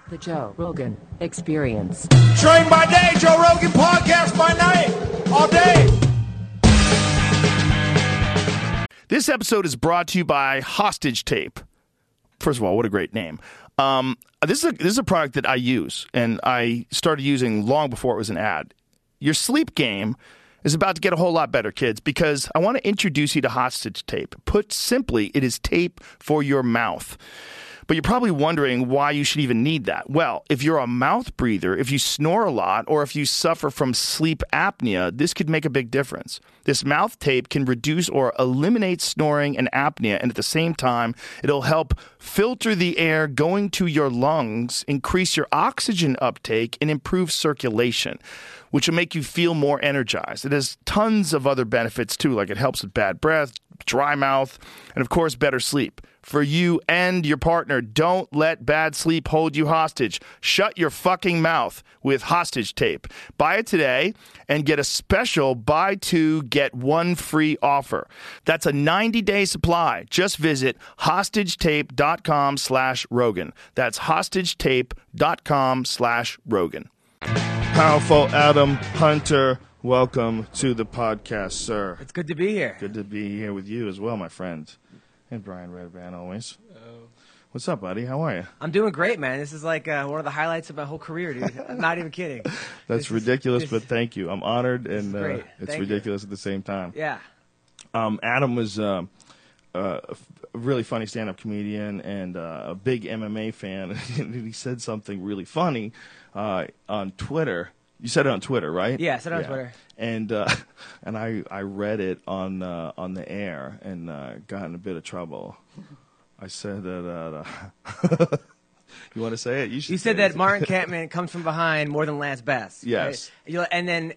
The Joe Rogan Experience. Train by day, Joe Rogan podcast by night, all day. This episode is brought to you by Hostage Tape. First of all, what a great name. This is a product that I use, and I started using long before it was an ad. Your sleep game is about to get a whole lot better, kids, because I want to introduce you to Hostage Tape. Put simply, it is tape for your mouth. But you're probably wondering why you should even need that. Well, if you're a mouth breather, if you snore a lot, or if you suffer from sleep apnea, this could make a big difference. This mouth tape can reduce or eliminate snoring and apnea, and at the same time, it'll help filter the air going to your lungs, increase your oxygen uptake, and improve circulation, which will make you feel more energized. It has tons of other benefits, too, like it helps with bad breath, dry mouth, and, of course, better sleep. For you and your partner, don't let bad sleep hold you hostage. Shut your fucking mouth with Hostage Tape. Buy it today and get a special buy two, get one free offer. That's a 90-day supply. Just visit hostagetape.com/Rogan. That's hostagetape.com/Rogan. Powerful Adam Hunter, welcome to the podcast, sir. It's good to be here. Good to be here with you as well, my friend. And Brian Redban always. What's up, buddy? How are you? I'm doing great, man. This is like one of the highlights of my whole career, dude. I'm not even kidding. That's ridiculous, but thank you. I'm honored, and it's Thank ridiculous at the same time. Yeah. Adam was a really funny stand-up comedian and a big MMA fan. And he said something really funny on Twitter. You said it on Twitter, right? Yeah, I said it on Twitter. And I read it on the air and got in a bit of trouble. I said that. You want to say it? You said that Martin Kampmann comes from behind more than Lance Bass. Yes. Right? And then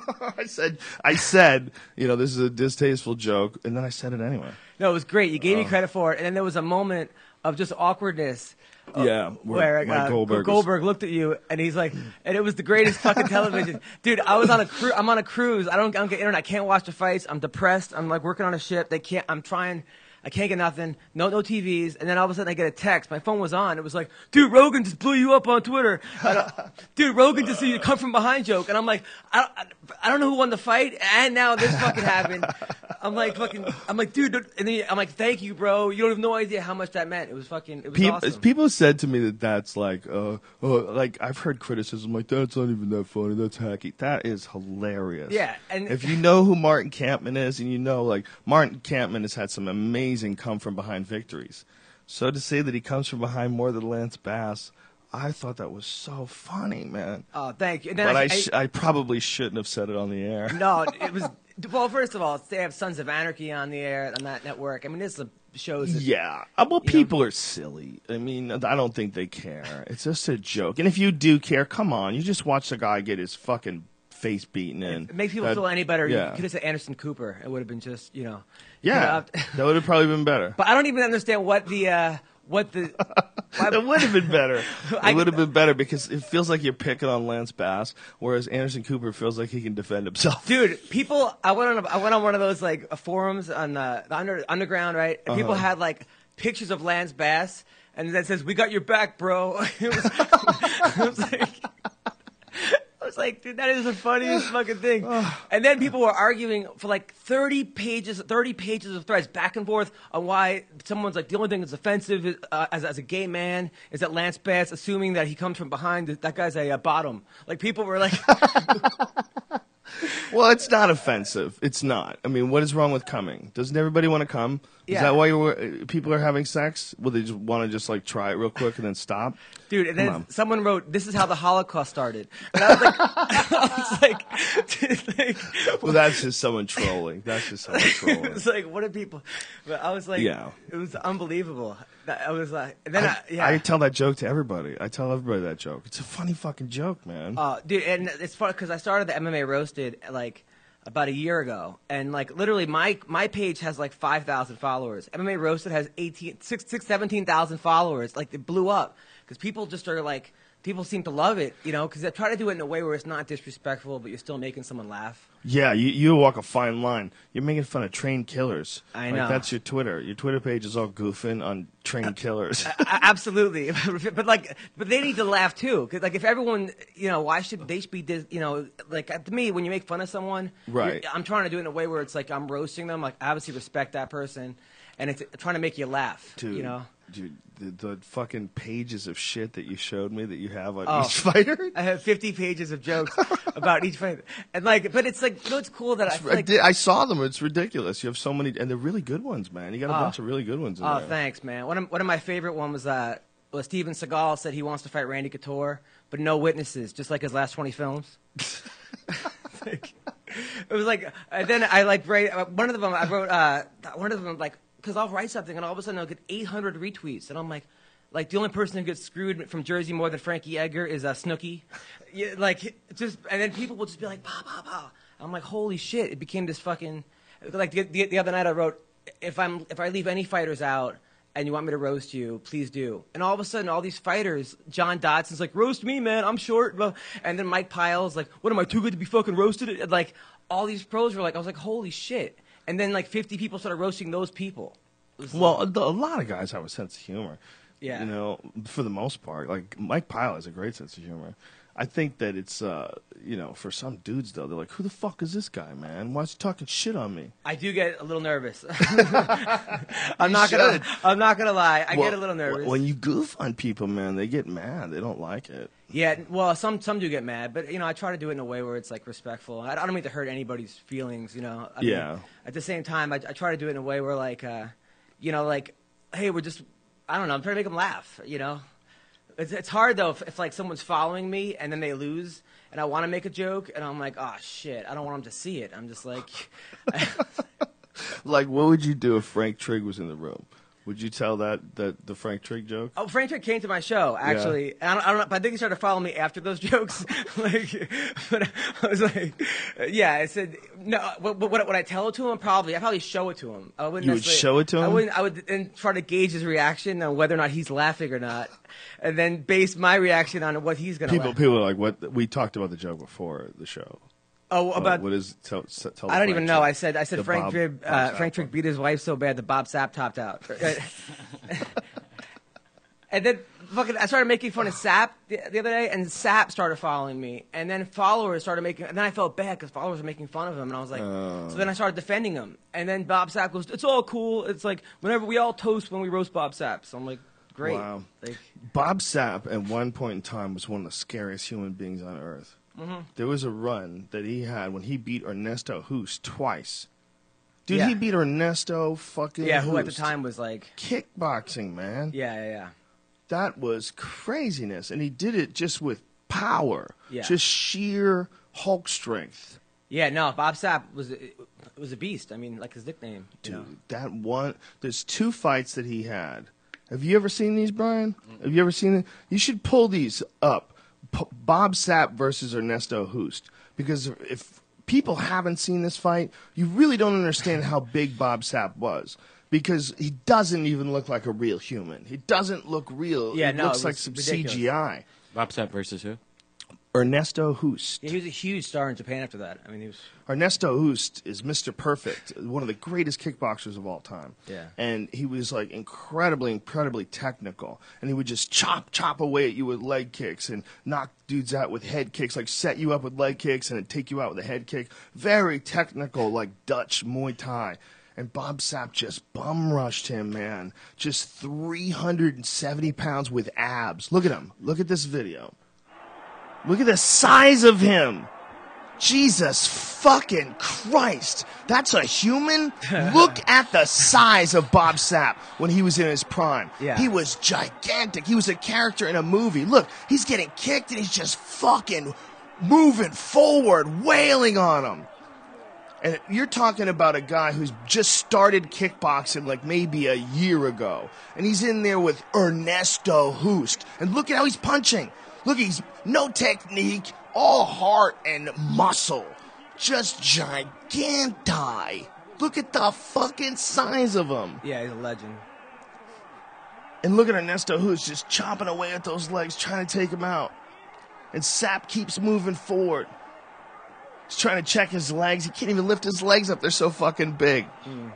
I said, this is a distasteful joke, and then I said it anyway. No, it was great. You gave me credit for it, and then there was a moment of just awkwardness. Where Mike Goldberg looked at you, and he's like, and it was the greatest fucking television, dude. I was on a cruise. I'm on a cruise. I don't get internet. I can't watch the fights. I'm depressed. I'm like working on a ship. I'm trying. I can't get nothing. No TVs. And then all of a sudden I get a text. My phone was on. It was like, dude, Rogan just blew you up on Twitter. Dude, Rogan just see you come from behind joke. And I'm like, I don't know who won the fight. And now this fucking happened. I'm like, dude. And then I'm like, thank you, bro. You don't have no idea how much that meant. It was awesome. People said to me that's like, like I've heard criticism like, that's not even that funny. That's hacky. That is hilarious. Yeah. And if you know who Martin Kampmann is, and Martin Kampmann has had some amazing come from behind victories. So to say that he comes from behind more than Lance Bass, I thought that was so funny, man. Oh, thank you. And then I probably shouldn't have said it on the air. No, it was. Well, first of all, they have Sons of Anarchy on the air on that network. I mean, this shows. People are silly. I mean, I don't think they care. It's just a joke. And if you do care, come on. You just watch the guy get his fucking face beaten in. It makes people feel any better. Yeah. You could have said Anderson Cooper. It would have been just, Yeah, that would have probably been better. But I don't even understand what the. That would have been better. It would have been better because it feels like you're picking on Lance Bass, whereas Anderson Cooper feels like he can defend himself. Dude, I went on one of those like forums on the underground, right? And people had like pictures of Lance Bass, and that says, "We got your back, bro." I was like, dude, that is the funniest fucking thing. And then people were arguing for like 30 pages of threads back and forth on why someone's like, the only thing that's offensive is, as a gay man is that Lance Bass, assuming that he comes from behind, that guy's a bottom. Like, people were like... Well, it's not offensive. It's not. I mean, what is wrong with coming? Doesn't everybody want to come? Yeah. Is that why people are having sex? Will they just want to like try it real quick and then stop? Dude, and then someone wrote, "This is how the Holocaust started." And I was like, well, that's just someone trolling. It was like, what are people? But I was like, it was unbelievable. I was like, and then I tell that joke to everybody. I tell everybody that joke. It's a funny fucking joke, man. Dude, and it's funny because I started the MMA Roasted like about a year ago, and like literally my page has like 5,000 followers. MMA Roasted has 17,000 followers. Like, it blew up because people just are like, people seem to love it, you know, because they try to do it in a way where it's not disrespectful, but you're still making someone laugh. Yeah, you walk a fine line. You're making fun of trained killers. I know. That's your Twitter. Your Twitter page is all goofing on trained killers. Absolutely, but they need to laugh too. Cause like if everyone, you know, why should they be, you know, like to me when you make fun of someone, Right. I'm trying to do it in a way where it's like I'm roasting them. Like I obviously respect that person, and it's trying to make you laugh. Dude, you know. Dude, the fucking pages of shit that you showed me that you have on Oh. each fighter. I have 50 pages of jokes about each fight, and like, but it's like, you know, it's cool that I feel like. I saw them. It's ridiculous. You have so many, and they're really good ones, man. You got a bunch of really good ones in Oh, there. thanks, man. One of my favorite one was Steven Seagal said he wants to fight Randy Couture, but no witnesses, just like his last 20 films. It was like, and then I like one of them. I wrote one of them like because I'll write something and all of a sudden I'll get 800 retweets, and I'm like the only person who gets screwed from Jersey more than Frankie Edgar is Snooki. Yeah, like just, and then people will just be like, "Pow, pow, pow." I'm like, holy shit! It became this fucking like the other night I wrote, if I leave any fighters out and you want me to roast you, please do. And all of a sudden, all these fighters, John Dodson's like, roast me, man, I'm short. And then Mike Pyle's like, what, am I too good to be fucking roasted? And like, all these pros were like, I was like, holy shit. And then like 50 people started roasting those people. Well, a lot of guys have a sense of humor. Yeah. You know, for the most part. Like, Mike Pyle has a great sense of humor. I think that it's, you know, for some dudes, though, they're like, who the fuck is this guy, man? Why is he talking shit on me? I do get a little nervous. I'm not gonna lie. I get a little nervous. When you goof on people, man, they get mad. They don't like it. Yeah, well, some do get mad, but you know, I try to do it in a way where it's like respectful. I don't mean to hurt anybody's feelings, you know. I mean, at the same time, I try to do it in a way where like, you know, like, hey, we're just, I don't know, I'm trying to make them laugh, you know. It's hard though if like someone's following me and then they lose and I want to make a joke and I'm like, oh shit, I don't want them to see it. I'm just like, like, what would you do if Frank Trigg was in the room? Would you tell the Frank Trigg joke? oh, Frank Trigg came to my show actually. Yeah. And I don't know, but I think he started following me after those jokes. Like, but I was like, yeah. I said no. Would I tell it to him? Probably. I'd probably show it to him. I wouldn't. You would show it to him? I would then try to gauge his reaction on whether or not he's laughing or not, and then base my reaction on what he's gonna. People are like, what? We talked about the joke before the show. Oh, about what is tell I don't even know. I said Frank Bob Trigg beat his wife so bad that Bob Sapp topped out. And then fucking I started making fun of Sapp the other day, and Sapp started following me, and then followers started making, and then I felt bad because followers were making fun of him, and I was like, so then I started defending him, and then Bob Sapp goes, it's all cool. It's like whenever we all toast when we roast Bob Sapp. So I'm like, great. Wow. Like, Bob Sapp at one point in time was one of the scariest human beings on earth. Mm-hmm. There was a run that he had when he beat Ernesto Hoost twice. Dude, Yeah. he beat Ernesto fucking yeah, who at the Hoost. time was like, Kickboxing, man. yeah. That was craziness. And he did it just with power. Yeah. Just sheer Hulk strength. Yeah, no, Bob Sapp was a beast. I mean, like his nickname. Dude, You know? that one. There's two fights that he had. Have you ever seen these, Brian? Have you ever seen them? You should pull these up. Bob Sapp versus Ernesto Hoost. Because if people haven't seen this fight, you really don't understand how big Bob Sapp was. Because he doesn't even look like a real human. He doesn't look real. Yeah, it no, looks it like was some ridiculous. CGI. Bob Sapp versus who? Ernesto Hoost. Yeah, he was a huge star in Japan after that. I mean, he was. Ernesto Hoost is Mr. Perfect, one of the greatest kickboxers of all time. Yeah. And he was like incredibly technical. And he would just chop away at you with leg kicks and knock dudes out with head kicks, like set you up with leg kicks and then take you out with a head kick. Very technical, like Dutch Muay Thai. And Bob Sapp just bum rushed him, man. Just 370 pounds with abs. Look at him. Look at this video. Look at the size of him. Jesus fucking Christ. That's a human? Look at the size of Bob Sapp when he was in his prime. Yeah. He was gigantic. He was a character in a movie. Look, he's getting kicked and he's just fucking moving forward, wailing on him. And you're talking about a guy who's just started kickboxing like maybe a year ago. And he's in there with Ernesto Hoost. And look at how he's punching. Look, he's no technique, all heart and muscle. Just giganti. Look at the fucking size of him. Yeah, he's a legend. And look at Ernesto, who's just chopping away at those legs, trying to take him out. And Sapp keeps moving forward. He's trying to check his legs. He can't even lift his legs up. They're so fucking big.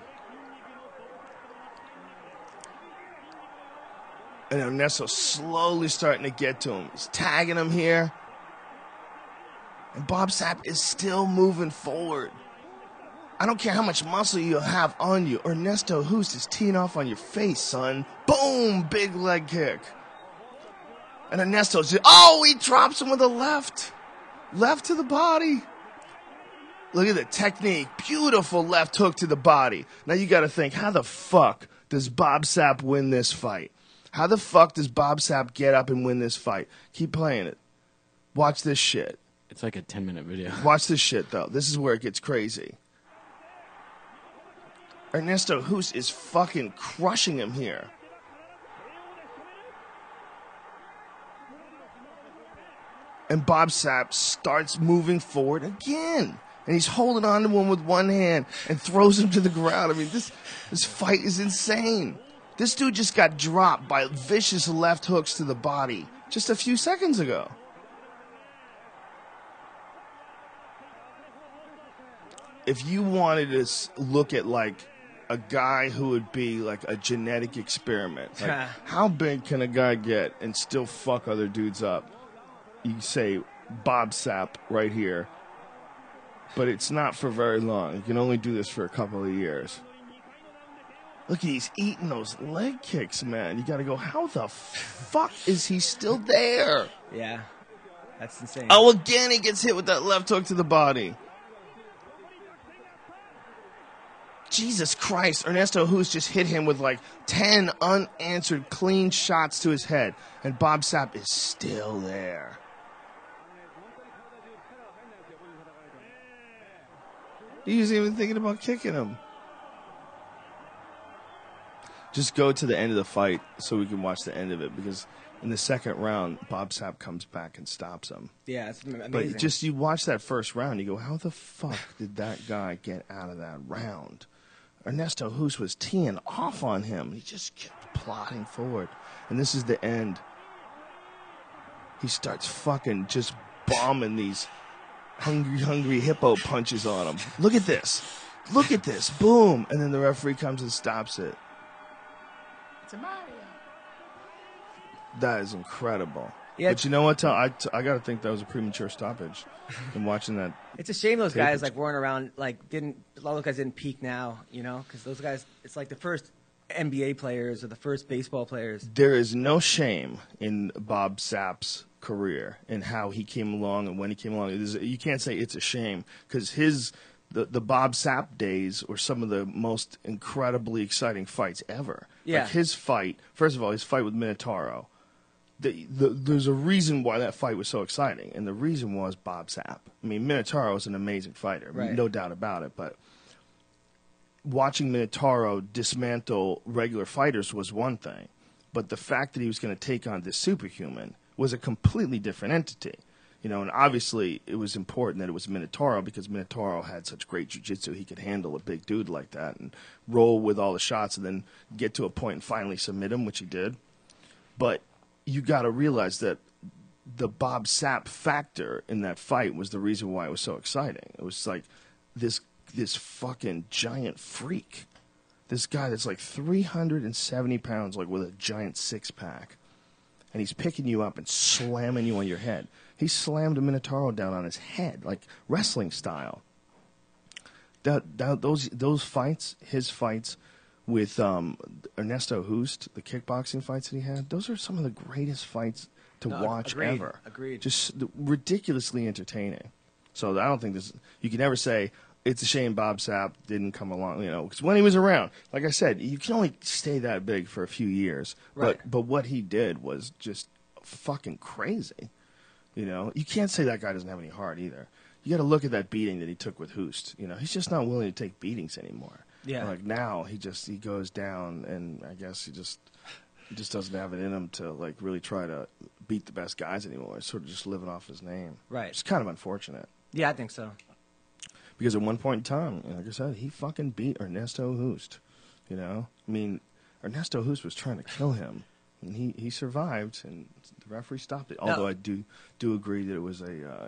And Ernesto's slowly starting to get to him. He's tagging him here. And Bob Sapp is still moving forward. I don't care how much muscle you have on you. Ernesto Hoost is teeing off on your face, son. Boom! Big leg kick. And Ernesto's just, he drops him with a left. Left to the body. Look at the technique. Beautiful left hook to the body. Now you got to think, how the fuck does Bob Sapp win this fight? How the fuck does Bob Sapp get up and win this fight? Keep playing it. Watch this shit. It's like a 10-minute video. Watch this shit, though. This is where it gets crazy. Ernesto Hoost is fucking crushing him here. And Bob Sapp starts moving forward again. And he's holding on to him with one hand and throws him to the ground. I mean, this fight is insane. This dude just got dropped by vicious left hooks to the body just a few seconds ago. If you wanted to look at, like, a guy who would be, like, a genetic experiment, like, how big can a guy get and still fuck other dudes up? You say Bob Sapp right here. But it's not for very long. You can only do this for a couple of years. Look, he's eating those leg kicks, man. You got to go, how the fuck is he still there? Yeah, that's insane. Oh, again, he gets hit with that left hook to the body. Jesus Christ. Ernesto Hoost just hit him with like 10 unanswered clean shots to his head. And Bob Sapp is still there. He wasn't even thinking about kicking him. Just go to the end of the fight so we can watch the end of it, because in the second round, Bob Sapp comes back and stops him. Yeah, it's amazing. But just you watch that first round, you go, how the fuck did that guy get out of that round? Ernesto Hoost was teeing off on him. He just kept plodding forward. And this is the end. He starts fucking just bombing these hungry hippo punches on him. Look at this. Look at this. Boom. And then the referee comes and stops it. It's a Mario. That is incredible. Yeah, but you know what? I got to think that was a premature stoppage in watching that. It's a shame those guys like weren't around, like a lot of those guys didn't peak now, you know, because those guys, it's like the first NBA players or the first baseball players. There is no shame in Bob Sapp's career and how he came along and when he came along. You can't say it's a shame, because the Bob Sapp days were some of the most incredibly exciting fights ever. Yeah. Like his fight, first of all, his fight with Minotauro. There's a reason why that fight was so exciting, and the reason was Bob Sapp. I mean, Minotauro is an amazing fighter, right. No doubt about it, but watching Minotauro dismantle regular fighters was one thing, but the fact that he was going to take on this superhuman was a completely different entity. You know, and obviously it was important that it was Minotauro, because Minotauro had such great jiu-jitsu. He could handle a big dude like that and roll with all the shots and then get to a point and finally submit him, which he did. But you got to realize that the Bob Sapp factor in that fight was the reason why it was so exciting. It was like this fucking giant freak. This guy that's like 370 pounds, like with a giant six-pack. And he's picking you up and slamming you on your head. He slammed a Minotauro down on his head, like wrestling style. Those fights, his fights with Ernesto Hoost, the kickboxing fights that he had, those are some of the greatest fights to watch ever. Agreed. Just ridiculously entertaining. So I don't think you can never say it's a shame Bob Sapp didn't come along, you know, because when he was around, like I said, you can only stay that big for a few years. Right. But what he did was just fucking crazy. You know, you can't say that guy doesn't have any heart either. You got to look at that beating that he took with Hoost. You know, he's just not willing to take beatings anymore. Yeah. Like now, he goes down, and I guess he just doesn't have it in him to like really try to beat the best guys anymore. He's sort of just living off his name. Right. It's kind of unfortunate. Yeah, I think so. Because at one point in time, like I said, he fucking beat Ernesto Hoost. You know, I mean, Ernesto Hoost was trying to kill him. And he survived, and the referee stopped it. Although I do agree that it was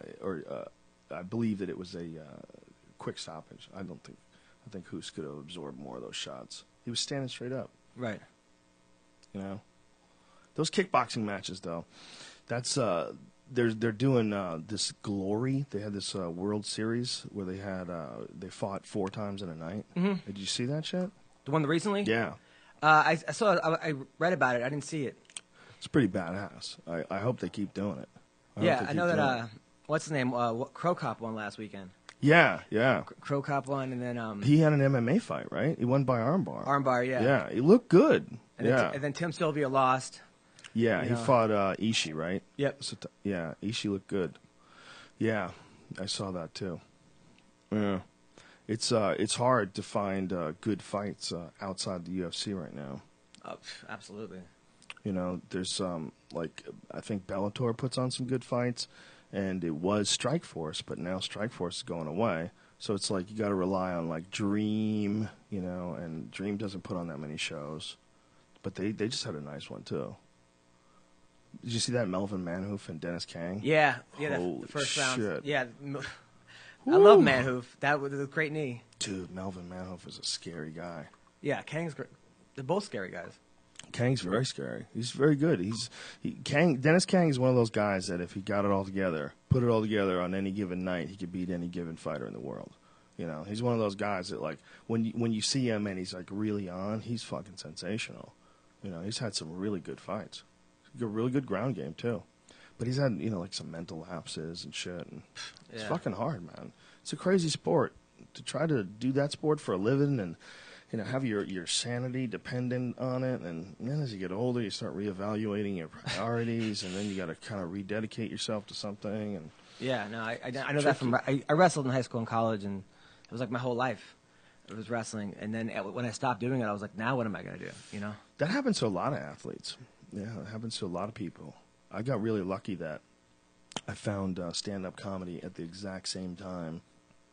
I believe that it was a quick stoppage. I think Hoos could have absorbed more of those shots. He was standing straight up. Right. You know, those kickboxing matches though, that's they're doing this Glory. They had this World Series where they fought 4 times in a night. Mm-hmm. Did you see that shit? The one recently? Yeah. I saw. I read about it. I didn't see it. It's pretty badass. I hope they keep doing it. I know that. What's his name? Crow Cop won last weekend. Yeah. Crow Cop won, and then He had an MMA fight, right? He won by armbar. Armbar, yeah. Yeah, he looked good. And then Tim Sylvia lost. Yeah, he fought Ishii, right? Yep. So Ishii looked good. Yeah, I saw that too. Yeah, it's hard to find good fights outside the UFC right now. Oh, absolutely. You know, there's I think Bellator puts on some good fights, and it was Strikeforce, but now Strikeforce is going away. So it's like you got to rely on like Dream, you know, and Dream doesn't put on that many shows, but they just had a nice one too. Did you see that Melvin Manhoof and Dennis Kang? Yeah, Holy the first round. shit. Yeah, I love Manhoof. That was a great knee. Dude, Melvin Manhoof is a scary guy. Yeah, Kang's great. They're both scary guys. Kang's very scary. He's very good. Dennis Kang is one of those guys that if he got it all together, put it all together on any given night, he could beat any given fighter in the world. You know, he's one of those guys that like when you see him and he's like really on, he's fucking sensational. You know, he's had some really good fights. A really good ground game too, but he's had like some mental lapses and shit. And it's fucking hard, man. It's a crazy sport to try to do that sport for a living and have your sanity dependent on it. And then as you get older, you start reevaluating your priorities, and then you got to kind of rededicate yourself to something. And yeah, no, I know that from I wrestled in high school and college, and it was like my whole life. It was wrestling, and then when I stopped doing it, I was like, now what am I gonna do? You know, that happens to a lot of athletes. Yeah, it happens to a lot of people. I got really lucky that I found stand-up comedy at the exact same time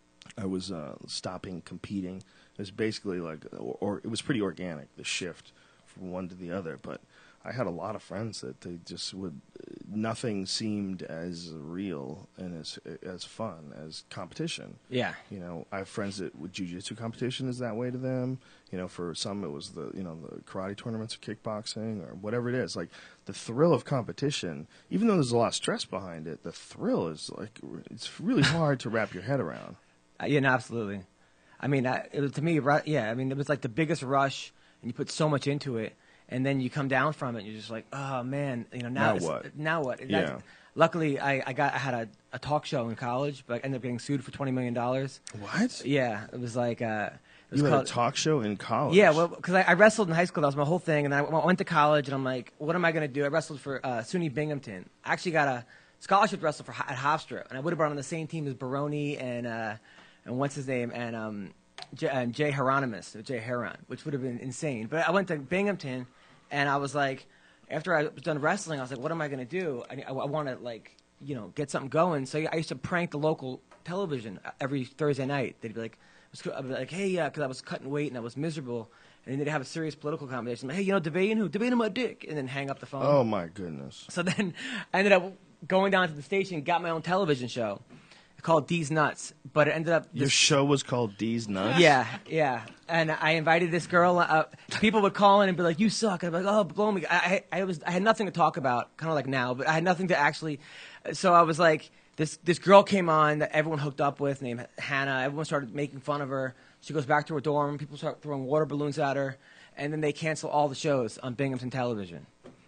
I was stopping competing. It was basically like, or it was pretty organic, the shift from one to the other. But I had a lot of friends that they just nothing seemed as real and as fun as competition. Yeah. You know, I have friends that with jiu-jitsu competition is that way to them. You know, for some it was the karate tournaments or kickboxing or whatever it is. Like the thrill of competition, even though there's a lot of stress behind it, the thrill is like, it's really hard to wrap your head around. Yeah, no, absolutely. I mean, it was, to me, yeah, I mean, it was like the biggest rush, and you put so much into it, and then you come down from it, and you're just like, oh, man, now what? Now what? Yeah. Luckily, I had a talk show in college, but I ended up getting sued for $20 million. What? Yeah, it was like... You had a talk show in college? Yeah, well, because I wrestled in high school. That was my whole thing. And then I went to college, and I'm like, what am I going to do? I wrestled for SUNY Binghamton. I actually got a scholarship to wrestle at Hofstra, and I would have been on the same team as Baroni and what's his name, and Jay Hieronymus, Jay Heron, which would have been insane. But I went to Binghamton, and I was like, after I was done wrestling, I was like, what am I going to do? I want to, like, get something going. So I used to prank the local television every Thursday night. They'd be like, I'd be like, hey, because I was cutting weight and I was miserable. And then they'd have a serious political conversation. Like, hey, debating who? Debating my dick. And then hang up the phone. Oh, my goodness. So then I ended up going down to the station, got my own television show called D's Nuts. But it ended up... Your show was called D's Nuts? Yeah. And I invited this girl. People would call in and be like, you suck. And I'd be like, oh, blow me. I had nothing to talk about, kind of like now, but I had nothing to actually... So I was like... This girl came on that everyone hooked up with named Hannah. Everyone started making fun of her. She goes back to her dorm. People start throwing water balloons at her. And then they cancel all the shows on Binghamton Television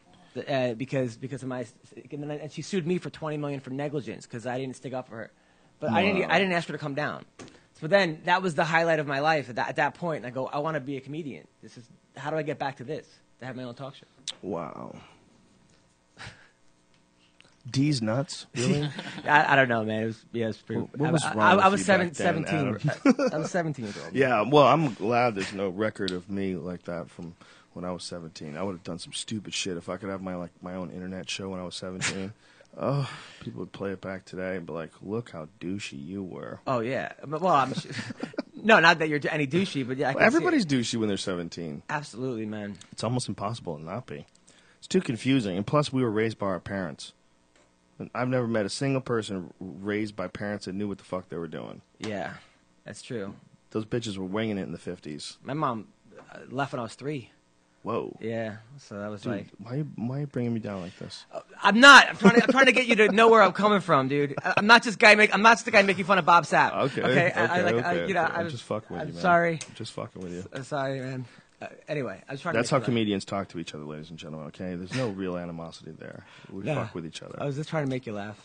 because of my... And she sued me for $20 million for negligence because I didn't stick up for her. But I didn't ask her to come down. So then that was the highlight of my life at that point. And I go, I want to be a comedian. How do I get back to this? To have my own talk show. Wow. D's Nuts? Really? I don't know, man. It was pretty... What was wrong I with was you back 17. then, I was 17 years old. Yeah, well, I'm glad there's no record of me like that from when I was 17. I would have done some stupid shit if I could have my own internet show when I was 17. Oh, people would play it back today and be like, look how douchey you were. Oh, yeah. Well, I'm... No, not that you're any douchey, but yeah, I can Everybody's see it. douchey when they're 17. Absolutely, man. It's almost impossible to not be. It's too confusing. And plus, we were raised by our parents. And I've never met a single person raised by parents that knew what the fuck they were doing. Yeah, that's true. Those bitches were winging it in the 50s. My mom left when I was 3. Whoa. Yeah, so that was Dude, like. why are you bringing me down like this? I'm not. I'm trying to get you to know where I'm coming from, dude. I'm not just the guy making fun of Bob Sapp. Okay. You know, I'm just fucking with I'm you, man. sorry. I'm just fucking with you. Sorry, man. Anyway, I was trying. That's to how make you laugh. comedians talk to each other, ladies and gentlemen. Okay, there's no real animosity there. We No. fuck with each other. I was just trying to make you laugh.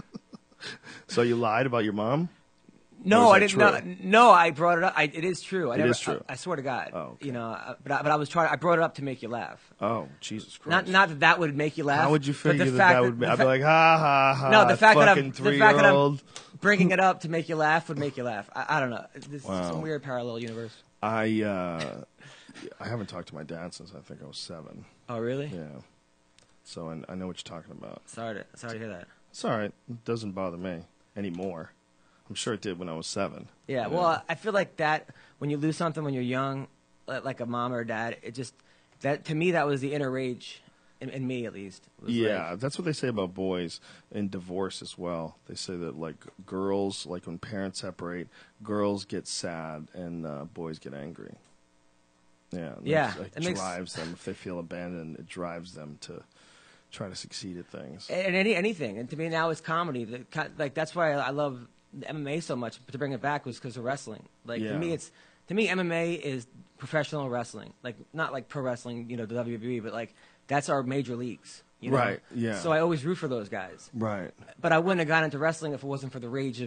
So you lied about your mom? No, Or I is didn't. that true? No, I brought it up. It is true. It is true. I swear to God. Oh, okay. You know, but I was trying. I brought it up to make you laugh. Oh, Jesus Christ! Not that would make you laugh. How would you but figure the that fact that would be? the I'd be fa- like, ha ha ha. No, the fact that fucking I'm 3-year-old. bringing it up to make you laugh would make you laugh. I don't know. This is Wow. some weird parallel universe. I haven't talked to my dad since I think I was 7. Oh, really? Yeah. So I know what you're talking about. Sorry to hear that. It's all right. It doesn't bother me anymore. I'm sure it did when I was 7. Yeah, well, I feel like that when you lose something when you're young, like a mom or a dad, it just that to me that was the inner rage in me at least. It was Yeah, like- that's what they say about boys in divorce as well. They say that like girls, like when parents separate, girls get sad and boys get angry. Yeah, and Yeah, It it makes- drives them if they feel abandoned. It drives them to try to succeed at things. and anything. And to me now it's comedy. Like that's why I love MMA so much. To bring it back was because of wrestling. Like Yeah. to me MMA is professional wrestling. Like not like pro wrestling, you know, the WWE, but like that's our major leagues. You know? Right, yeah. So I always root for those guys. Right. But I wouldn't have gotten into wrestling if it wasn't for the rage of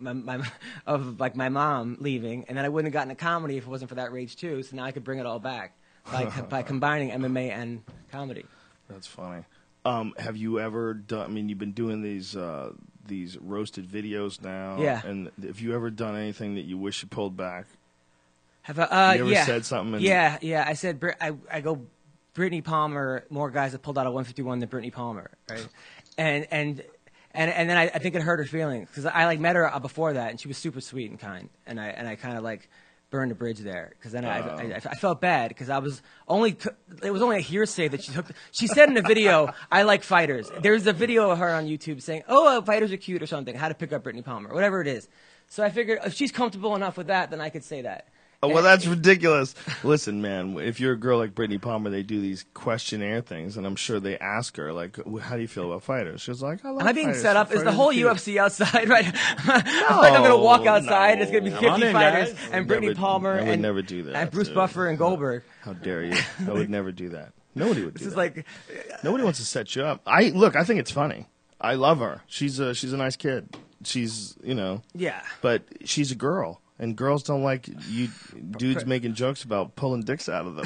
my mom leaving, and then I wouldn't have gotten into comedy if it wasn't for that rage too. So now I could bring it all back by combining MMA and comedy. That's funny. Have you ever done? I mean, you've been doing these roasted videos now. Yeah. And have you ever done anything that you wish you pulled back? Have I? You ever Yeah. said something? And Yeah. I said I go Brittany Palmer. More guys have pulled out a 151 than Brittany Palmer, right? And then I think it hurt her feelings because I like met her before that and she was super sweet and kind, and I kind of like burned a bridge there because then I felt bad because it was only a hearsay that she said in a video I like fighters. There's a video of her on YouTube saying, oh, fighters are cute or something, how to pick up Brittany Palmer, whatever it is. So I figured if she's comfortable enough with that, then I could say that. Oh, well, that's ridiculous. Listen, man, if you're a girl like Brittany Palmer, they do these questionnaire things, and I'm sure they ask her, like, how do you feel about fighters? She's like, I love Am I being fighters. set up? Is the Fighters whole are cute." UFC outside, right? like I'm going to walk outside, no. it's going to be Come on 50 in, fighters, guys. and Brittany Never- Palmer, I would and, never do that, and Bruce dude. Buffer and Goldberg. How dare you? I would never do that. Nobody would do This is that. like, Nobody wants to set you up. I think it's funny. I love her. She's a nice kid. She's, yeah. but she's a girl. And girls don't like you dudes making jokes about pulling dicks out of them.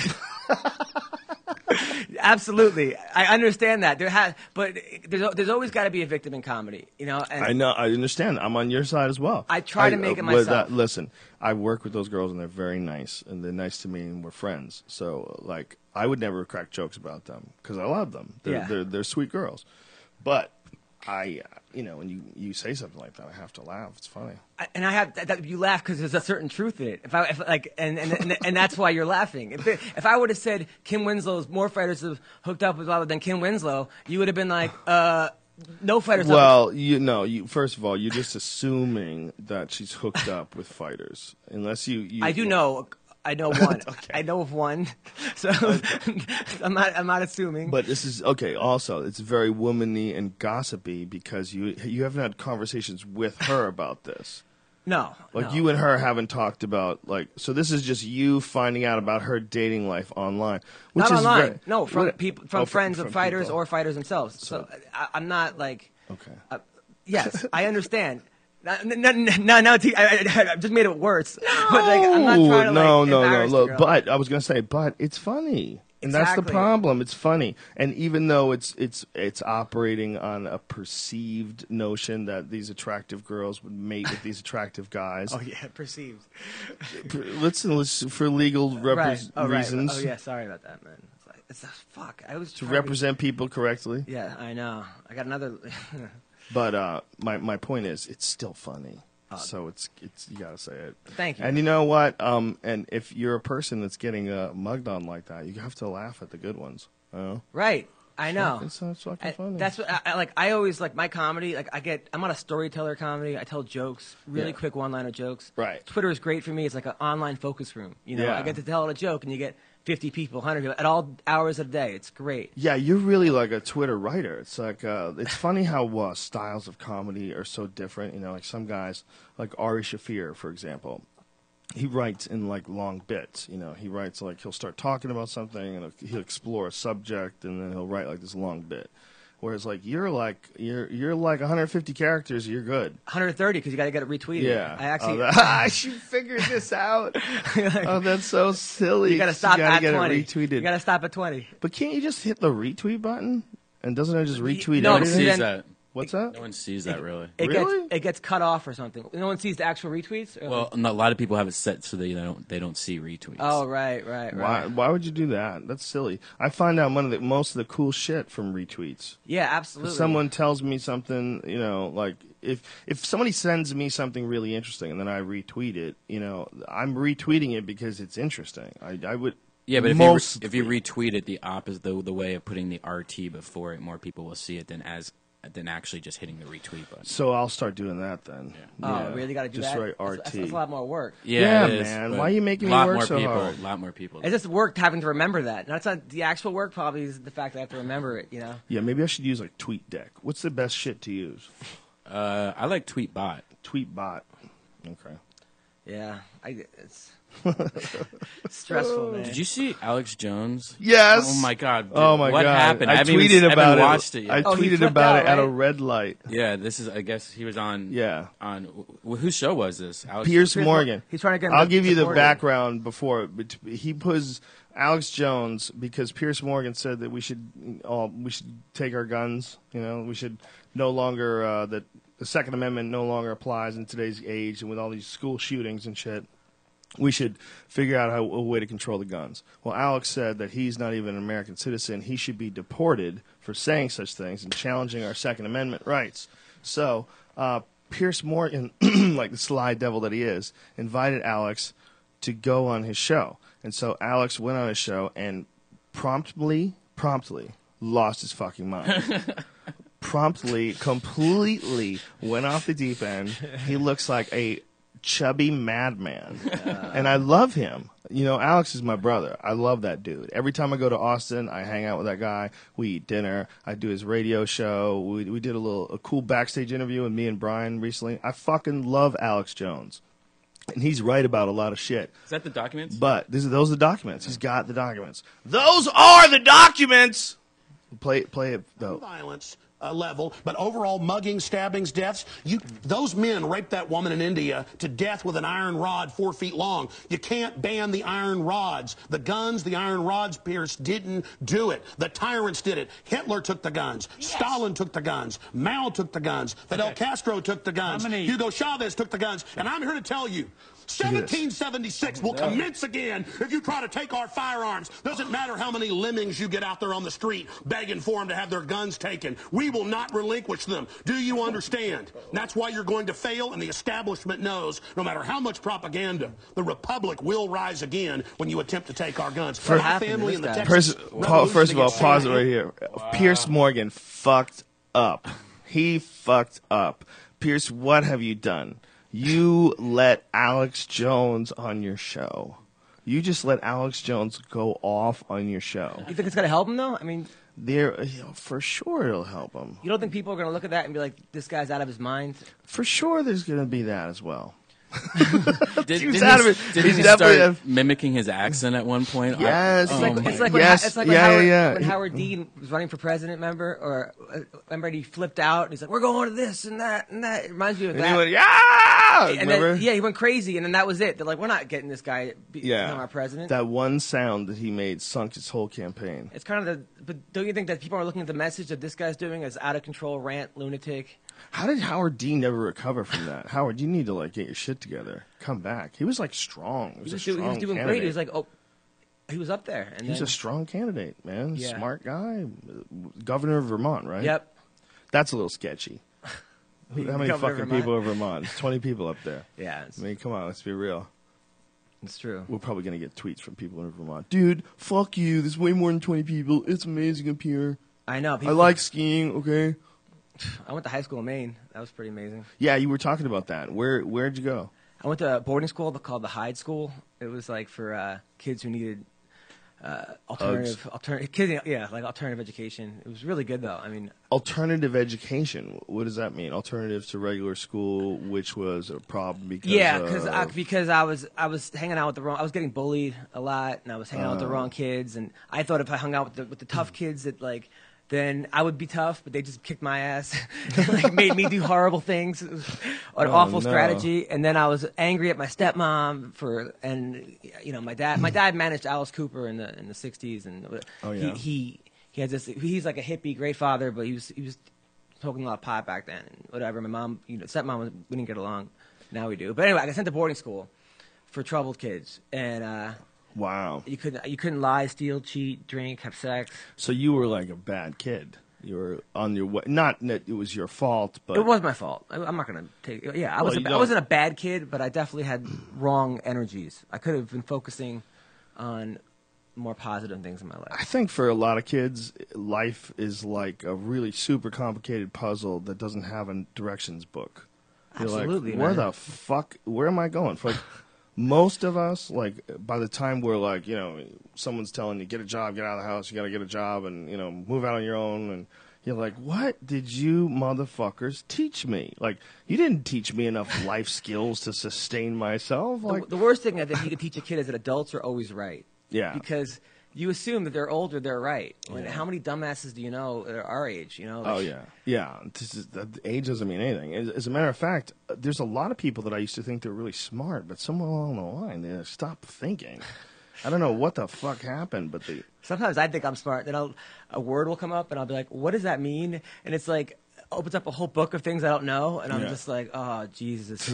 Absolutely, I understand that. But there's always got to be a victim in comedy, And I know. I understand. I'm on your side as well. I try to make it but myself. Listen, I work with those girls, and they're very nice, and they're nice to me, and we're friends. So, like, I would never crack jokes about them because I love them. They're sweet girls. But when you say something like that, I have to laugh. It's funny. And I have that you laugh because there's a certain truth in it. And that's why you're laughing. If I would have said Kim Winslow's more fighters have hooked up with than Kim Winslow, you would have been like, no fighters. Well, first of all, you're just assuming that she's hooked up with fighters, unless you. I do know. I know one. Okay. I know of one. So I'm not assuming. But this is okay. Also, it's very womanly and gossipy because you haven't had conversations with her about this. No. You and her haven't talked about so this is just you finding out about her dating life online. Which Not is online. very- No, from What- people, from friends from of fighters people. or fighters themselves. So I'm not like. Okay. Yes, I understand. Now, I just made it worse. But I'm not trying to no. embarrass the Look, girl. but I was gonna say, but it's funny, and that's the Exactly. problem. It's funny, and even though it's operating on a perceived notion that these attractive girls would mate with these attractive guys. Oh yeah, perceived. Let's for legal reasons. Right. Oh yeah, sorry about that, man. It's fuck. I was To trying represent people correctly. Yeah, I know. I got another. But my point is, it's still funny. So it's you gotta say it. Thank you. And you know what? And if you're a person that's getting mugged on like that, you have to laugh at the good ones. You know? Right. I know. It's fucking funny. That's what I like. I always like my comedy. Like I'm on a storyteller comedy. I tell jokes, really quick one-liner jokes. Right. Twitter is great for me. It's like an online focus room. You know, Yeah. I get to tell a joke, and you get 50 people, 100 people at all hours of the day. It's great. Yeah, you're really like a Twitter writer. It's like it's funny how styles of comedy are so different. You know, like some guys, like Ari Shaffir, for example. He writes in like long bits. You know, he writes like he'll start talking about something and he'll explore a subject and then he'll write like this long bit. Whereas like you're like 150 characters, you're good. 130 because you got to get it retweeted. Yeah. I actually. I should figure this out. Oh, that's so silly. You got to stop gotta at get 20. it retweeted. You got to stop at 20. But can't you just hit the retweet button? And doesn't it just retweet No, No one everything? sees then- that. What's that? No one sees that really. Really? It gets cut off or something. No one sees the actual retweets. Or Well, a lot of people have it set so they don't see retweets. Oh right. Why would you do that? That's silly. I find out most of the cool shit from retweets. Yeah, absolutely. If someone tells me something, you know, like if somebody sends me something really interesting and then I retweet it, you know, I'm retweeting it because it's interesting. I would. Yeah, but Mostly. if you retweet it the opposite, the way of putting the RT before it, more people will see it than actually just hitting the retweet button. So I'll start doing that then. Oh, really? Got to do just that? write RT. That's a lot more work. Yeah, it is, man. but Why are you making me lot work more so people, hard? A lot more people. It's just work having to remember that. That's not the actual work. Probably is the fact that I have to remember it. You know. Yeah, maybe I should use like TweetDeck. What's the best shit to use? I like Tweetbot. Tweetbot. Okay. Yeah, it's stressful, man. Did you see Alex Jones? Yes. Oh my God. Dude, Oh my what god! happened? I haven't tweeted even, about haven't it. Watched it yet. I Oh, he tweeted flipped about out, it at a right? red light. Yeah, this is. I guess he was on. Yeah. On whose show was this? Alex Pierce Morgan. He's trying to get him I'll give you the deported. background before. But he puts Alex Jones because Pierce Morgan said that we should take our guns. You know, we should no longer that the Second Amendment no longer applies in today's age, and with all these school shootings and shit. We should figure out a way to control the guns. Well, Alex said that he's not even an American citizen. He should be deported for saying such things and challenging our Second Amendment rights. So Pierce Morgan, like the sly devil that he is, invited Alex to go on his show. And so Alex went on his show and promptly lost his fucking mind. Promptly, completely went off the deep end. He looks like a chubby madman. And I love him. You know, Alex is my brother. I love that dude. Every time I go to Austin, I hang out with that guy. We eat dinner. I do his radio show. We did a cool backstage interview with me and Brian recently. I fucking love Alex Jones. And he's right about a lot of shit. Is that the documents? But those are the documents. He's got the documents. Those are the documents! Play it, though. Violence level, but overall muggings, stabbings, deaths. Those men raped that woman in India to death with an iron rod 4 feet long. You can't ban the iron rods. The guns, the iron rods, Pierce, didn't do it. The tyrants did it. Hitler took the guns. Yes. Stalin took the guns. Mao took the guns. Fidel Castro took the guns. Hugo Chavez took the guns. And I'm here to tell you, 1776 will commence again if you try to take our firearms. Doesn't matter how many lemmings you get out there on the street begging for them to have their guns taken. We will not relinquish them. Do you understand? That's why you're going to fail, and the establishment knows no matter how much propaganda, the Republic will rise again when you attempt to take our guns. What Our happened to family this in the guy? Texas First of all, Revolution pause it against right here. Pierce Morgan fucked up. He fucked up. Pierce, what have you done? You let Alex Jones on your show. You just let Alex Jones go off on your show. You think it's gonna help him though? I mean, For sure it'll help him. you don't think people are gonna look at that and be like, "This guy's out of his mind"? For sure there's going to be that as well. Did He's he definitely start a- mimicking his accent at one point? Yes. Oh It's my It's like Yes, when, yeah. when Howard Dean was running for president, remember? Or remember he flipped out and he's like, "We're going to this and that and that." It reminds me of And that. he went, yeah! And Remember? then, he went crazy, and then that was it. They're like, "We're not getting this guy to become our president." That one sound that he made sunk his whole campaign. It's kind of but don't you think that people are looking at the message that this guy's doing as out of control, rant, lunatic? How did Howard Dean never recover from that? Howard, you need to get your shit together. Come back. He was strong. He was a strong He was doing candidate. great. He was like, he was up there. And He's then, a strong candidate, man. Yeah. Smart guy. Governor of Vermont, right? Yep. That's a little sketchy. How many Governor of fucking Vermont? people are in Vermont? 20 people up there. Yeah, I mean, come on, let's be real. it's true. We're probably going to get tweets from people in Vermont. Dude, fuck you. There's way more than 20 people. It's amazing up here. I know. I People, like skiing. Okay. I went to high school in Maine. That was pretty amazing. Yeah, you were talking about that. Where'd you go? I went to a boarding school called the Hyde School. It was like for kids who needed alternative kids, yeah, like alternative education. It was really good though. I mean, Alternative education. What does that mean? Alternative to regular school, which was a problem because because I was hanging out with I was getting bullied a lot, and I was hanging out with the wrong kids, and I thought if I hung out with the tough kids that like. Then I would be tough, but they just kicked my ass, like made me do horrible things. It was an awful strategy. And then I was angry at my stepmom and you know, my dad managed Alice Cooper in the '60s, and he has this. He's like a hippie, great father, but he was smoking a lot of pot back then, and whatever. My mom, you know, stepmom, we didn't get along. Now we do. But anyway, I got sent to boarding school for troubled kids, and wow, you couldn't lie, steal, cheat, drink, have sex. So you were like a bad kid. You were on your way. Not that it was your fault, but it was my fault. I'm not gonna take. Yeah, I wasn't a bad kid, but I definitely had wrong energies. I could have been focusing on more positive things in my life. I think for a lot of kids, life is like a really super complicated puzzle that doesn't have a directions book. You're Absolutely, like, where man. the fuck? Where am I going? For like, most of us, like, by the time we're like, you know, someone's telling you, get a job, get out of the house, you got to get a job and, you know, move out on your own. And you're like, what did you motherfuckers teach me? Like, you didn't teach me enough life skills to sustain myself. Like, The worst thing that you can teach a kid is that adults are always right. Yeah. Because you assume that they're older, they're right. How many dumbasses do you know that are our age? You know. Oh yeah, yeah. Age doesn't mean anything. As a matter of fact, there's a lot of people that I used to think they were really smart, but somewhere along the line they stopped thinking. I don't know what the fuck happened, but they. Sometimes I think I'm smart. Then a word will come up, and I'll be like, "What does that mean?" And it's like opens up a whole book of things I don't know, and I'm just like, "Oh Jesus!"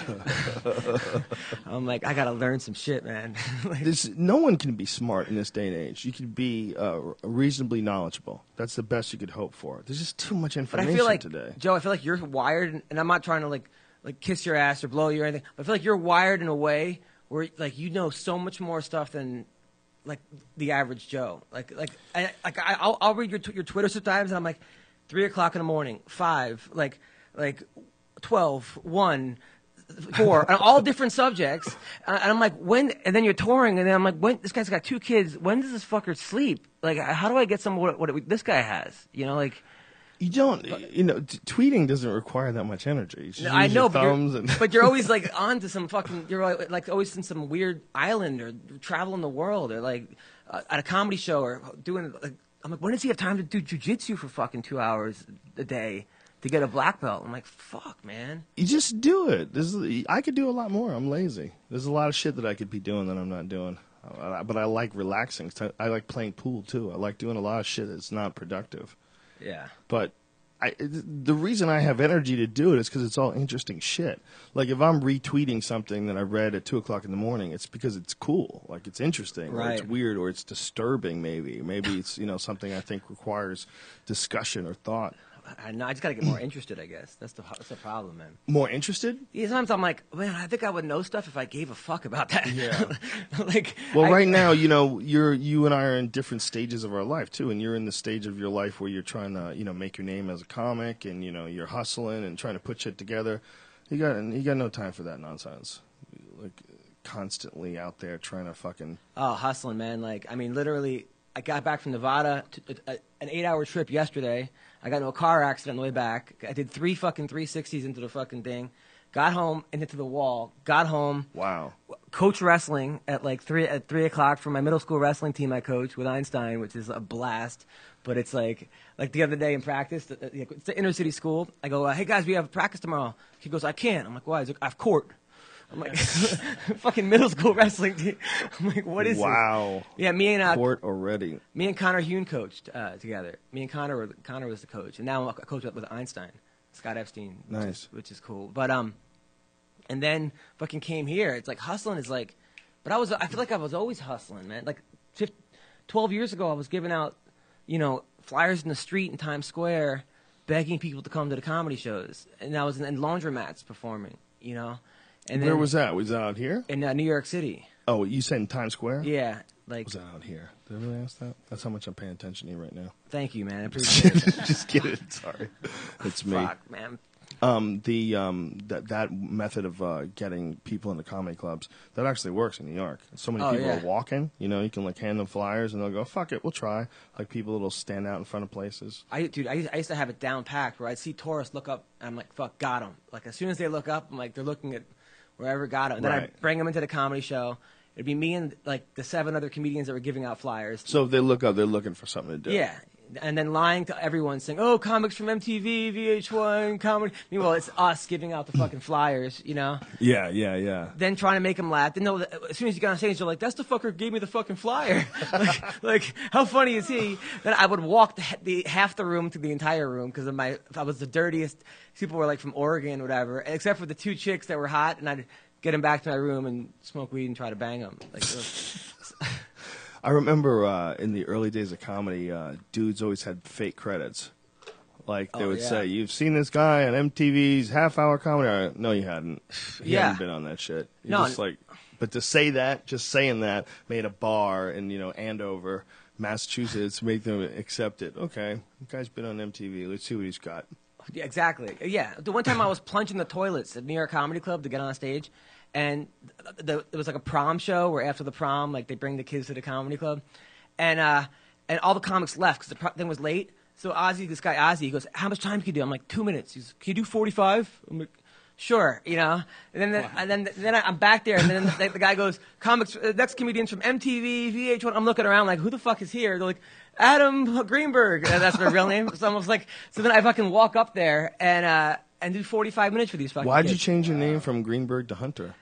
I'm like, I gotta learn some shit, man. Like, No one can be smart in this day and age. You can be reasonably knowledgeable. That's the best you could hope for. There's just too much but information I feel like today. Joe, I feel like you're wired, and I'm not trying to like kiss your ass or blow you or anything. But I feel like you're wired in a way where like you know so much more stuff than like the average Joe. I'll read your Twitter sometimes, and I'm like, 3 o'clock in the morning, 5, like 12, 1, 4, and all different subjects. And I'm like, when? And then you're touring, and then I'm like, when? This guy's got 2 kids. When does this fucker sleep? Like, how do I get some what this guy has? You know, like. You don't, you know, tweeting doesn't require that much energy. You just I use know, your but thumbs but you're always like on to some fucking. You're like always in some weird island or traveling the world or like at a comedy show or doing. Like, I'm like, when does he have time to do jujitsu for fucking 2 hours a day to get a black belt? I'm like, fuck, man. You just do it. I could do a lot more. I'm lazy. There's a lot of shit that I could be doing that I'm not doing. But I like relaxing. I like playing pool too. I like doing a lot of shit that's not productive. Yeah. But the reason I have energy to do it is because it's all interesting shit. Like if I'm retweeting something that I read at 2 o'clock in the morning, it's because it's cool. Like it's interesting, or it's weird, or it's disturbing. Maybe it's something I think requires discussion or thought. I just gotta get more interested. I guess that's the problem, man. More interested? Yeah, sometimes I'm like, man, I think I would know stuff if I gave a fuck about that. Yeah. Right now, you and I are in different stages of our life too, and you're in the stage of your life where you're trying to, make your name as a comic, and you're hustling and trying to put shit together. You got no time for that nonsense. Like constantly out there trying to fucking. Oh, hustling, man! Like, I mean, literally, I got back from Nevada, an 8-hour trip yesterday. I got into a car accident on the way back. I did 3 fucking 360s into the fucking thing. Got home and into the wall. Got home. Wow. Coach wrestling at like 3 o'clock for my middle school wrestling team I coach with Einstein, which is a blast. But it's like the other day in practice, it's the inner city school. I go, hey guys, we have practice tomorrow. He goes, I can't. I'm like, why? He's like, I have court. I'm like, fucking middle school wrestling team. I'm like, what is this? Wow. Yeah, me and court already. Me and Connor Hune coached together. Me and Connor was the coach, and now I'm a coach with Einstein, Scott Epstein. Nice, which is cool. But and then fucking came here. It's like hustling is like, but I feel like I was always hustling, man. Like 12 years ago, I was giving out, flyers in the street in Times Square, begging people to come to the comedy shows, and I was in laundromats performing, And where was that? Was that out here? In New York City. Oh, you said in Times Square? Yeah, like. Was that out here? Did I really ask that? That's how much I'm paying attention to you right now. Thank you, man. I appreciate it. Just kidding. Sorry. It's me. Fuck, man. That method of getting people into comedy clubs, that actually works in New York. So many people are walking. You know, you can like hand them flyers and they'll go, "Fuck it, we'll try." Like people that'll stand out in front of places. I used to have it down packed where I'd see tourists look up and I'm like, "Fuck, got them." Like as soon as they look up, I'm like, they're looking at wherever got them. And then I'd bring them into the comedy show. It'd be me and like the 7 other comedians that were giving out flyers. So if they look up, they're looking for something to do. Yeah. And then lying to everyone, saying, "Oh, comics from MTV, VH1, comedy." Meanwhile, it's us giving out the fucking flyers, you know? Yeah. Then trying to make them laugh. Then as soon as you got on stage, they're like, "That's the fucker who gave me the fucking flyer." like, how funny is he? Then I would walk the half the room to the entire room because I was the dirtiest. People were like from Oregon, or whatever, except for the 2 chicks that were hot, and I'd get them back to my room and smoke weed and try to bang them. Like. I remember in the early days of comedy, dudes always had fake credits. Like they would say, "You've seen this guy on MTV's half-hour comedy." No, you hadn't. You hadn't been on that shit. You're No. just like, but to say that, just saying that, made a bar in Andover, Massachusetts, make them accept it. Okay, the guy's been on MTV. Let's see what he's got. Yeah, exactly. Yeah. The one time I was plunging the toilets at New York Comedy Club to get on stage, and there was like a prom show where after the prom, like they bring the kids to the comedy club, and all the comics left because the thing was late. So this guy Ozzy, he goes, "How much time can you do?" I'm like, 2 minutes. He's, "Can you do 45?" I'm like, "Sure," you know. And then I'm back there, and then the guy goes, "Comics, next comedians from MTV, VH1." I'm looking around like, who the fuck is here? They're like, "Adam Greenberg." And that's their real name. So I was like, so then I fucking walk up there and do 45 minutes for these fucking Why'd kids. you change your name from Greenberg to Hunter?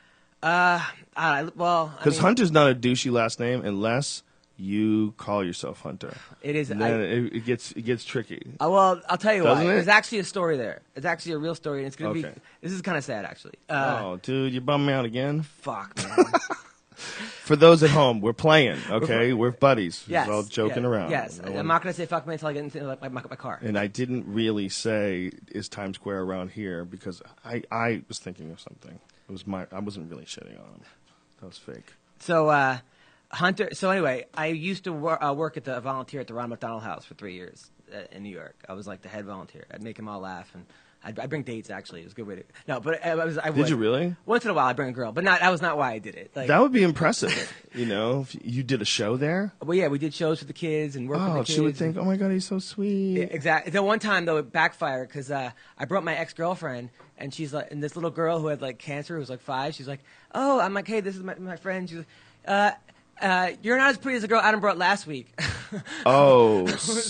Because Hunter's not a douchey last name unless you call yourself Hunter. It is. And then it gets tricky. Well, I'll tell you why. Doesn't it? There's actually a story there. It's actually a real story, and it's gonna be. Okay. This is kind of sad, actually. Oh, dude, you bummed me out again. Fuck, man. For those at home, we're playing, okay? We're buddies. Yes. We're all joking around. Yes. I'm not gonna say fuck me until I get into my car. And I didn't really say, is Times Square around here? Because I was thinking of something. It was I wasn't really shitting on him. That was fake. So, Hunter. So anyway, I used to work at the volunteer at the Ron McDonald House for 3 years in New York. I was like the head volunteer. I'd make them all laugh, and I'd bring dates. Actually, it was a good way to. No, but I would. Did you really? Once in a while, I'd bring a girl, but that was not why I did it. Like, That would be impressive. If you did a show there. well, yeah, we did shows for the kids and worked with the kids. She would think, "Oh my God, he's so sweet." Yeah, exactly. The one time though, it backfired because I brought my ex-girlfriend, and she's like, and this little girl who had like cancer, who was like 5. She's like, "Oh," I'm like, "Hey, this is my friend." She's like, "You're not as pretty as the girl Adam brought last week." Oh,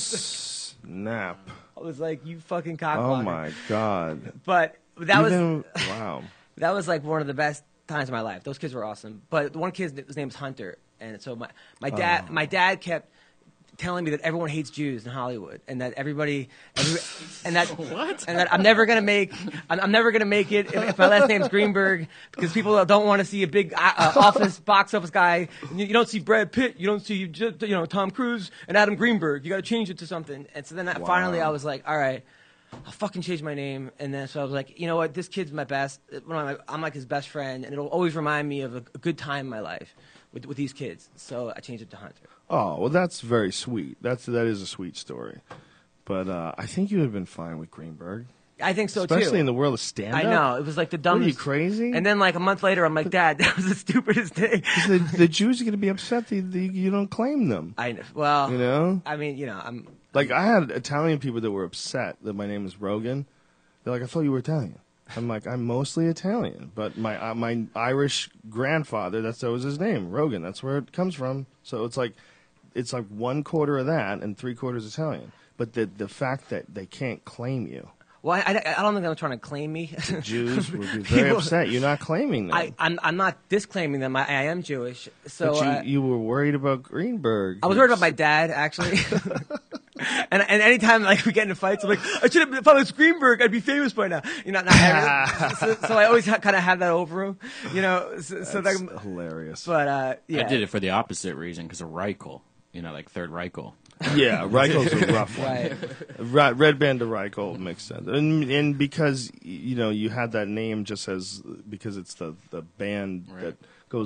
snap. I was like, "You fucking cockblocker." Oh my God. But that was wow. that was like one of the best times of my life. Those kids were awesome. But the one kid, his name was Hunter, and so my dad kept telling me that everyone hates Jews in Hollywood, and that and that I'm never gonna make it if my last name's Greenberg, because people don't want to see a big box office guy. You don't see Brad Pitt, you don't see Tom Cruise and Adam Greenberg. You got to change it to something. And so then finally I was like, all right, I'll fucking change my name. And then so I was like, you know what, this kid's my best. I'm like his best friend, and it'll always remind me of a good time in my life with these kids. So I changed it to Hunter. Oh, well, that's very sweet. That is a sweet story. But I think you would have been fine with Greenberg. I think so, too. Especially in the world of stand-up. I know. It was like the dumbest. Are you crazy? And then like a month later, I'm like, Dad, that was the stupidest thing. The Jews are going to be upset that you don't claim them. I know. Well, you know? I mean, I'm... Like, I had Italian people that were upset that my name is Rogan. They're like, I thought you were Italian. I'm like, I'm mostly Italian, but my Irish grandfather, that was his name, Rogan. That's where it comes from. So it's like 1/4 of that and 3/4 Italian. But the fact that they can't claim you. Well, I don't think they're trying to claim me. The Jews would be very upset. You're not claiming them. I'm not disclaiming them. I am Jewish. So but you were worried about Greenberg. I was worried about my dad, actually. And anytime like we get into fights, I'm like, I should have. If I was Greenberg, I'd be famous by now. Not so I always kind of have that over him. So that's hilarious. But yeah, I did it for the opposite reason because of Reichel. Like Third Reichel. Yeah, Reichel's a rough one. Right. Red Band to Reichel makes sense, and because you had that name just because it's the band that goes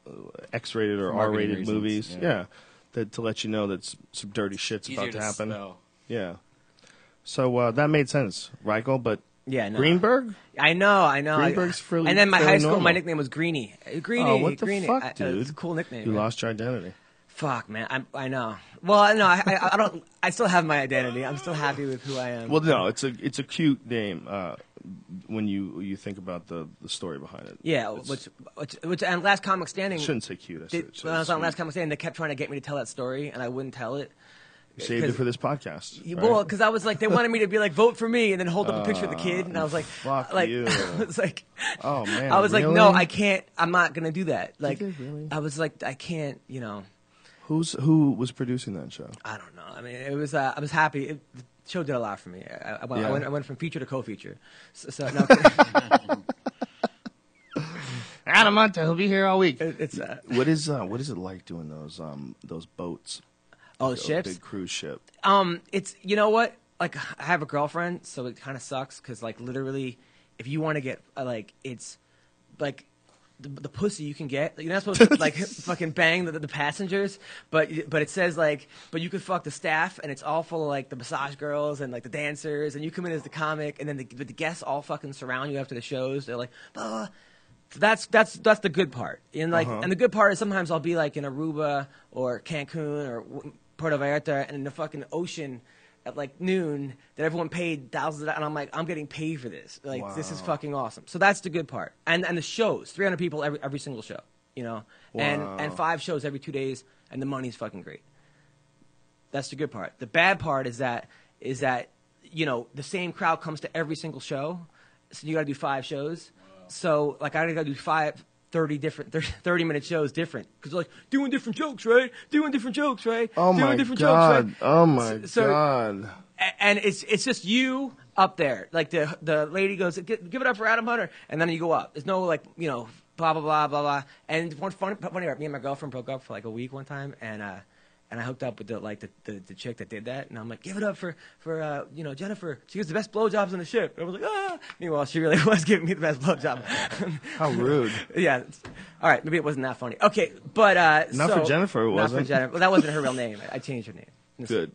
X-rated or Marketing R-rated reasons, movies. yeah. Yeah, that to let you know that some dirty shit's Easier about to happen. spell. Yeah. So that made sense, Reichel, but Yeah, no. Greenberg? I know. Greenberg's fairly- And then my fairly high school, normal. my nickname was Greenie. Greenie. Oh, what the Greenie. fuck, dude? It's a cool nickname. You man. lost your identity. Fuck, man. I know. Well, no, I don't. I still have my identity. I'm still happy with who I am. Well, no, it's a cute name when you think about the story behind it. yeah, It's- which and Last Comic Standing. I shouldn't say cute. I should say When I was on sweet. Last Comic Standing, they kept trying to get me to tell that story, and I wouldn't tell it. You saved it for this podcast. right? Well, because I was like, they wanted me to be like, vote for me, and then hold up a picture of the kid, and I was like, fuck like, you. I was like, Oh, man, I was like, really? no, I can't. I'm not gonna do that. Like, they really? I was like, I can't. You know, Who was producing that show? I don't know. I mean, it was. I was happy. The show did a lot for me. I went from feature to co-feature. So no, Adam Hunter, he'll be here all week. it's What is it like doing those boats? the A ships. big cruise ship. It's you know what? Like I have a girlfriend, so it kind of sucks because like literally, if you want to get like it's like the pussy you can get, you're not supposed to like fucking bang the passengers, but it says like, but you could fuck the staff, and it's all full of like the massage girls and like the dancers, and you come in as the comic, and then the guests all fucking surround you after the shows. They're like, blah, blah. So that's the good part, and like, and the good part is sometimes I'll be like in Aruba or Cancun or Puerto Vallarta, and in the fucking ocean at like noon that everyone paid thousands of, and I'm like, I'm getting paid for this. Like, this is fucking awesome. So that's the good part. And the shows, 300 people every single show, you know, and 5 shows every 2 days, and the money's fucking great. That's the good part. The bad part is that you know the same crowd comes to every single show, so you got to do 5 shows. So like I got to do 30-minute shows different because like doing different jokes, right? Doing different jokes, right? Oh doing my different god! jokes, right? Oh my So- god! And it's just you up there. Like the lady goes, give it up for Adam Hunter, and then you go up. There's no like you know blah blah blah blah blah. And one funny part, me and my girlfriend broke up for like a week one time, and I hooked up with the chick that did that, and I'm like, give it up for you know Jennifer. She gives the best blowjobs on the ship. I was like, ah. Meanwhile, she really was giving me the best blowjob. How rude! Yeah. All right. Maybe it wasn't that funny. Okay, but Not for Jennifer, it not wasn't. for Jennifer. Well, that wasn't her real name. I changed her name. Good.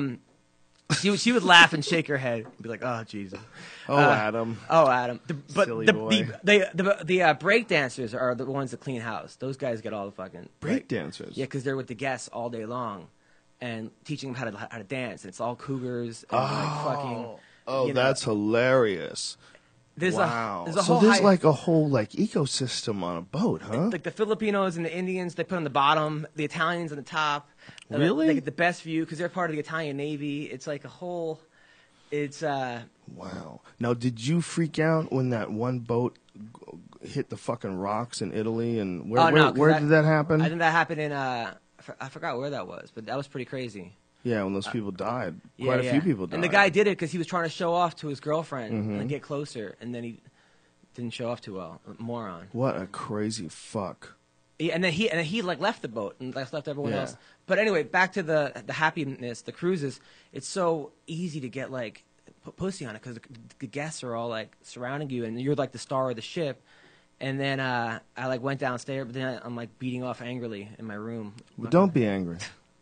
She would laugh and shake her head and be like, "Oh Jesus." Oh, Adam. Oh, Adam. Silly boy. The break dancers are the ones that clean house. Those guys get all the fucking Break dancers. Yeah, because they're with the guests all day long, and teaching them how to dance. And it's all cougars and like fucking. Oh, you know, that's hilarious. there's Wow. There's a So whole there's high- like a whole like ecosystem on a boat, huh? like the Filipinos and the Indians, they put on the bottom. The Italians on the top. Really? They get the best view because they're part of the Italian Navy. It's like a whole. It's Wow. Now, did you freak out when that one boat hit the fucking rocks in Italy? And where, Oh, no, 'cause where did that happen? I think that happened in I forgot where that was, but that was pretty crazy. Yeah, when those people died. Yeah, Quite a yeah. few people died. And the guy did it because he was trying to show off to his girlfriend Mm-hmm. and get closer, and then he didn't show off too well. Moron. What a crazy fuck. Yeah, and then he like left the boat and left everyone Yeah. else. But anyway, back to the happiness, the cruises. It's so easy to get like pussy on it because the guests are all like surrounding you, and you're like the star of the ship. And then I like went downstairs, but then I'm like beating off angrily in my room. Well, don't be angry.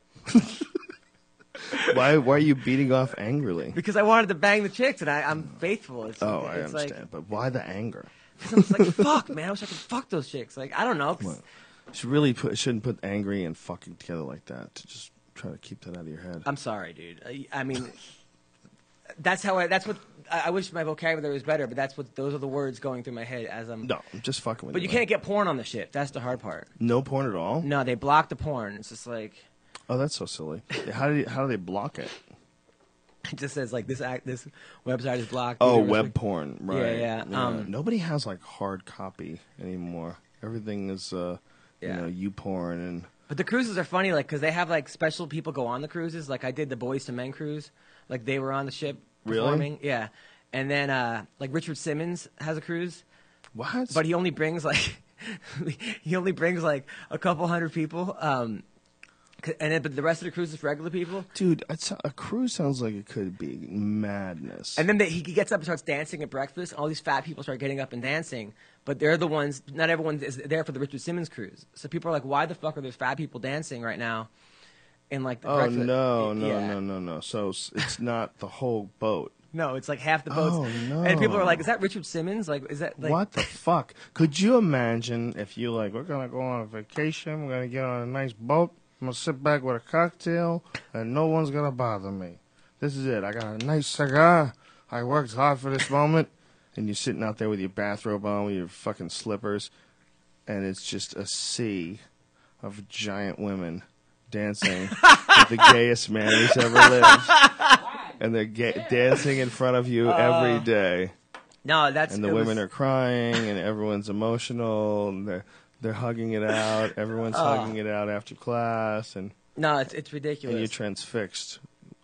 Why are you beating off angrily? Because I wanted to bang the chicks, and I'm faithful. It's, Oh, I it's understand. But why the anger? Like, I was like, fuck, man, I wish I could fuck those chicks. Like, I don't know. 'Cause What? Shouldn't put angry and fucking together like that. To just try to keep that out of your head. I'm sorry, dude. I mean, that's what I wish my vocabulary was better, but those are the words going through my head as I'm. No, I'm just fucking with But you. you man. can't get porn on the ship. That's the hard part. No porn at all. No, they block the porn. It's just like Oh, that's so silly. How do they block it? it just says like this website is blocked. Oh, Whatever. web porn, right? Yeah. Nobody has like hard copy anymore. Everything is, Yeah. you porn and. But the cruises are funny, like, because they have like special people go on the cruises. Like I did the Boys to Men cruise. Like they were on the ship Really? performing. Yeah. And then like Richard Simmons has a cruise, What? but he only brings like a couple hundred people. But the rest of the cruise is for regular people. Dude, a cruise sounds like it could be madness. And then he gets up and starts dancing at breakfast. All these fat people start getting up and dancing, but they're the ones. Not everyone is there for the Richard Simmons cruise. So people are like, "Why the fuck are there fat people dancing right now?" In like the oh breakfast. no. So it's not the whole boat. No, it's like half the boats. Oh, no. And people are like, "Is that Richard Simmons? Like, is that like What the fuck? Could you imagine if you like, we're gonna go on a vacation, we're gonna get on a nice boat, I'm gonna sit back with a cocktail, and no one's gonna bother me. This is it. I got a nice cigar. I worked hard for this moment, and you're sitting out there with your bathrobe on, with your fucking slippers, and it's just a sea of giant women dancing with the gayest man who's ever lived, and they're dancing in front of you every day. No, that's And the women are crying, and everyone's emotional, and they're hugging it out. Everyone's hugging it out after class, and No, it's ridiculous. you're transfixed.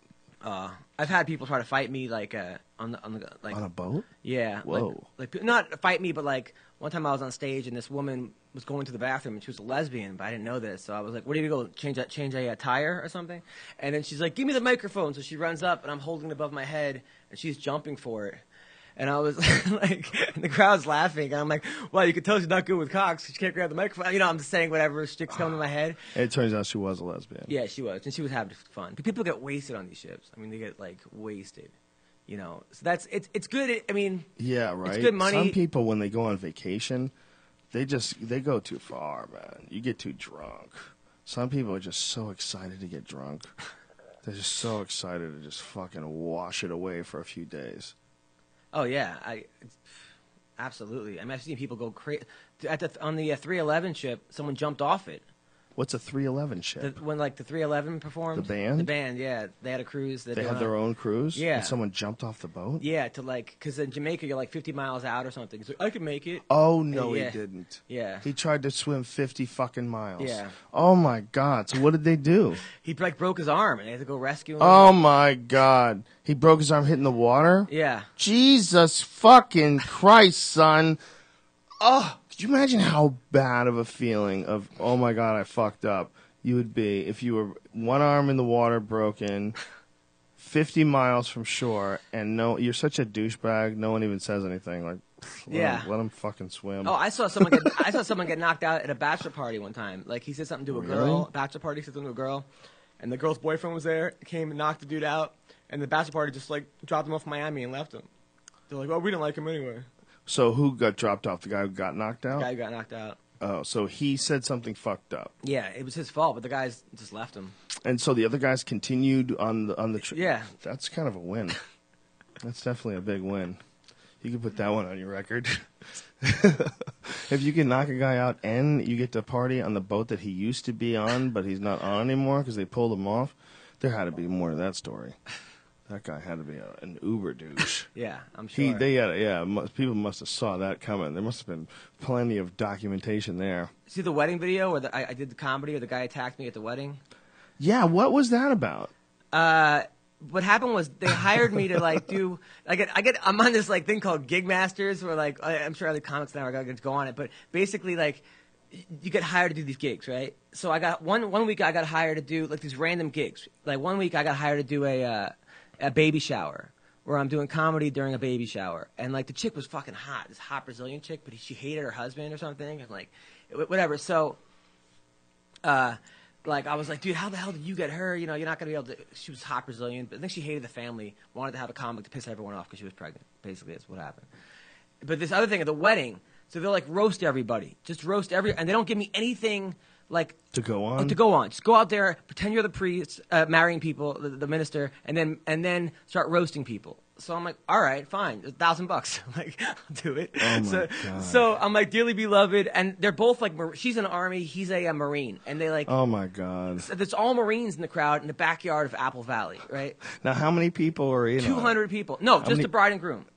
I've had people try to fight me like on the like On a boat? yeah. Whoa. Like not fight me, but like one time I was on stage and this woman was going to the bathroom and she was a lesbian, but I didn't know this. So I was like, "Where do you go? Change a tire or something?" And then she's like, "Give me the microphone." So she runs up and I'm holding it above my head and she's jumping for it. And I was like, and the crowd's laughing. And I'm like, well, you can tell she's not good with cocks. She can't grab the microphone. You know, I'm just saying whatever sticks coming to my head. And it turns out she was a lesbian. Yeah, she was. And she was having fun. But people get wasted on these ships. I mean, they get, like, wasted. You know? So it's good. I mean, Yeah, right. It's good money. Some people, when they go on vacation, they go too far, man. You get too drunk. Some people are just so excited to get drunk. They're just so excited to just fucking wash it away for a few days. oh, yeah. Absolutely. I mean, I've seen people go crazy. On the 311 ship, someone jumped off it. What's a 311 ship? When, like, the 311 performed. The band? The band, yeah. They had a cruise. That They had their own cruise? Yeah. And someone jumped off the boat? Yeah, to, like, because in Jamaica, you're, like, 50 miles out or something. He's like, I can make it. Oh, no, Yeah. he didn't. Yeah. He tried to swim 50 fucking miles. Yeah. Oh, my God. So what did they do? He, like, broke his arm, and they had to go rescue him. Oh, my God. He broke his arm hitting the water? Yeah. Jesus fucking Christ, son. Oh, could you imagine how bad of a feeling of, oh, my God, I fucked up, you would be if you were one arm in the water broken, 50 miles from shore, and you're such a douchebag, no one even says anything. Like, let him fucking swim. Oh, I saw someone get knocked out at a bachelor party one time. Like, he said something to a girl, bachelor party, said something to a girl, and the girl's boyfriend was there, came and knocked the dude out, and the bachelor party just, like, dropped him off Miami and left him. They're like, oh, we didn't like him anyway. So who got dropped off? The guy who got knocked out? The guy who got knocked out. Oh, so he said something fucked up. Yeah, it was his fault, but the guys just left him. And so the other guys continued on the trip. Yeah. That's kind of a win. That's definitely a big win. You can put that one on your record. If you can knock a guy out and you get to party on the boat that he used to be on, but he's not on anymore because they pulled him off, there had to be more to that story. That guy had to be an uber douche. Yeah, I'm sure. People must have saw that coming. There must have been plenty of documentation there. See the wedding video where I did the comedy where the guy attacked me at the wedding? Yeah, what was that about? What happened was they hired me to like do I'm on this like thing called Gig Masters where like I'm sure other comics now are going to go on it, but basically like you get hired to do these gigs, right? So I got one week I got hired to do like these random gigs. Like 1 week I got hired to do a baby shower where I'm doing comedy during a baby shower, and like the chick was fucking hot, this hot Brazilian chick, but she hated her husband or something, and like whatever. So like I was like, dude, how the hell did you get her? You know, you're not gonna be able to. She was hot Brazilian, but I think she hated the family, wanted to have a comic to piss everyone off because she was pregnant. Basically, that's what happened. But this other thing at the wedding, so they'll like roast everybody, just roast and they don't give me anything like to go on. Just go out there, pretend you're the priest, marrying people, the minister, and then start roasting people. So I'm like, all right, fine, $1,000. Like, I'll do it. Oh my God. So I'm like, dearly beloved, and they're both like, she's an Army, he's a Marine, and they like, oh my God, so there's all Marines in the crowd in the backyard of Apple Valley, right? Now, how many people are in? 200 people. No, just the bride and groom.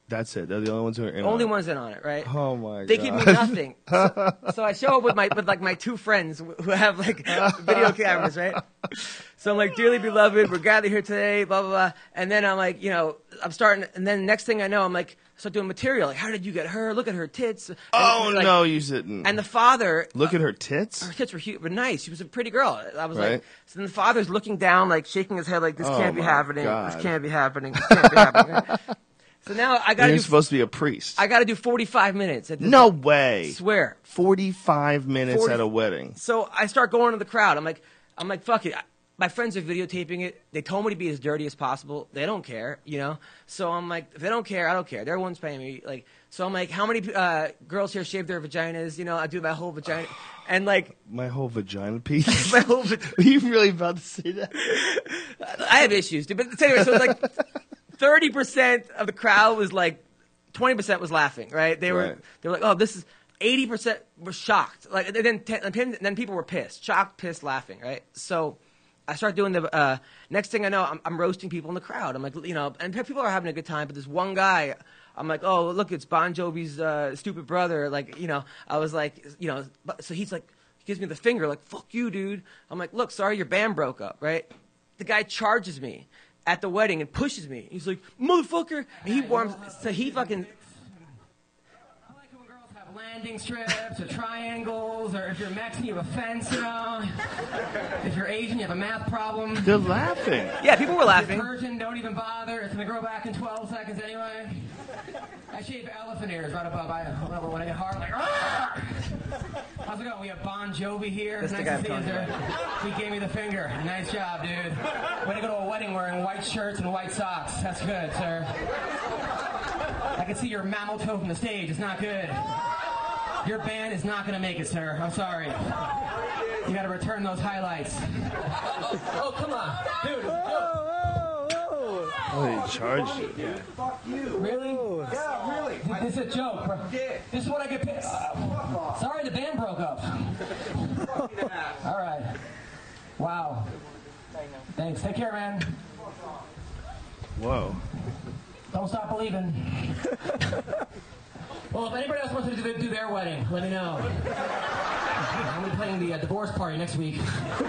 That's it. They're the only ones who are in Only on it. ones in on it, right? Oh my god. They give me nothing. So I show up with my two friends who have like video cameras, right? So I'm like, dearly beloved, we're gathered here today, blah blah blah. And then I'm like, I'm starting, and then next thing I know, I'm like, start doing material. Like, how did you get her? Look at her tits. And No, you didn't. And the father. Look at her tits. Her tits were huge, but nice. She was a pretty girl. I was Right. like, so then the father's looking down, like shaking his head, like this can't be my happening. God. This can't be happening. This can't be happening. So now I gotta You're do. supposed to be a priest. I gotta do 45 minutes. At this No way. Swear. 45 minutes 40 at a wedding. So I start going to the crowd. I'm like, fuck it. My friends are videotaping it. They told me to be as dirty as possible. They don't care, So I'm like, if they don't care, I don't care. They're ones paying me. Like, so I'm like, how many girls here shave their vaginas? I do my whole vagina, and like My whole vagina piece. my whole. Are you really about to say that? I have issues, dude. But anyway, so it's like 30% of the crowd was like, 20% was laughing, right? They were like, oh, this is. 80% were shocked. Like, and then people were pissed, shocked, pissed, laughing, right? So I start doing the next thing I know, I'm roasting people in the crowd. I'm like, and people are having a good time, but this one guy, I'm like, oh, look, it's Bon Jovi's stupid brother. Like, I was like, so he's like, he gives me the finger, like, fuck you, dude. I'm like, look, sorry, your band broke up, right? The guy charges me at the wedding and pushes me. He's like, motherfucker. And he warms, so he fucking. Landing strips or triangles, or if you're Mexican, you have a fence, If you're Asian, you have a math problem. They're laughing. Yeah, people were If laughing. you're Persian, don't even bother. It's going to grow back in 12 seconds anyway. I shave elephant ears right above. When I get hard, I'm like, Arr! How's it going? We have Bon Jovi here. That's the nice guy to see you, I'm talking sir. He gave me the finger. Nice job, dude. Way to go to a wedding wearing white shirts and white socks. That's good, sir. I can see your mammal toe from the stage. It's not good. Your band is not going to make it, sir. I'm sorry. You got to return those highlights. Oh, come on. Dude. Oh, he charged you. Really? Yeah, really. This is a joke, bro. This is what I get paid. Sorry, the band broke up. All right. Wow. Thanks. Take care, man. Whoa. Don't stop believing. Well, if anybody else wants to do their wedding, let me know. I'm playing the divorce party next week.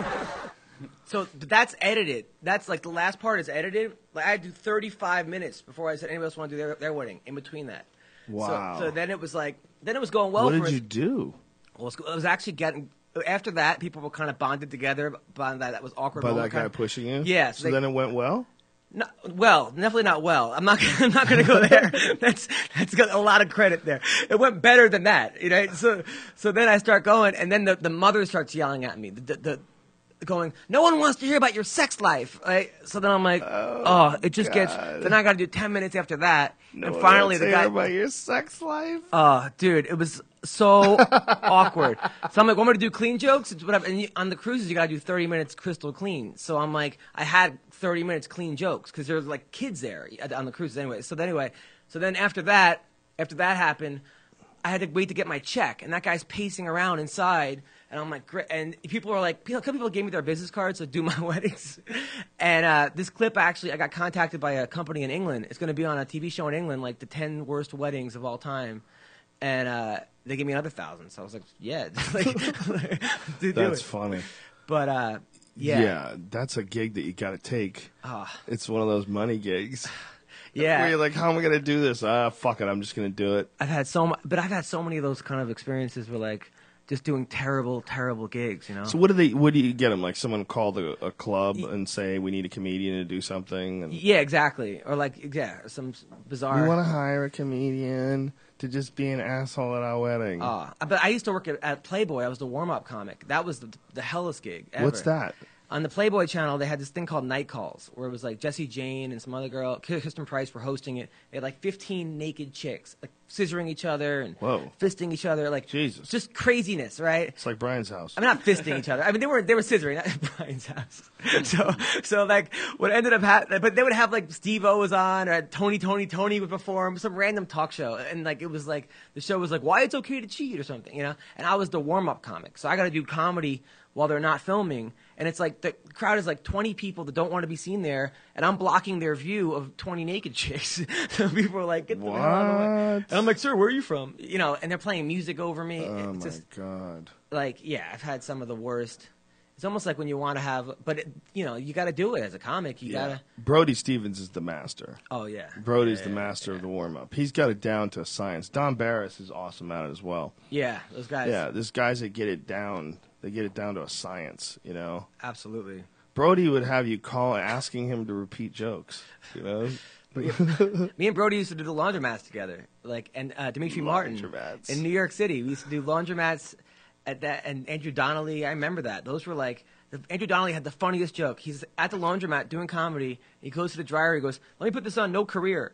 So that's edited. That's like the last part is edited. Like I do 35 minutes before I said anybody else want to do their wedding. In between that. Wow. So then it was like, then it was going well. What for did us. you do? Well, it was actually getting. After that, people were kind of bonded together. That was awkward. By moment, that guy kind of. pushing you? Yeah. So then it went well? No, well, definitely not well. I'm not going to go there. That's got a lot of credit there. It went better than that, So then I start going, and then the mother starts yelling at me. Going, no one wants to hear about your sex life. Right? So then I'm like, it just gets. Then I got to do 10 minutes after that, and finally the guy. About your sex life? Oh, dude, it was so awkward. So I'm like, want me to do clean jokes? It's whatever. And on the cruises, you got to do 30 minutes crystal clean. So I'm like, I had 30 minutes clean jokes because there's like kids there on the cruises anyway. So then after that happened, I had to wait to get my check, and that guy's pacing around inside. And I'm like, great. And people are like, a couple people gave me their business cards to do my weddings. And this clip, actually, I got contacted by a company in England. It's going to be on a TV show in England, like the 10 worst weddings of all time. And they gave me another 1,000. So I was like, yeah. That's funny. But, Yeah, that's a gig that you got to take. It's one of those money gigs. Yeah. Where you're like, how am I going to do this? Fuck it, I'm just going to do it. I've had so many of those kind of experiences where, like, just doing terrible, terrible gigs, So what do you get them? Like someone called a club and say, we need a comedian to do something? And Yeah, exactly. Or some bizarre. we want to hire a comedian to just be an asshole at our wedding. But I used to work at Playboy. I was the warm-up comic. That was the hellest gig ever. What's that? On the Playboy channel, they had this thing called Night Calls, where it was like Jesse Jane and some other girl, Kristen Price, were hosting it. They had like 15 naked chicks, like scissoring each other and Whoa. fisting each other, like Jesus. just craziness, right? It's like Brian's house. I mean, not fisting each other. I mean, they were scissoring, not at Brian's house. So like, what ended up happening, but they would have like Steve-O was on, or Tony would perform, some random talk show, and like, it was like, the show was like, why it's okay to cheat or something, you know? And I was the warm-up comic, so I got to do comedy while they're not filming, and it's like, the crowd is like 20 people that don't want to be seen there, and I'm blocking their view of 20 naked chicks. So people are like, get the hell out of the way. And I'm like, sir, where are you from? You know, and they're playing music over me. Oh, It's my just, God. like, yeah, I've had some of the worst. It's almost like when you want to have, but you know, you got to do it as a comic. You gotta. Brody Stevens is the master. Oh yeah. Brody's the master of the warm-up. He's got it down to a science. Don Barris is awesome at it as well. Yeah, those guys. Yeah, there's guys that get it down. They get it down to a science, you know. Absolutely. Brody would have you call asking him to repeat jokes, you know. Me and Brody used to do the laundromats together, like, and Dimitri Martin Laundromats. in New York City. We used to do laundromats at that, and Andrew Donnelly. I remember that. Those were like, Andrew Donnelly had the funniest joke. He's at the laundromat doing comedy. He goes to the dryer. He goes, "Let me put this on. No career."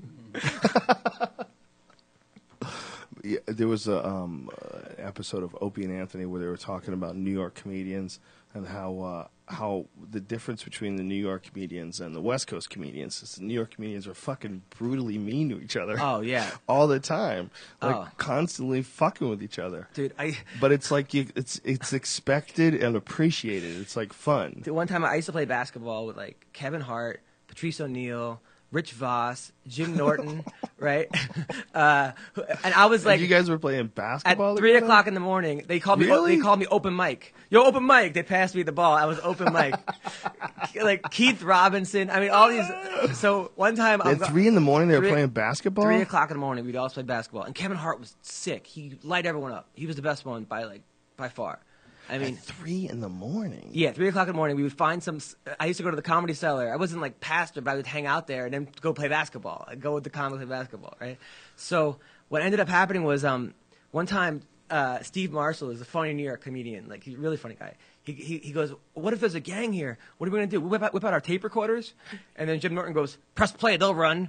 Yeah, there was a episode of Opie and Anthony where they were talking about New York comedians and how the difference between the New York comedians and the West Coast comedians is the New York comedians are fucking brutally mean to each other. Oh yeah, all the time, like constantly fucking with each other. dude. But it's like it's expected and appreciated. It's like fun. One time I used to play basketball with like Kevin Hart, Patrice O'Neal, Rich Voss, Jim Norton, right? And I was like, you guys were playing at basketball 3 together? o'clock in the morning. They called me. Really? They called me open mic. Yo, open mic. They passed me the ball. I was open mic. Like Keith Robinson. I mean, all these. So one time, At 3 in the morning, they were 3 playing basketball. 3 o'clock in the morning, we'd all play basketball. And Kevin Hart was sick. He light everyone up. He was the best one by far. I mean, At 3 in the morning. yeah, 3 o'clock in the morning, we would find some. I used to go to the Comedy Cellar. I wasn't like pastor, but I would hang out there and then go play basketball. I'd go with the comics play basketball, right? So what ended up happening was one time Steve Marshall is a funny New York comedian, like he's a really funny guy. He goes, "What if there's a gang here? What are we gonna do? We whip out our tape recorders?" And then Jim Norton goes, "Press play, they'll run."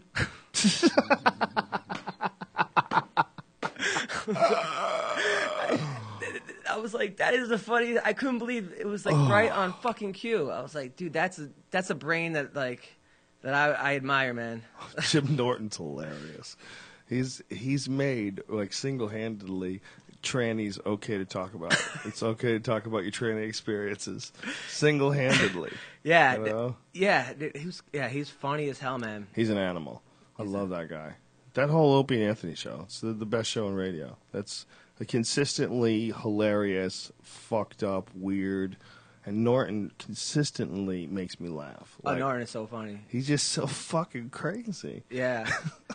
I was like, that is the funny. I couldn't believe it was like right on fucking cue. I was like, dude, that's a brain that I admire, man. Jim Norton's hilarious. He's made like single-handedly trannies okay to talk about. It's okay to talk about your tranny experiences single-handedly. Yeah, you know? yeah, dude, he's funny as hell, man. He's an animal. I love that guy. That whole Opie and Anthony show. It's the best show on radio. That's consistently hilarious, fucked up, weird, and Norton consistently makes me laugh. Oh, Norton is so funny. He's just so fucking crazy. Yeah.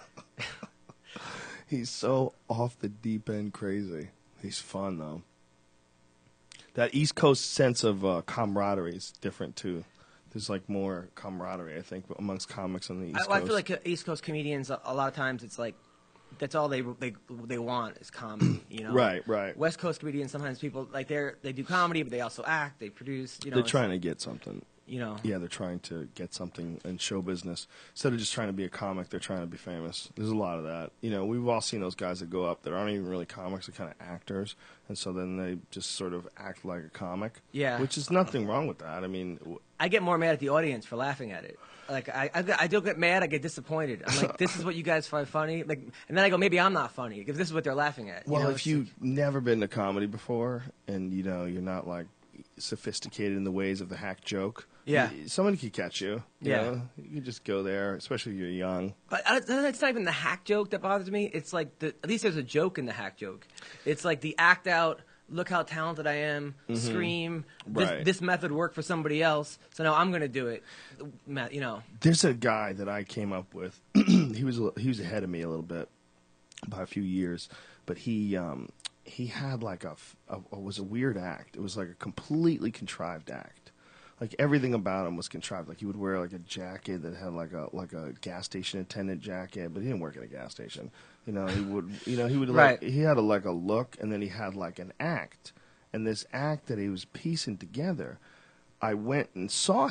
He's so off the deep end crazy. He's fun, though. That East Coast sense of camaraderie is different, too. There's, like, more camaraderie, I think, amongst comics on the East Coast. I feel like East Coast comedians, a lot of times, it's like, that's all they want is comedy, you know? Right. West Coast comedians, sometimes people, like, they do comedy, but they also act, they produce, you know. They're trying to get something. You know. Yeah, they're trying to get something in show business. Instead of just trying to be a comic, they're trying to be famous. There's a lot of that. You know, we've all seen those guys that go up that aren't even really comics, they're kind of actors. And so then they just sort of act like a comic. Yeah. Which is nothing wrong with that. I mean, I get more mad at the audience for laughing at it. Like, I don't get mad, I get disappointed. I'm like, this is what you guys find funny? Like, and then I go, maybe I'm not funny, because this is what they're laughing at. well, you know, if you've never been to comedy before and, you know, you're not, like, sophisticated in the ways of the hack joke, yeah, somebody could catch you. You Yeah. know? You can just go there, especially if you're young. But it's not even the hack joke that bothers me. It's like, at least there's a joke in the hack joke. It's like the act out, look how talented I am, scream, Right. this method worked for somebody else, so now I'm going to do it. You know. There's a guy that I came up with. he was ahead of me a little bit by a few years, but he had like it was a weird act. It was like a completely contrived act. Like everything about him was contrived. Like he would wear like a jacket that had like a gas station attendant jacket, but he didn't work at a gas station. You know, he would Right. he had a look, and then he had like an act, and this act that he was piecing together. I went and saw him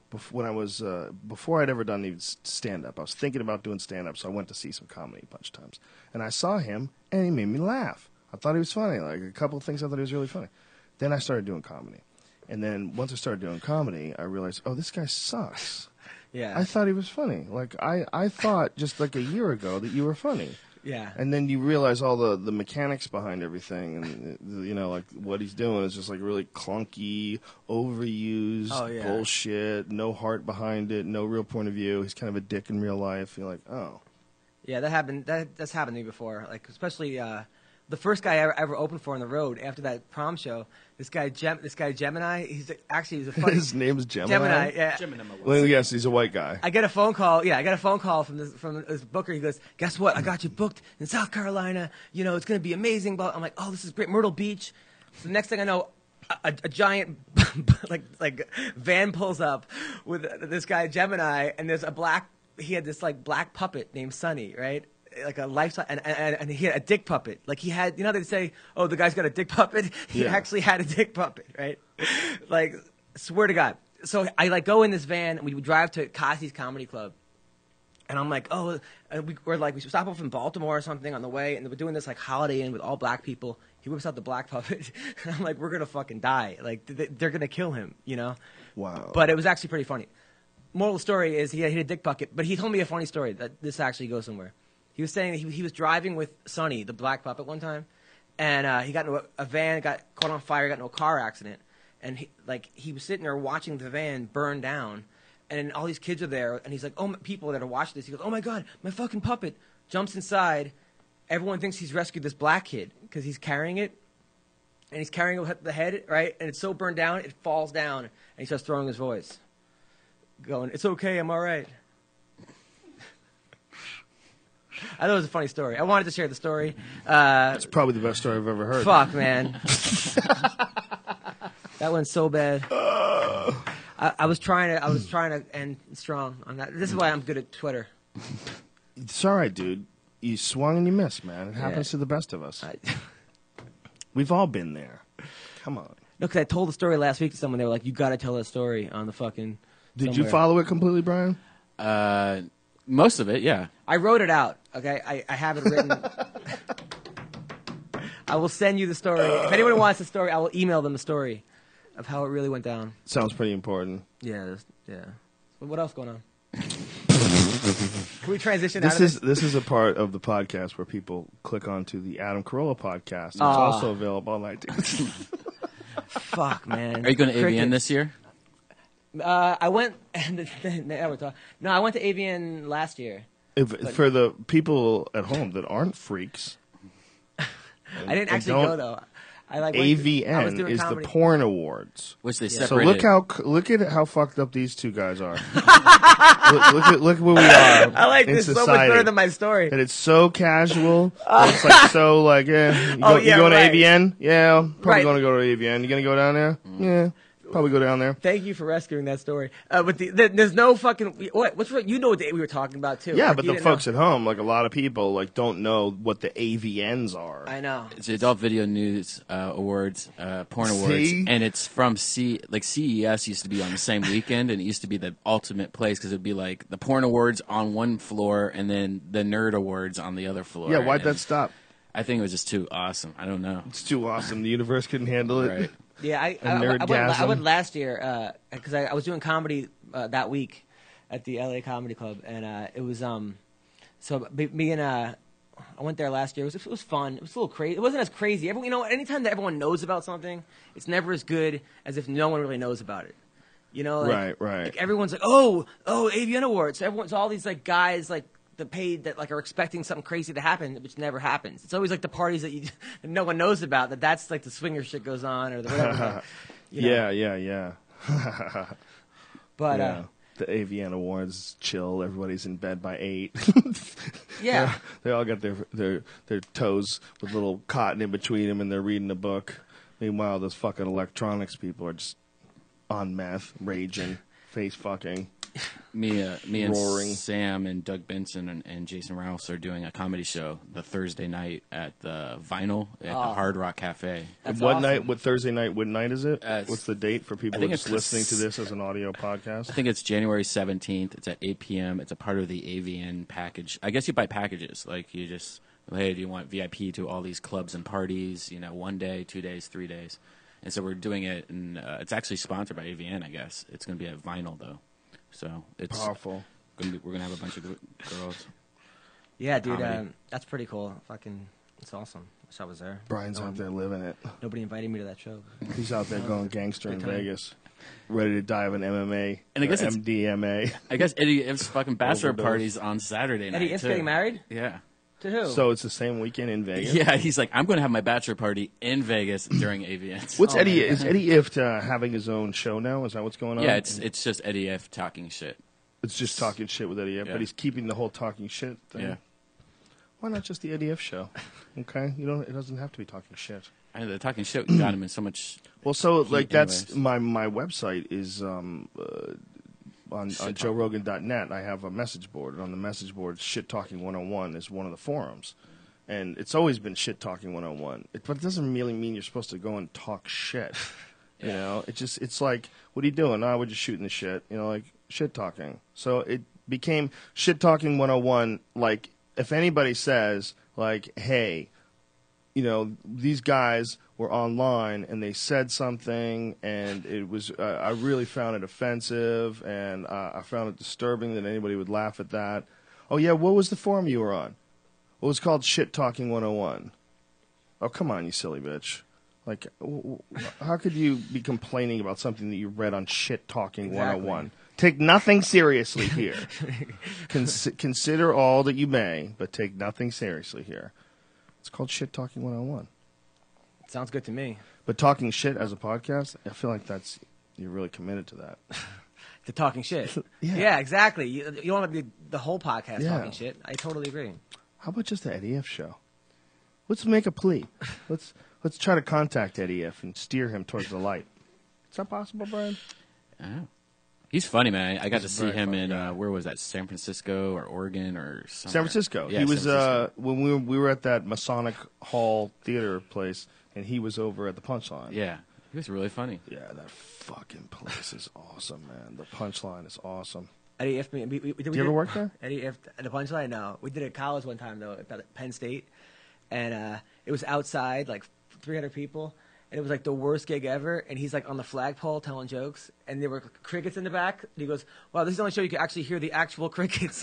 when I was before I'd ever done even stand up. I was thinking about doing stand up, so I went to see some comedy a bunch of times, and I saw him, and he made me laugh. I thought he was funny. Like a couple of things, I thought he was really funny. Then I started doing comedy, and then once I started doing comedy, I realized, oh, this guy sucks. Yeah. I thought he was funny. Like I thought just like a year ago that you were funny. Yeah. And then you realize all the mechanics behind everything, and you know, like what he's doing is just like really clunky, overused bullshit. No heart behind it. No real point of view. He's kind of a dick in real life. You're like, oh. Yeah, that happened. That's happened to me before. Like especially the first guy I ever opened for on the road after that prom show. This guy Gemini. He's a funny. His name's Gemini. Gemini. Yeah. Well, yes, he's a white guy. I get a phone call. Yeah, I got a phone call from this booker. He goes, "Guess what? I got you booked in South Carolina. You know, it's going to be amazing." But I'm like, "Oh, this is great, Myrtle Beach." So the next thing I know, a giant like van pulls up with this guy Gemini, and there's he had this like black puppet named Sonny, right? Like a lifestyle, and he had a dick puppet. Like he had, you know, they say, "Oh, the guy's got a dick puppet." He actually had a dick puppet, right? Like, swear to God. So I like go in this van, and we would drive to Cosby's Comedy Club, and I'm like, oh, and we stop off in Baltimore or something on the way, and we're doing this like Holiday Inn with all black people. He whips out the black puppet, and I'm like, we're gonna fucking die. Like they're gonna kill him, you know? Wow. But it was actually pretty funny. Moral of the story is he had a dick bucket, but he told me a funny story that this actually goes somewhere. He was saying that he was driving with Sonny, the black puppet, one time, and he got into a van, got caught on fire, got into a car accident, and he was sitting there watching the van burn down, and all these kids are there, and he's like, oh, people that are watching this, he goes, oh my God, my fucking puppet, jumps inside, everyone thinks he's rescued this black kid because he's carrying it, and he's carrying the head, right, and it's so burned down, it falls down, and he starts throwing his voice, going, it's okay, I'm all right. I thought it was a funny story. I wanted to share the story. It's probably the best story I've ever heard. Fuck, man. That went so bad. I was trying to end strong on that. This is why I'm good at Twitter. It's all right, dude. You swung and you missed, man. It happens to the best of us. We've all been there. Come on. No, because I told the story last week to someone. They were like, you got to tell that story on the fucking... Did you follow it completely, Brian? Most of it, yeah. I wrote it out, okay? I have it written. I will send you the story. If anyone wants the story, I will email them the story of how it really went down. Sounds pretty important. Yeah. What else going on? Can we transition This out of this? This is a part of the podcast where people click onto the Adam Carolla podcast. It's also available on iTunes. Fuck, man. Are you going to AVN this year? I went. No, I went to AVN last year. For the people at home that aren't freaks, I didn't actually go though. AVN is the Porn Awards, which they So separated. look at how fucked up these two guys are. look where we are. I like in this society. so much better than my story. And it's so casual. It's like so like you going right. to AVN? Yeah, probably Right. going to go to AVN. You gonna go down there? Yeah. Probably go down there. Thank you for rescuing that story. But there's no fucking what's you know what we were talking about too. Yeah, Like, but you the didn't folks know. at home, like a lot of people, like don't know what the AVNs are. I know. It's the Adult Video News Awards, Porn Awards, See? and it's from CES used to be on the same weekend, and it used to be the ultimate place because it'd be like the Porn Awards on one floor and then the Nerd Awards on the other floor. Yeah, why'd And that stop? I think it was just too awesome. I don't know. It's too awesome. The universe couldn't handle it. Right. Yeah, I nerdgasm. went last year because I was doing comedy that week at the LA Comedy Club, and it was so me and I went there last year. It was fun. It was a little crazy. It wasn't as crazy. Anytime that everyone knows about something, it's never as good as if no one really knows about it. You know, like, Right. Like everyone's like, oh, AVN Awards. So all these like guys like the paid that like are expecting something crazy to happen, which never happens. It's always like the parties that that no one knows about. That's like the swinger shit goes on or the whatever. You know? Yeah. But yeah. The AVN Awards chill. Everybody's in bed by 8. yeah. They all got their toes with little cotton in between them, and they're reading a book. Meanwhile, those fucking electronics people are just on meth, raging, face fucking. Me and Roaring. Sam and Doug Benson and Jason Rouse are doing a comedy show the Thursday night at the Vinyl at the Hard Rock Cafe. That's What awesome. night? What Thursday night? What night is it? It's- What's the date for people I who are think just it's listening to this as an audio podcast? I think it's January 17th. It's at 8 p.m. It's a part of the AVN package. I guess you buy packages. Like, you just, hey, do you want VIP to all these clubs and parties, 1 day, 2 days, 3 days? And so we're doing it, and it's actually sponsored by AVN, I guess. It's going to be at Vinyl, though. So it's Powerful. we're going to have a bunch of girls. Yeah, dude, Comedy. that's pretty cool. Fucking, it's awesome. Wish I was there. Brian's out there living it. Nobody invited me to that show. He's out there going gangster in Good time. Vegas, ready to die of an MMA And I guess it's- MDMA. I guess Eddie If's fucking bachelor Overdose. party's on Saturday night, Eddie If's too. getting married? Yeah. To who? So it's the same weekend in Vegas. Yeah, he's like, I'm going to have my bachelor party in Vegas during AVN. What's Oh, Eddie? man. Is Eddie If having his own show now? Is that what's going on? Yeah, it's just Eddie If talking shit. It's just talking shit with Eddie If, Yeah. but he's keeping the whole talking shit thing. Yeah. Why not just the Eddie If show? Okay, it doesn't have to be talking shit. I know the talking shit got him in so much. Well, so Heat like that's anyways. my website is on JoeRogan.net. I have a message board, and on the message board, Shit Talking 101 is one of the forums, and it's always been Shit Talking 101. But it doesn't really mean you're supposed to go and talk shit. You know, it's like, what are you doing? Oh, we're just shooting the shit. Like shit talking. So it became Shit Talking 101. Like if anybody says like, hey, these guys were online and they said something and it was, I really found it offensive and I found it disturbing that anybody would laugh at that. Oh, yeah, what was the forum you were on? Well, it was called Shit Talking 101. Oh, come on, you silly bitch. Like, how could you be complaining about something that you read on Shit Talking 101? Take nothing seriously here. Consider all that you may, but take nothing seriously here. It's called Shit Talking 101. Sounds good to me. But talking shit as a podcast, I feel like you're really committed to that. To talking shit. Yeah. Exactly. You don't want to be the whole podcast Yeah. talking shit. I totally agree. How about just the Eddie If show? Let's make a plea. Let's try to contact Eddie If and steer him towards the light. Is that possible, Brian? Oh. He's funny, man. I got He's to a see very him funny in guy. where was that? San Francisco or Oregon or somewhere. San Francisco. Yeah, He was San Francisco. when we were at that Masonic Hall theater place, and he was over at the Punchline. Yeah, he was really funny. Yeah, that fucking place is awesome, man. The Punchline is awesome. Eddie If, we Did you ever work there? Eddie If, at the Punchline, no. We did it at college one time, though, at Penn State. And it was outside, like 300 people. And it was like the worst gig ever. And he's like on the flagpole telling jokes. And there were crickets in the back. And he goes, wow, this is the only show you can actually hear the actual crickets.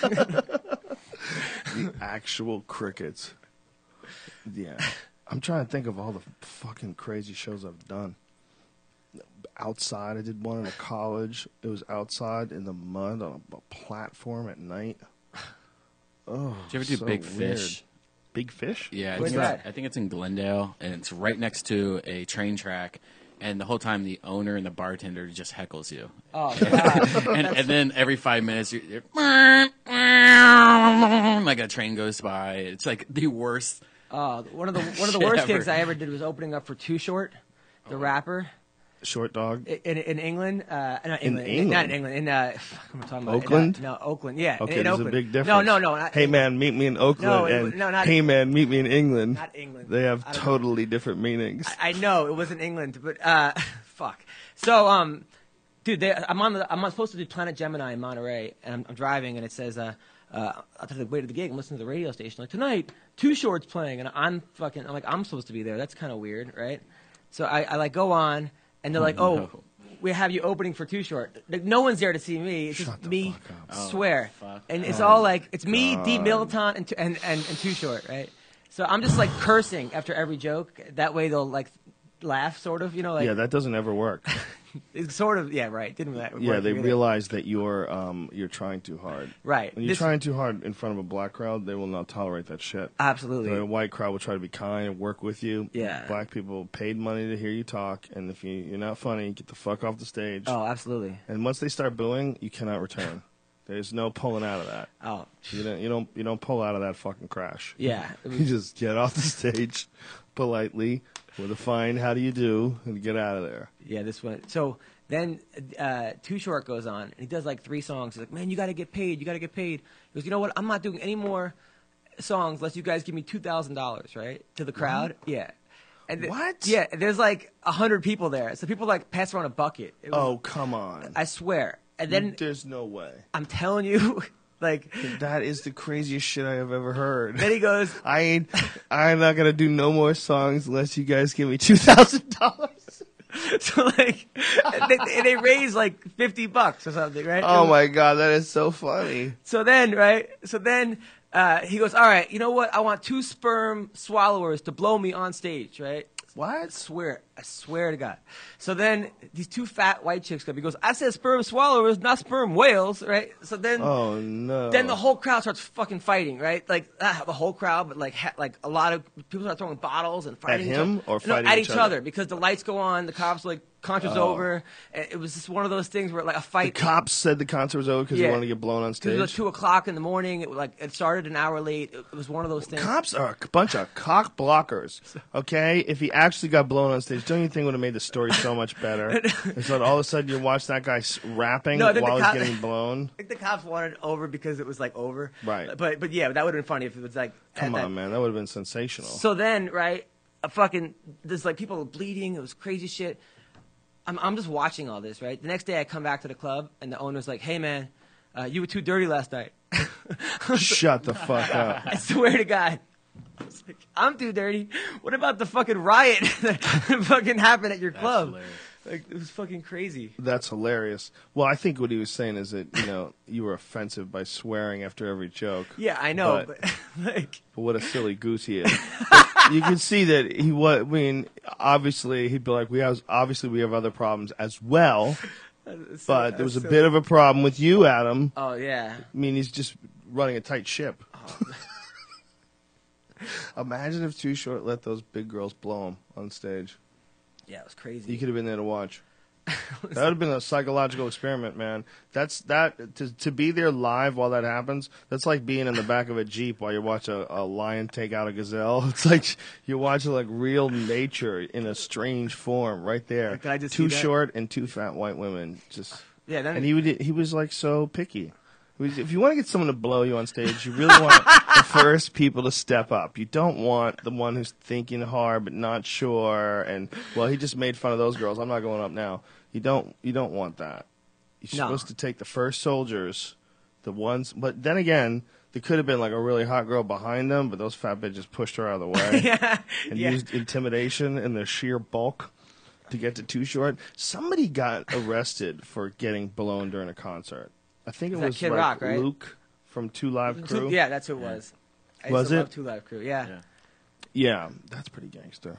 The actual crickets. Yeah. I'm trying to think of all the fucking crazy shows I've done. Outside, I did one in a college. It was outside in the mud on a platform at night. Oh, Did you ever do so Big weird. Fish? Big Fish? Yeah, Where's that? I think it's in Glendale, and it's right next to a train track. And the whole time, the owner and the bartender just heckles you. Oh, God. And then every 5 minutes, you're like a train goes by. It's like the worst. One of the Shit worst ever. gigs I ever did was opening up for Too Short, the rapper. Short Dog? In England, not In England, not in England? England, I'm talking about Oakland? no, Oakland, yeah. Okay, in there's Oakland. a big difference. No, not, Hey, man, meet me in Oakland. No, and no, not- hey, man, meet me in England. Not England. They have I don't know. totally different meanings. I know it wasn't England, but fuck. So, dude, I'm supposed to do Planet Gemini in Monterey, and I'm driving, and it says, I to the way to the gig, I'm listening to the radio station, like tonight, Too Short's playing, and I'm like, I'm supposed to be there. That's kind of weird, right? So I like go on, and they're like, no. we have you opening for Too Short. Like, no one's there to see me. It's Shut just the me. fuck up. Swear. fuck. And it's all like it's me, Deep Militant, and Too Short, right? So I'm just like cursing after every joke. That way they'll like laugh, sort of. Like Yeah, that doesn't ever work. it's sort of right. Didn't that? Yeah, work they either. realize that you're trying too hard. Right. When you're trying too hard in front of a black crowd, they will not tolerate that shit. Absolutely. The white crowd will try to be kind and work with you. Yeah. Black people paid money to hear you talk, and if you're not funny, get the fuck off the stage. Oh, absolutely. And once they start booing, you cannot return. There's no pulling out of that. Oh, You don't pull out of that fucking crash. yeah. You just get off the stage politely with a fine "How do you do?" and get out of there. Yeah, this one. So Then Too Short goes on, and he does like 3 songs. He's like, man, you got to get paid. You got to get paid. He goes, you know what? I'm not doing any more songs unless you guys give me $2,000, right? To the crowd. Yeah. And What? Yeah. There's like 100 people there. So people like pass around a bucket. It was- Oh, come on. I swear. And then There's no way. I'm telling you, like, That is the craziest shit I have ever heard. then he goes, I'm not gonna do no more songs unless you guys give me $2,000. so like, they raise like $50 or something, right? Oh my god, that is so funny. So then, right? So then he goes, all right, you know what? I want 2 sperm swallowers to blow me on stage, right? I swear to God. So then these 2 fat white chicks come. He goes, I said sperm swallowers, not sperm whales, right? So then, Oh no. then the whole crowd starts fucking fighting, right? Like the whole crowd, but like a lot of people start throwing bottles and fighting him each or other. No, fighting at each each other? other because the lights go on. The cops like concert's over. And it was just one of those things where like a the fight. cops said the concert was over because Yeah. they wanted to get blown on 'Cause it was stage. 2:00 in the morning. It started an hour late. It was one of those things. Cops are a bunch of cock blockers. Okay, if he actually got blown on stage, don't you think would have made the story so much better? And so all of a sudden you watch that guy rapping No, I think while the he's cop- getting blown. I think the cops wanted it over because it was like over. Right. But yeah, that would have been funny if it was like. Come at that- on, man, that would have been sensational. So then, right, there's like people bleeding. It was crazy shit. I'm just watching all this, right? The next day I come back to the club and the owner's like, hey man, you were too dirty last night. Shut the fuck up. I swear to God. I was like, I'm too dirty. What about the fucking riot that fucking happened at your club? hilarious. Like, it was fucking crazy. That's hilarious. Well, I think what he was saying is that, you were offensive by swearing after every joke. Yeah, I know, But- but like, But what a silly goose he is. You can see that he was, I mean, obviously he'd be like, we have other problems as well, but there was a bit of a problem with you, Adam. Oh yeah. I mean, he's just running a tight ship. Imagine if Too Short let those big girls blow him on stage. Yeah, it was crazy. You could have been there to watch. That would have been a psychological experiment, man. To be there live while that happens. That's like being in the back of a Jeep while you watch a lion take out a gazelle. It's like you're watching like real nature in a strange form right there. Can I just Too see that? Short and 2 fat white women. Just Yeah, then- and he was like so picky. If you want to get someone to blow you on stage, you really want the first people to step up. You don't want the one who's thinking hard but not sure. And well, he just made fun of those girls. I'm not going up now. You don't want that. You're No. supposed to take the first soldiers, the ones. But then again, there could have been like a really hot girl behind them, but those fat bitches pushed her out of the way and Yeah. used intimidation and their sheer bulk to get to Too Short. Somebody got arrested for getting blown during a concert. I think it that was Kid like Rock, right? Luke from 2 Live Crew. Yeah, that's who it was. I used Was to it? love 2 Live Crew. Yeah. Yeah. Yeah, that's pretty gangster.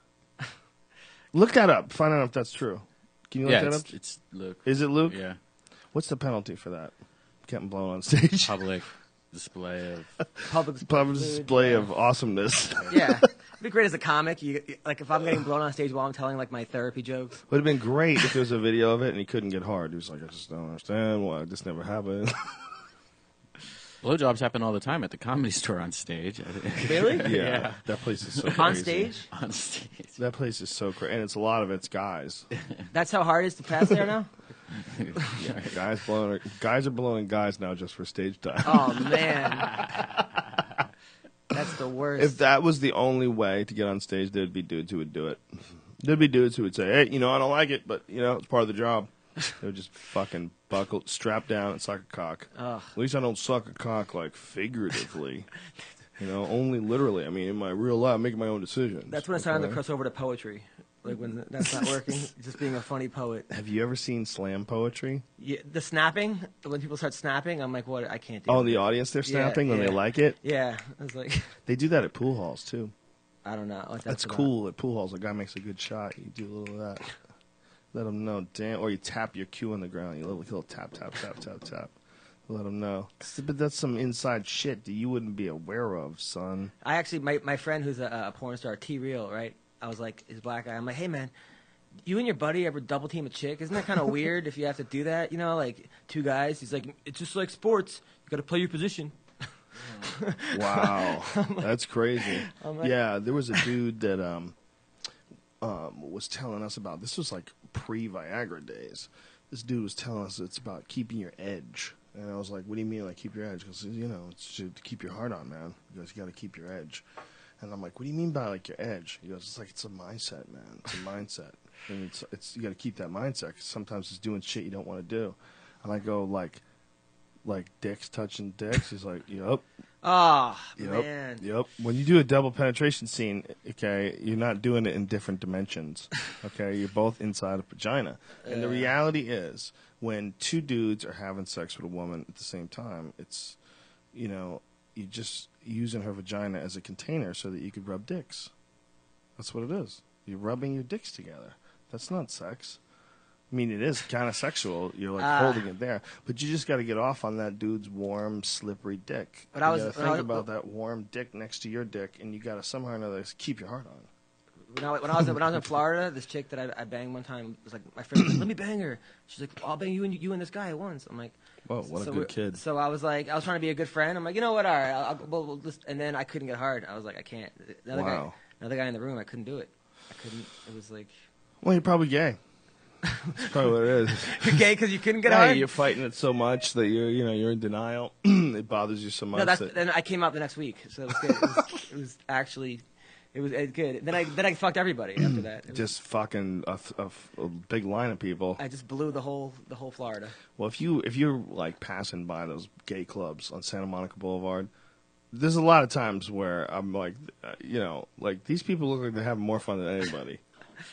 Look that up. Find out if that's true. Can you look Yeah, that up? it's Luke. Is it Luke? Yeah. What's the penalty for that? Getting blown on stage. Public display of. Public Public display of awesomeness. Yeah. It'd be great as a comic. Like if I'm getting blown on stage while I'm telling like my therapy jokes. Would have been great if there was a video of it and he couldn't get hard. He was like, I just don't understand why this never happened. Blowjobs happen all the time at the Comedy Store on stage. Really? Yeah, that place is so crazy. On stage? On stage. That place is so crazy, and it's a lot of it's guys. That's how hard it is to pass there now? Yeah, guys are blowing guys now just for stage time. Oh man. That's the worst. If that was the only way to get on stage, there'd be dudes who would do it. There'd be dudes who would say, "Hey, I don't like it, but it's part of the job." They would just fucking buckle, strap down, and suck a cock. Ugh. At least I don't suck a cock like figuratively. Only literally. I mean, in my real life, I'm making my own decisions. That's when I started to okay? cross over to poetry. Like when that's not working, just being a funny poet. Have you ever seen slam poetry? Yeah, the snapping, when people start snapping, I'm like, what? I can't do Oh, it. the audience, they're Yeah, snapping when they yeah. like it? Yeah. I was like, They do that at pool halls, too. I don't know. What That's about. cool at pool halls. A guy makes a good shot. You do a little of that. Let them know. Damn. Or you tap your cue on the ground. You little tap, tap, tap, tap, tap. Let them know. But that's some inside shit that you wouldn't be aware of, son. I actually, my friend who's a porn star, T-Real, right? I was like, he's a black guy. I'm like, hey, man, you and your buddy ever double team a chick? Isn't that kind of weird if you have to do that? Like 2 guys? He's like, it's just like sports. You got to play your position. Wow. That's crazy. I'm like- Yeah, there was a dude that was telling us about. This was like pre-Viagra days. This dude was telling us it's about keeping your edge. And I was like, what do you mean, like, keep your edge? Because, it's to keep your heart on, man. He goes, you got to keep your edge. And I'm like, what do you mean by, like, your edge? He goes, it's a mindset, man. It's a mindset. And it's you got to keep that mindset, because sometimes it's doing shit you don't want to do. And I go, like dicks touching dicks? He's like, yup. Oh, Yep, man. Yep. When you do a double penetration scene, okay, you're not doing it in different dimensions. Okay, you're both inside a vagina. And the reality is, when two dudes are having sex with a woman at the same time, it's, you're just using her vagina as a container so that you could rub dicks. That's what it is. You're rubbing your dicks together. That's not sex. I mean, it is kind of sexual. You're like holding it there, but you just got to get off on that dude's warm, slippery dick. But you I was got to think about that warm dick next to your dick, and you got to somehow or another keep your heart on. When I was in Florida, this chick that I banged one time was like, my friend was like, let me bang her. She's like, I'll bang you and this guy at once. I'm like, whoa, what a good kid. So I was like, I was trying to be a good friend. I'm like, you know what? All right, we'll just, and then I couldn't get hard. I was like, I can't. Another guy in the room, I couldn't do it. I couldn't. It was like, well, you're probably gay. That's probably what it is. You're gay because you couldn't get Yeah, hard. you're fighting it so much that you're in denial. It bothers you so much. No, then I came out the next week, so it was good. It was actually, it was good. Then I fucked everybody after that. Just fucking a big line of people. I just blew the whole Florida. Well, if you're like passing by those gay clubs on Santa Monica Boulevard, there's a lot of times where I'm like, like these people look like they're having more fun than anybody.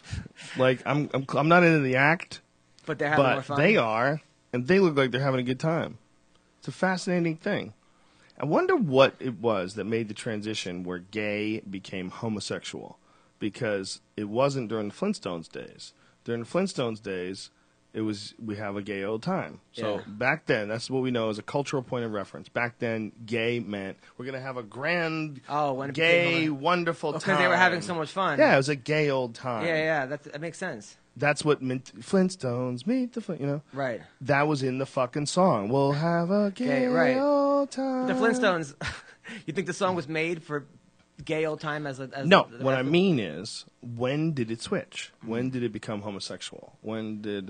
Like I'm not into the act, but they're having more fun. They are, and they look like they're having a good time. It's a fascinating thing. I wonder what it was that made the transition where gay became homosexual, because it wasn't during the Flintstones days. During the Flintstones days, it was we have a gay old time. So back then, that's what we know as a cultural point of reference. Back then, gay meant we're going to have a grand, gay, wonderful time. Because they were having so much fun. Yeah, it was a gay old time. Yeah, that makes sense. That's what meant Flintstones meet the Right. That was in the fucking song. We'll have a gay old time. The Flintstones. You think the song was made for gay old time as no? What I mean is, when did it switch? When did it become homosexual? When did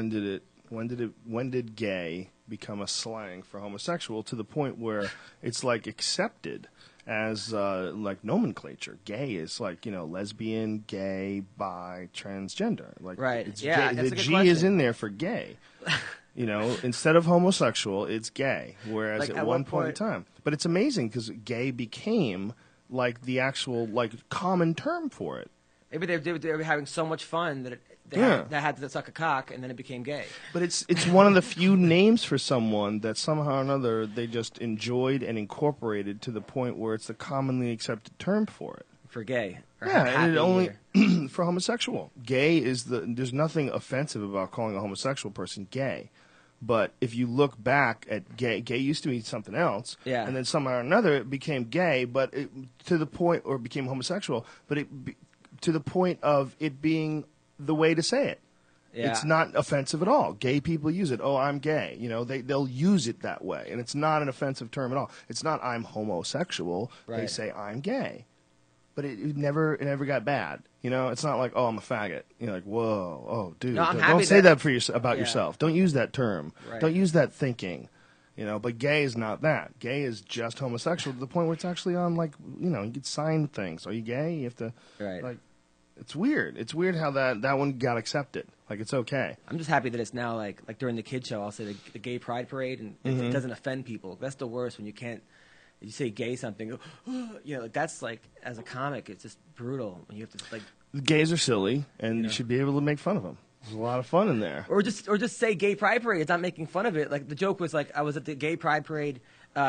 gay become a slang for homosexual to the point where it's like accepted as like nomenclature? Gay is like lesbian, gay, bi, transgender. Like right. It's yeah. gay. The G is in there for gay. Instead of homosexual, it's gay. Whereas like at one point in time, but it's amazing because gay became like the actual common term for it. Maybe they were having so much fun that they had to suck a cock, and then it became gay. But it's one of the few names for someone that somehow or another they just enjoyed and incorporated to the point where it's the commonly accepted term for it. For gay. Or and it only for homosexual. Gay is there's nothing offensive about calling a homosexual person gay. But if you look back at gay used to be something else, and then somehow or another it became gay, but to the point, or became homosexual, but to the point of it being the way to say it. Yeah. It's not offensive at all. Gay people use it. Oh, I'm gay. They'll use it that way, and it's not an offensive term at all. It's not I'm homosexual. Right. They say I'm gay, but it never got bad. It's not like, oh, I'm a faggot. You're like, whoa, oh, dude, no, don't say that about yourself. Don't use that term. Right. Don't use that thinking. But gay is not that. Gay is just homosexual to the point where it's actually on you get signed things. Are you gay? You have to it's weird. It's weird how that one got accepted. Like, it's okay. I'm just happy that it's now like during the kid show, I'll say the gay pride parade, and it doesn't offend people. That's the worst when you can't. You say gay something, that's like, as a comic, it's just brutal when you have to like. The gays are silly, and you should be able to make fun of them. There's a lot of fun in there. Or just say gay pride parade. It's not making fun of it. Like, the joke was like, I was at the gay pride parade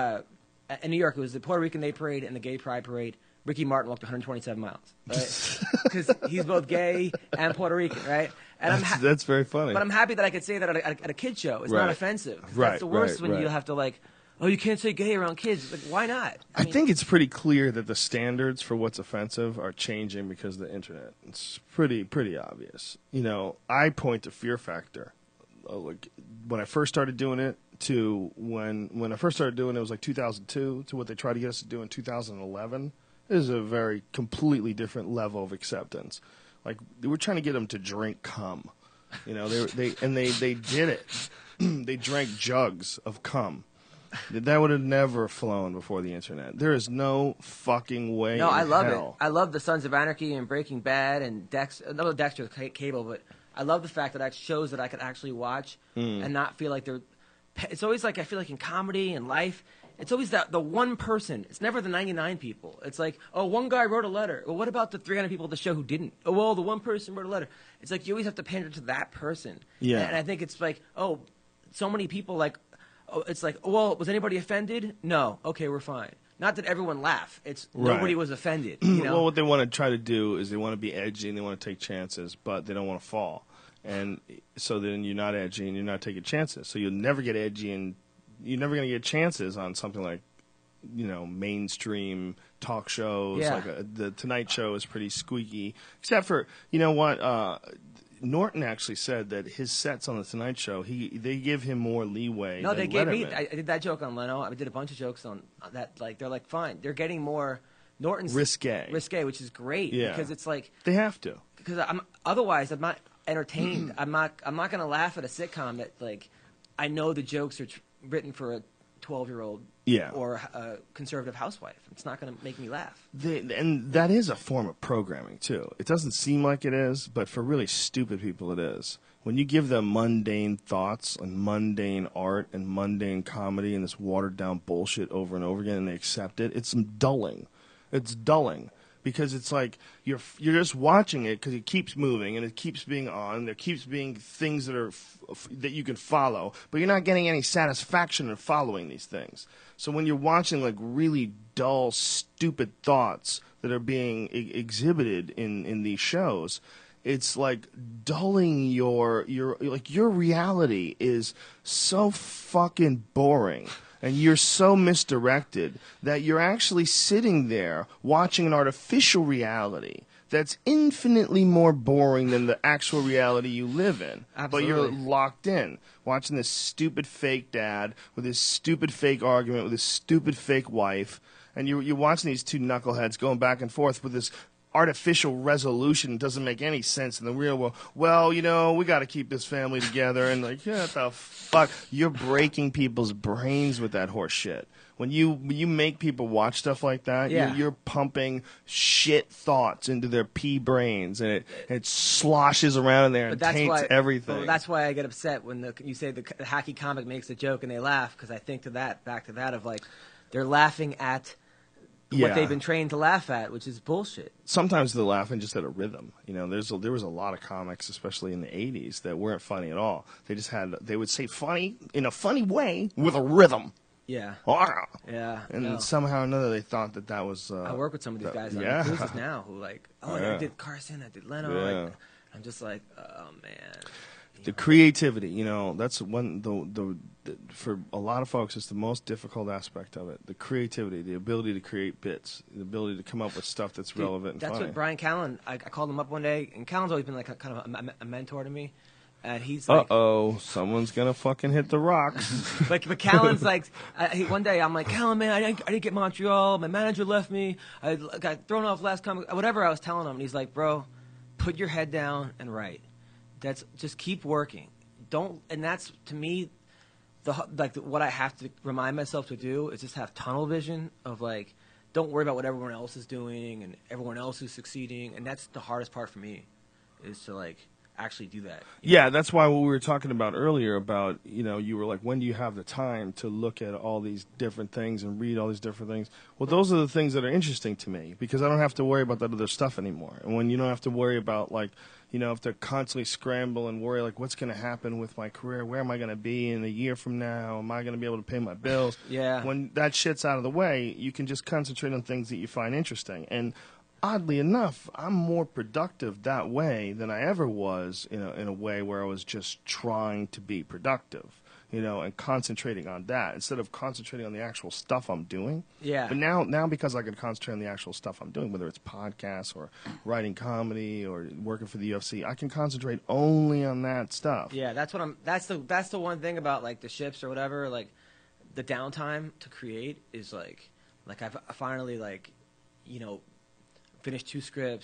in New York. It was the Puerto Rican Day Parade and the gay pride parade. Ricky Martin walked 127 miles, right? Because he's both gay and Puerto Rican, right? And that's very funny. But I'm happy that I could say that at a kid show. It's not offensive. That's the worst when you have to like. Oh, you can't say gay around kids. Like, why not? I think it's pretty clear that the standards for what's offensive are changing because of the internet. It's pretty obvious. I point to Fear Factor. Like, when I first started doing it to when I first started doing it, was like 2002 to what they tried to get us to do in 2011. It is a very completely different level of acceptance. Like they were trying to get them to drink cum. You know, they did it. They drank jugs of cum. That would have never flown before the internet. There is no fucking way. No, I love hell. it. I love the Sons of Anarchy and Breaking Bad and Dexter Cable, but I love the fact that I shows that I could actually watch and not feel like they're. It's always like I feel like in comedy and life, it's always the one person. It's never the 99 people. It's like, oh, one guy wrote a letter. Well, what about the 300 people at the show who didn't? Oh, well, the one person wrote a letter. It's like you always have to pander to that person. Yeah. And I think it's like, oh, so many people like, oh, it's like, well, was anybody offended? No. Okay, we're fine. Not that everyone laughed. It's nobody was offended. You know? Well, what they want to try to do is they want to be edgy and they want to take chances, but they don't want to fall. And so then you're not edgy and you're not taking chances. So you'll never get edgy and you're never going to get chances on something like, you know, mainstream talk shows. Yeah. Like the Tonight Show is pretty squeaky. Except for, you know what, Norton actually said that his sets on the Tonight Show, they give him more leeway. No, than they gave me. Letterman. I did that joke on Leno. I did a bunch of jokes on that. Like they're like, fine. They're getting more Norton's risque, which is great. Yeah. Because it's like They have to. because otherwise I'm not entertained. I'm not gonna laugh at a sitcom that like I know the jokes are written for a 12-year-old Yeah. or a conservative housewife. It's not gonna make me laugh. And that is a form of programming, too. It doesn't seem like it is, but for really stupid people, it is. When you give them mundane thoughts and mundane art and mundane comedy and this watered-down bullshit over and over again and they accept it, it's dulling. It's dulling. Because it's like you're just watching it because it keeps moving and it keeps being on. There keeps being things that are that you can follow, but you're not getting any satisfaction in following these things. So when you're watching like really dull, stupid thoughts that are being exhibited in these shows, it's like dulling your reality is so fucking boring. And you're so misdirected that you're actually sitting there watching an artificial reality that's infinitely more boring than the actual reality you live in. Absolutely. But you're locked in, watching this stupid fake dad with his stupid fake argument with his stupid fake wife. And you're watching these two knuckleheads going back and forth with this artificial resolution. Doesn't make any sense in the real world. Well, you know, we got to keep this family together, and like, yeah, what the fuck? You're breaking people's brains with that horse shit. When you make people watch stuff like that, Yeah. you're pumping shit thoughts into their pea brains, and it sloshes around in there and taints everything. Well, that's why I get upset when you say the hacky comic makes a joke and they laugh, because I think back to that of like they're laughing at Yeah. what they've been trained to laugh at, which is bullshit. Sometimes they're laughing just at a rhythm. You know, there was a lot of comics, especially in the '80s, that weren't funny at all. They would say funny in a funny way with a rhythm. Yeah. Yeah. And no. somehow or another, they thought that was. I work with some of these guys on yeah. cruises now who like, oh, Yeah. I did Carson, I did Leno. Yeah. Like, I'm just like, oh man. The creativity, you know, that's one for a lot of folks, it's the most difficult aspect of it. The creativity, the ability to create bits, the ability to come up with stuff that's Dude, relevant and that's funny. what Brian Callen. I called him up one day, and Callen's always been like kind of a mentor to me. And he's like, someone's gonna fucking hit the rocks. but Callen's like, one day I'm like, Callen, man, I didn't get Montreal. My manager left me. I got thrown off last comic. Whatever I was telling him, and he's like, bro, put your head down and write. That's just keep working. And that's to me, what I have to remind myself to do is just have tunnel vision of like, don't worry about what everyone else is doing and everyone else is succeeding. And that's the hardest part for me, is to like actually do that. Yeah, that's why what we were talking about earlier about, you know, you were like, when do you have the time to look at all these different things and read all these different things? Well, those are the things that are interesting to me because I don't have to worry about that other stuff anymore. And when you don't have to worry about like, you know, have to constantly scramble and worry like, what's going to happen with my career? Where am I going to be in a year from now? Am I going to be able to pay my bills? Yeah. When that shit's out of the way, you can just concentrate on things that you find interesting. And oddly enough, I'm more productive that way than I ever was in a way where I was just trying to be productive, you know, and concentrating on that instead of concentrating on the actual stuff I'm doing. Yeah. But now because I can concentrate on the actual stuff I'm doing, whether it's podcasts or writing comedy or working for the UFC, I can concentrate only on that stuff. Yeah, that's the one thing about like the ships or whatever, like the downtime to create is like I've finally like, you know, finished 2 scripts,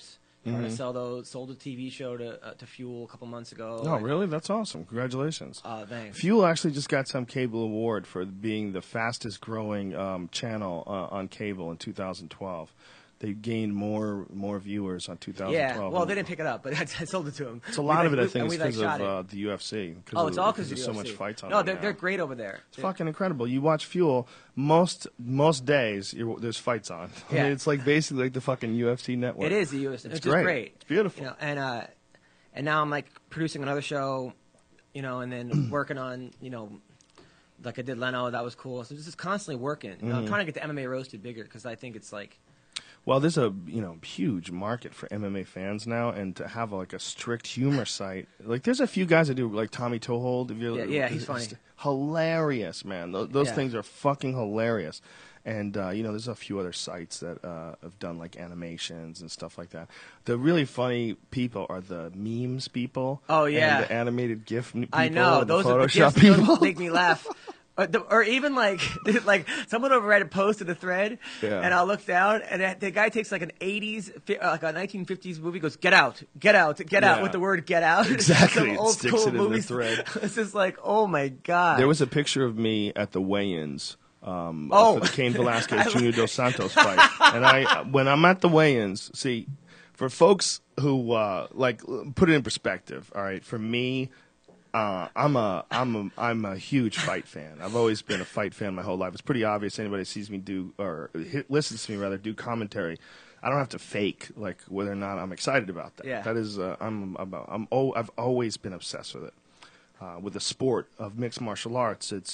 Trying to sell those. Sold a TV show to Fuel a couple months ago. Oh, really? That's awesome. Congratulations. Thanks. Fuel actually just got some cable award for being the fastest growing channel on cable in 2012. They gained more viewers on 2012. Yeah, well, they didn't pick it up, but I sold it to them. It's a lot of it, I think, is because of the UFC. Oh, it's all because there's of so UFC. much fights on. No, right they're now. great over there. It's fucking incredible. You watch Fuel most days. There's fights on. I Yeah. mean, it's like basically like the fucking UFC network. It is the UFC. It's just great. It's beautiful. You know, and now I'm like producing another show, you know, and then working on, you know, like I did Leno. That was cool. So just constantly working. You know, I'm trying to get the MMA Roasted bigger because I think it's like. Well, there's a huge market for MMA fans now, and to have like a strict humor site, like there's a few guys that do, like Tommy Toehold. If you're, Yeah, he's funny. Hilarious, man. Those Yeah. things are fucking hilarious. And there's a few other sites that have done like animations and stuff like that. The really funny people are the memes people. Oh, yeah. and the animated GIF people. I know and the those are the Photoshop gifs people. that make me laugh. Or even like someone over Reddit posted a thread, Yeah. and I'll look down, and the guy takes like an 80s, like a 1950s movie, goes get out Yeah. with the word get out. Exactly. Some It old sticks school it in the movie thread. It's just like, oh my god. There was a picture of me at the weigh-ins Oh. for the Cain Velasquez Junior Dos Santos fight, and when I'm at the weigh-ins, see, for folks who put it in perspective. All right, for me, I'm a huge fight fan. I've always been a fight fan my whole life. It's pretty obvious. Anybody sees me listens to me rather do commentary. I don't have to fake like whether or not I'm excited about that. Yeah. That is, I've always been obsessed with it. With the sport of mixed martial arts, it's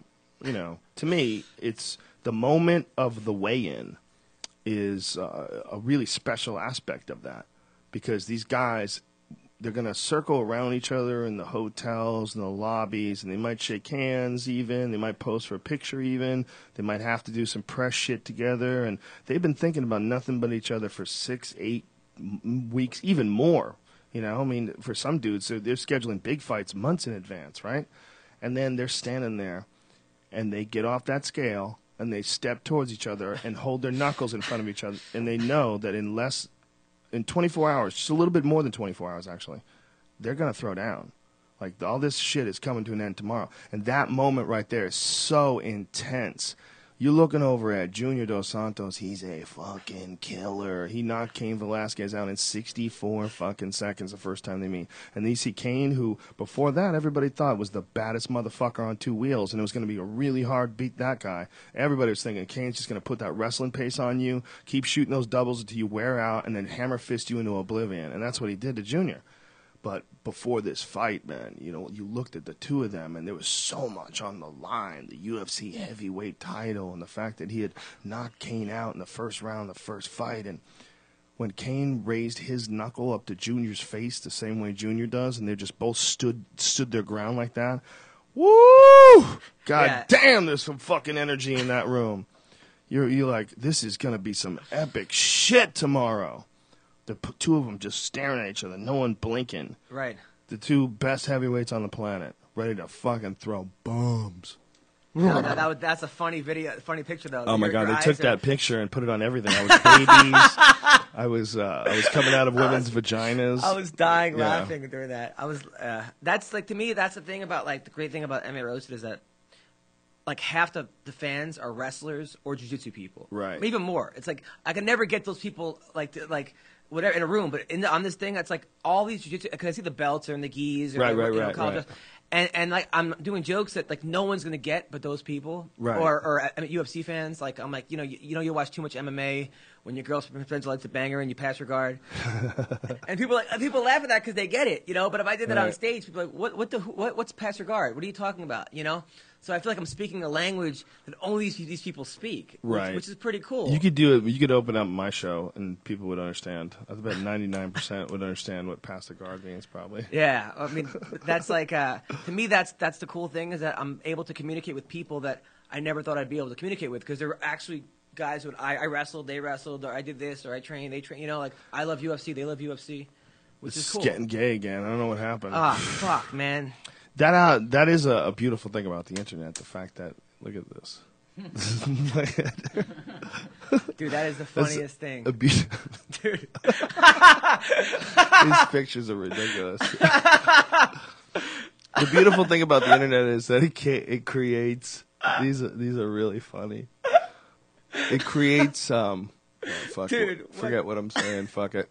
to me, it's the moment of the weigh-in is a really special aspect of that, because these guys, they're going to circle around each other in the hotels and the lobbies, and they might shake hands even. They might pose for a picture even. They might have to do some press shit together. And they've been thinking about nothing but each other for 6-8 weeks, even more. You know, I mean, for some dudes, they're scheduling big fights months in advance, right? And then they're standing there, and they get off that scale, and they step towards each other and hold their knuckles in front of each other, and they know that in 24 hours, just a little bit more than 24 hours actually, they're going to throw down. Like, all this shit is coming to an end tomorrow. And that moment right there is so intense. You're looking over at Junior Dos Santos. He's a fucking killer. He knocked Cain Velasquez out in 64 fucking seconds the first time they meet. And then you see Cain, who before that everybody thought was the baddest motherfucker on two wheels, and it was going to be a really hard beat that guy. Everybody was thinking Cain's just going to put that wrestling pace on you, keep shooting those doubles until you wear out, and then hammer fist you into oblivion. And that's what he did to Junior. But before this fight, man, you looked at the two of them, and there was so much on the line. The UFC heavyweight title, and the fact that he had knocked Cain out in the first round of the first fight. And when Cain raised his knuckle up to Junior's face the same way Junior does, and they just both stood their ground like that, woo! God damn, there's some fucking energy in that room. You're like, this is going to be some epic shit tomorrow. The two of them just staring at each other, no one blinking. Right. The two best heavyweights on the planet, ready to fucking throw bombs. No, that's a funny picture though. Oh my God! Your They eyes took are- that picture and put it on everything. I was babies. I was coming out of women's vaginas. I was dying Yeah. laughing during that. I was. That's like, to me, that's the thing about, like, the great thing about MMA Roasted is that, like, half the fans are wrestlers or jiu-jitsu people. Right. Even more. It's like I can never get those people whatever in a room, but on this thing, it's like all these jiu-jitsu, because I see the belts or in the gis or Right. college. And like, I'm doing jokes that, like, no one's gonna get but those people, Right. Or I mean, UFC fans. Like, I'm like, you watch too much MMA when your girlfriend likes to bang her and you pass your guard, and people laugh at that because they get it, But if I did that on Right. stage, people are like, what's pass your guard? What are you talking about? So I feel like I'm speaking a language that only these people speak, Right. which is pretty cool. You could do it. You could open up my show, and people would understand. I bet 99% would understand what pass the guard means, probably. Yeah, I mean, that's like, to me, that's the cool thing, is that I'm able to communicate with people that I never thought I'd be able to communicate with, because they're actually guys who I wrestled, they wrestled, or I did this, or I trained, they trained. Like, I love UFC, they love UFC, which is It's cool. getting gay again. I don't know what happened. Fuck, man. That is a beautiful thing about the internet. The fact that, look at this. Dude, that is the funniest thing. Dude. These pictures are ridiculous. The beautiful thing about the internet is that it creates these are really funny. It creates fuck Dude, it. Forget what I'm saying. Fuck it.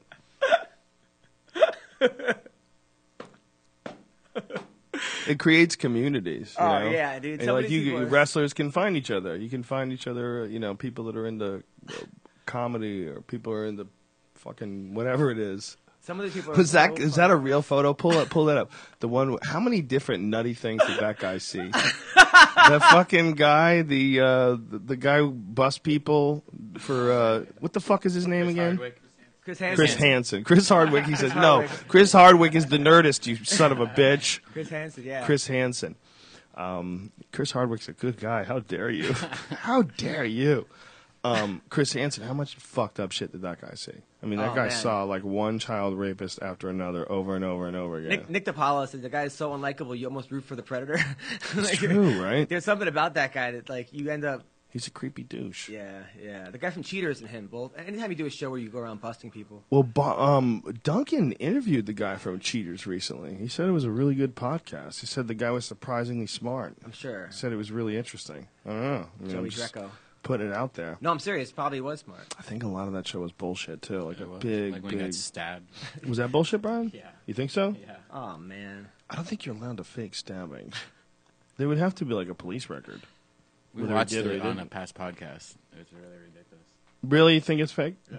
It creates communities. You know? Yeah, dude. And Some of like these people are- wrestlers can find each other. You can find each other. People that are into comedy or people are into fucking whatever it is. Some of these people are Is that so that a real photo? Pull that up. The one. How many different nutty things did that guy see? The fucking guy, the guy who busts people for what the fuck is his name again? Chris Hansen. Chris Hansen. Chris Hardwick. He says no. Hardwick. Chris Hardwick is the nerdist. You son of a bitch. Chris Hansen, yeah. Chris Hansen. Chris Hardwick's a good guy. How dare you? How dare you? Chris Hansen, how much fucked up shit did that guy see? I mean, that Oh, guy man. saw like one child rapist after another over and over and over again. Nick DiPaolo said the guy is so unlikable you almost root for the predator. It's true, right? There's something about that guy that like you end up. He's a creepy douche. Yeah. The guy from Cheaters and him both. Anytime you do a show where you go around busting people. Well, Duncan interviewed the guy from Cheaters recently. He said it was a really good podcast. He said the guy was surprisingly smart. I'm sure. He said it was really interesting. I don't know. I mean, Joey I'm just Greco. putting it out there. No, I'm serious. Probably was smart. I think a lot of that show was bullshit too. Like a Like big, when he big. got stabbed. Was that bullshit, Brian? Yeah. You think so? Yeah. Oh man. I don't think you're allowed to fake stabbing. There would have to be like a police record. We Whether he watched did or it he on a didn't. past podcast. It was really ridiculous. Really, you think it's fake? Yeah.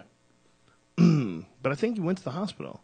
But I think you went to the hospital.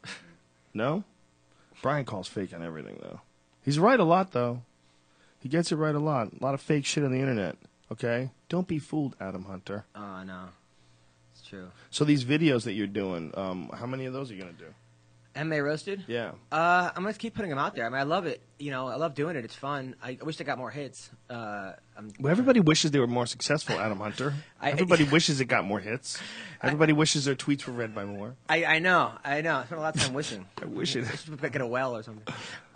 No? Brian calls fake on everything, though. He's right a lot, though. He gets it right a lot. A lot of fake shit on the internet. Okay? Don't be fooled, Adam Hunter. Oh no. It's true. So these videos that you're doing, how many of those are you going to do? MMA roasted. Yeah. I'm gonna keep putting them out there. I mean, I love it. You know, I love doing it. It's fun. I wish they got more hits. Well, everybody wishes they were more successful, Adam Hunter. Everybody wishes it got more hits. Everybody wishes their tweets were read by more. I know. I spent a lot of time wishing. I wish it. I should get a well or something.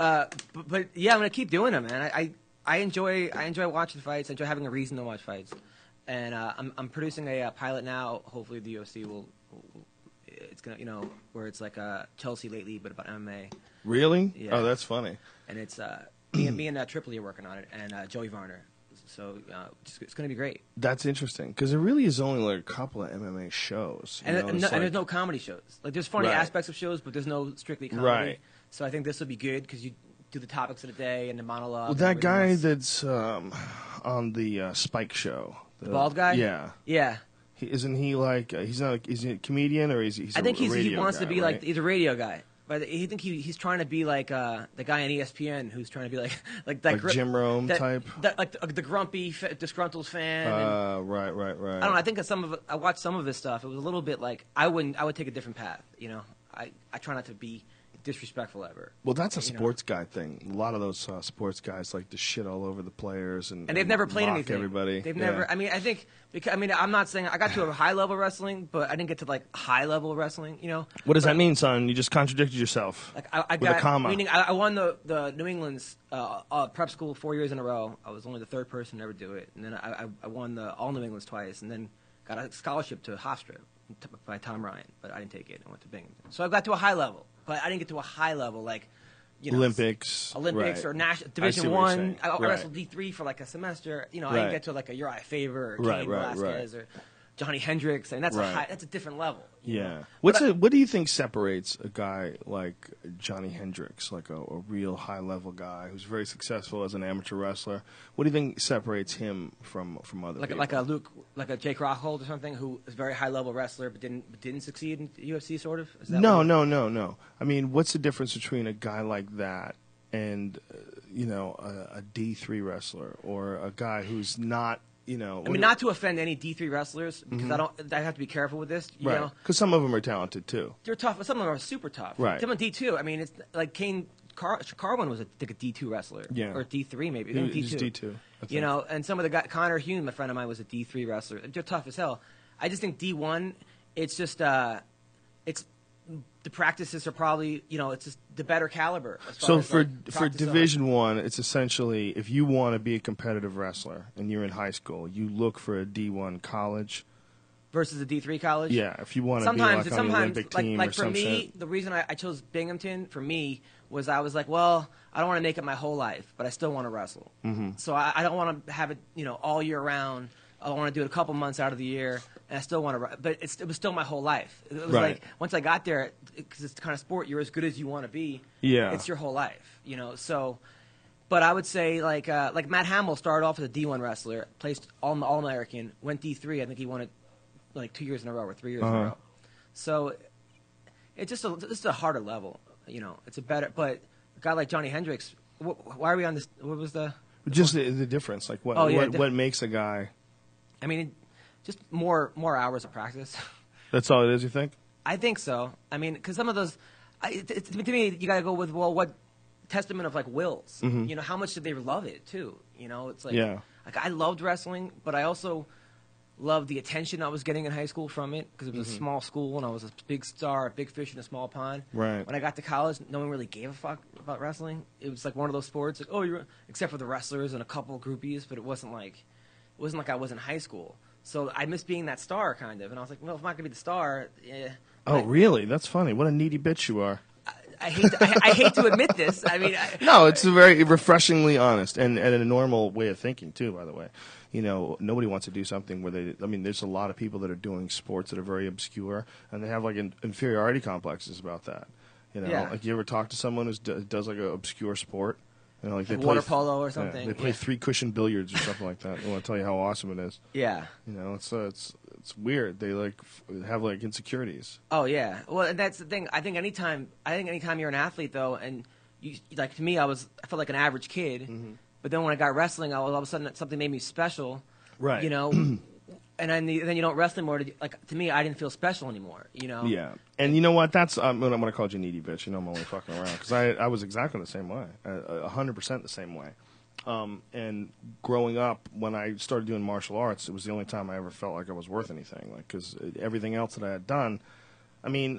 But yeah, I'm gonna keep doing them, man. I enjoy watching fights. I enjoy having a reason to watch fights, and I'm producing a pilot now. Hopefully, the UFC will it's gonna where it's like Chelsea lately, but about MMA. Really? Yeah. Oh, that's funny. And it's me and Tripoli are working on it, and Joey Varner. So it's gonna be great. That's interesting because there really is only like a couple of MMA shows. And, you know, and it's there's like- no comedy shows. Like there's funny Right. aspects of shows, but there's no strictly comedy. Right. So I think this will be good because you do the topics of the day and the monologue. Well, and that everything guy else. that's on the Spike show, The bald guy. Yeah, Yeah. isn't he like he's not? Is he a comedian or is he? He's I think a he radio wants guy, to be right? like he's a radio guy, but he think he's trying to be like the guy on ESPN who's trying to be like that Like Jim Rome type? like the grumpy disgruntled fan. and, Right. I don't know. I think that I watched some of his stuff. It was a little bit like I would take a different path. You know, I try not to be disrespectful ever. Well, that's a you know. sports guy thing. A lot of those sports guys like to shit all over the players and And they've never played mock anything. Everybody, They've Yeah. never. I mean, I think. Because, I mean, I'm not saying I got to a high level wrestling, but I didn't get to like high level wrestling. You know. What does that mean, son? You just contradicted yourself. Like I with got, a comma. meaning I won the New England's prep school 4 years in a row. I was only the third person to ever do it, and then I won the All New England's twice, and then got a scholarship to Hofstra by Tom Ryan, but I didn't take it. I went to Binghamton, so I got to a high level, but I didn't get to a high level like Olympics, Olympics right. or national I see Division what you're One. saying. I Right. wrestled D3 for like a semester. You know, I Right. didn't get to like a Uriah Faber or Right, Cain right, Velasquez or Johnny Hendricks, and that's Right. that's a different level. you Yeah. know? What do you think separates a guy like Johnny Hendricks, like a real high level guy who's very successful as an amateur wrestler? What do you think separates him from other people? Like a Jake Rockhold or something who is a very high level wrestler but didn't succeed in the UFC sort of? Is that No. what- I mean, what's the difference between a guy like that and a D3 wrestler or a guy who's not, I mean, not to offend any D3 wrestlers because I have to be careful with this. You right? know, Because some of them are talented too. they're tough. Some of them are super tough. Right. Some of them D2. I mean, it's like Kane Carwin was a D2 wrestler. Yeah. Or D3 maybe. He's D2. I think. And some of the guys, Connor Hume, a friend of mine, was a D3 wrestler. They're tough as hell. I just think D1, it's just the practices are probably, it's just the better caliber. As far So as, for practice Division I, it's essentially if you want to be a competitive wrestler and you're in high school, you look for a D1 college. versus a D3 college. Yeah, if you want to be like on the Olympic team like or for some me, shit. the reason I chose Binghamton for me was I was like, well, I don't want to make it my whole life, but I still want to wrestle. Mm-hmm. So I don't want to have it, all year round. I want to do it a couple months out of the year, and I still want to. But it was still my whole life. It was Right. like once I got there, because it's the kind of sport you're as good as you want to be. Yeah. It's your whole life, So, but I would say like Matt Hamill started off as a D1 wrestler, placed All-American, went D3. I think he won it like 2 years in a row or 3 years in a row. So it's just a harder level. It's a better. But a guy like Johnny Hendricks, why are we on this? What was the? Just the difference, like what what makes a guy. I mean, just more hours of practice. That's all it is, you think? I think so. I mean, because some of those, to me, you got to go with what testament of like wills. Mm-hmm. How much did they love it too? It's like, Yeah. like I loved wrestling, but I also loved the attention I was getting in high school from it because it was a small school and I was a big star, a big fish in a small pond. Right. When I got to college, no one really gave a fuck about wrestling. It was like one of those sports, like except for the wrestlers and a couple groupies, but it wasn't like I was in high school. So I missed being that star kind of, and I was like, well, if I'm not gonna be the star, Oh, really? That's funny. What a needy bitch you are. I hate to admit this. I mean, No, it's a very refreshingly honest and a normal way of thinking too. By the way, nobody wants to do something where they. I mean, there's a lot of people that are doing sports that are very obscure, and they have like inferiority complexes about that. Yeah. Like you ever talk to someone who does like an obscure sport, like they water play polo or something. they play 3-cushion billiards or something like that. They want to tell you how awesome it is. Yeah. It's weird. They have like insecurities. Oh yeah. Well, and that's the thing. I think anytime you're an athlete though, and you like to me, I felt like an average kid. Mm-hmm. But then when I got wrestling, all of a sudden something made me special. Right. And then you don't wrestle anymore. To me, I didn't feel special anymore. Yeah, and you know what? That's I'm gonna call you needy bitch. I'm only fucking around because I was exactly the same way, 100% the same way. And growing up, when I started doing martial arts, it was the only time I ever felt like I was worth anything. Like because everything else that I had done, I mean,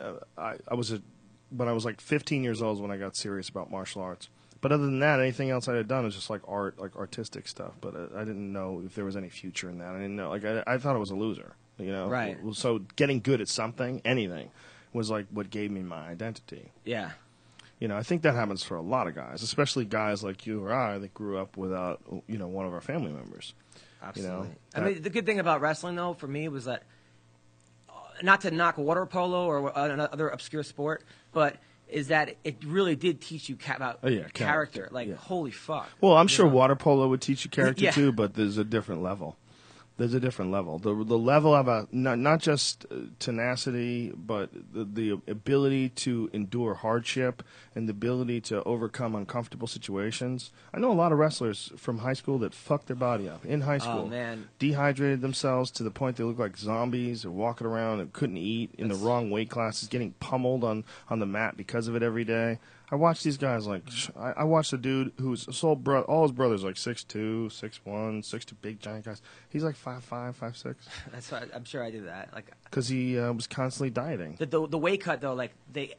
when I was like 15 years old is when I got serious about martial arts. But other than that, anything else I had done was just like art, like artistic stuff. But I didn't know if there was any future in that. I didn't know. Like I thought I was a loser. Right. So getting good at something, anything, was like what gave me my identity. Yeah. I think that happens for a lot of guys, especially guys like you or I that grew up without, one of our family members. Absolutely. I mean, the good thing about wrestling, though, for me was that, not to knock water polo or another obscure sport, but is that it really did teach you about character. Like, holy fuck. Well, I'm sure water polo would teach you character Yeah. too, but there's a different level. There's a different level. The level of not just tenacity, but the ability to endure hardship and the ability to overcome uncomfortable situations. I know a lot of wrestlers from high school that fucked their body up in high school. Oh, man. Dehydrated themselves to the point they look like zombies or walking around and couldn't eat in the wrong weight classes, getting pummeled on the mat because of it every day. I watch these guys like I watched a dude who's all his brothers like 6'2", 6'1", 6'2", big giant guys. He's like 5'5", 5'6". That's why I'm sure I did that. Like, Because he was constantly dieting. the weight cut though, like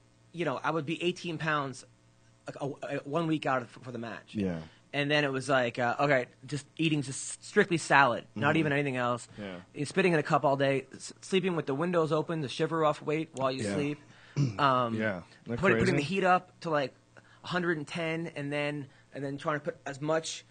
I would be 18 pounds, like 1 week out for the match. Yeah. And then it was like, okay, just eating just strictly salad, not even anything else. Yeah. You're spitting in a cup all day, sleeping with the windows open to shiver off weight while you Yeah. sleep. Yeah. Isn't that Putting crazy? the heat up to like 110, and then trying to put as much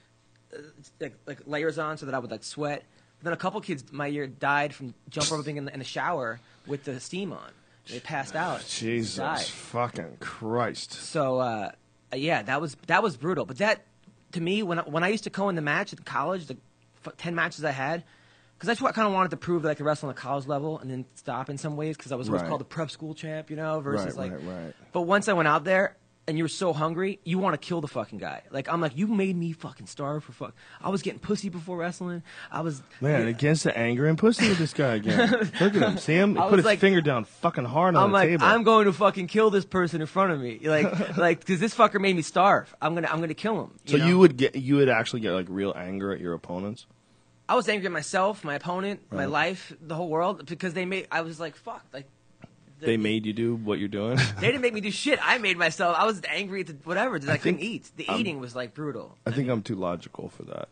like layers on so that I would like sweat. But then a couple kids my year died from jump roping in the shower with the steam on. They passed out. Jesus died. fucking Christ. So yeah, that was brutal. But that to me, when I used to go in the match at college, the 10 matches I had. Because that's what I kind of wanted to prove that I could wrestle on the college level and then stop in some ways because I was always Right. called the prep school champ, versus Right, right. But once I went out there and you were so hungry, you want to kill the fucking guy. Like, I'm like, you made me fucking starve for fuck. I was getting pussy before wrestling. I was. Man, against the anger and pussy with this guy again. Look at him. See him? He I put was his like- finger down fucking hard on I'm the like, table. I'm going to fucking kill this person in front of me. Like, because this fucker made me starve. I'm gonna kill him. So know? you would actually get like real anger at your opponents? I was angry at myself, my opponent, my life, the whole world, because I was like, fuck, like, They made you do what you're doing? They didn't make me do shit. I made myself. I was angry at whatever. I couldn't eat. The eating was like brutal. I think I'm too logical for that.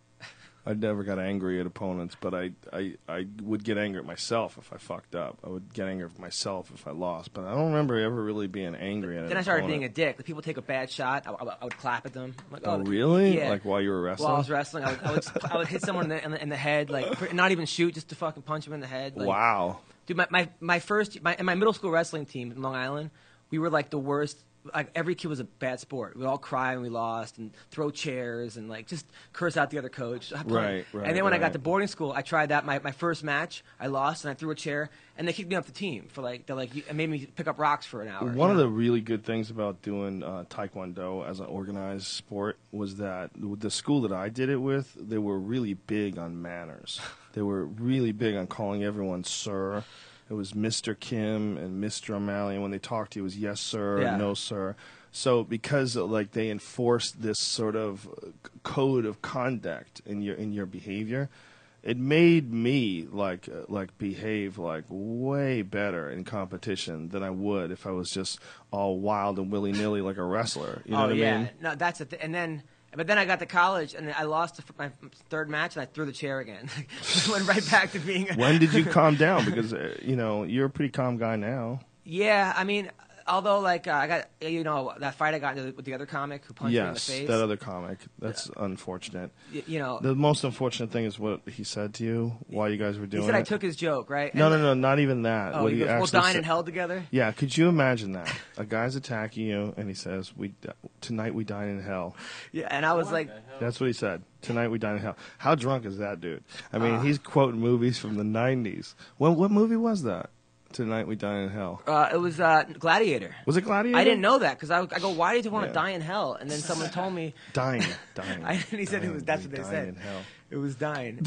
I never got angry at opponents, but I would get angry at myself if I fucked up. I would get angry at myself if I lost, but I don't remember ever really being angry at Then I started being a dick. The people take a bad shot, I would clap at them. I'm like, Oh, really? Yeah. Like while you were wrestling? While I was wrestling, I would hit someone in the head, like not even shoot, just to fucking punch him in the head. Like, Wow. dude, my middle school wrestling team in Long Island, we were like the worst. Like every kid was a bad sport. We'd all cry when we lost and throw chairs and like just curse out the other coach. Right. And then when I got to boarding school, I tried that. My first match, I lost and I threw a chair and they kicked me off the team for like it made me pick up rocks for an hour. One of the really good things about doing Taekwondo as an organized sport was that the school that I did it with, they were really big on manners. They were really big on calling everyone sir. It was Mr. Kim and Mr. O'Malley, and when they talked to you, it was yes, sir, and no, sir. So because like they enforced this sort of code of conduct in your behavior, it made me like behave like way better in competition than I would if I was just all wild and willy nilly like a wrestler. You know what I mean? No, that's it. But then I got to college and I lost my third match and I threw the chair again. Went right back to being. When did you calm down? Because you're a pretty calm guy now. Yeah, I mean, although like I got that fight I got into with the other comic who punched me in the face. Yes, that other comic. That's unfortunate. The most unfortunate thing is what he said to you while you guys were doing it. He said I took his joke, right? No, not even that. Oh, what he he goes, we'll actually dine said- in hell together? Yeah, could you imagine that? A guy's attacking you, and he says, "Tonight we dine in hell." Yeah, and I was like, That's what he said. Tonight we dine in hell. How drunk is that dude? I mean, he's quoting movies from the '90s. What movie was that? Tonight we dine in hell. it was Gladiator. Was it Gladiator? I didn't know that because I go, why did you want to Yeah. die in hell? And then someone told me, Dying. and he said it was. That's what they dying said. in hell. It was dying.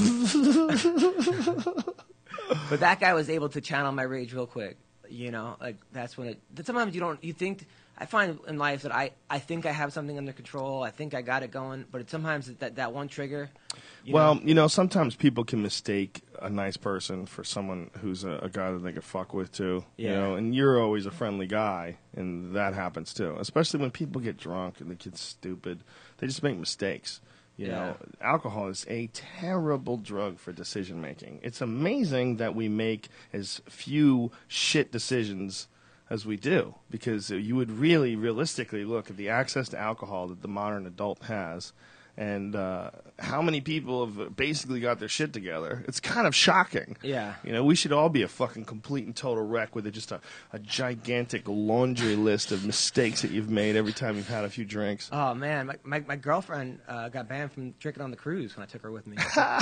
But that guy was able to channel my rage real quick. Like that's when sometimes you think. I find in life that I think I have something under control. I think I got it going, but sometimes that one trigger. Sometimes people can mistake a nice person for someone who's a guy that they could fuck with too. Yeah. And you're always a friendly guy, and that happens too. Especially when people get drunk and they get stupid, they just make mistakes. You know, alcohol is a terrible drug for decision making. It's amazing that we make as few shit decisions as we do, because you would really realistically look at the access to alcohol that the modern adult has and how many people have basically got their shit together. It's kind of shocking. Yeah. We should all be a fucking complete and total wreck with just a gigantic laundry list of mistakes that you've made every time you've had a few drinks. Oh man, my girlfriend got banned from drinking on the cruise when I took her with me.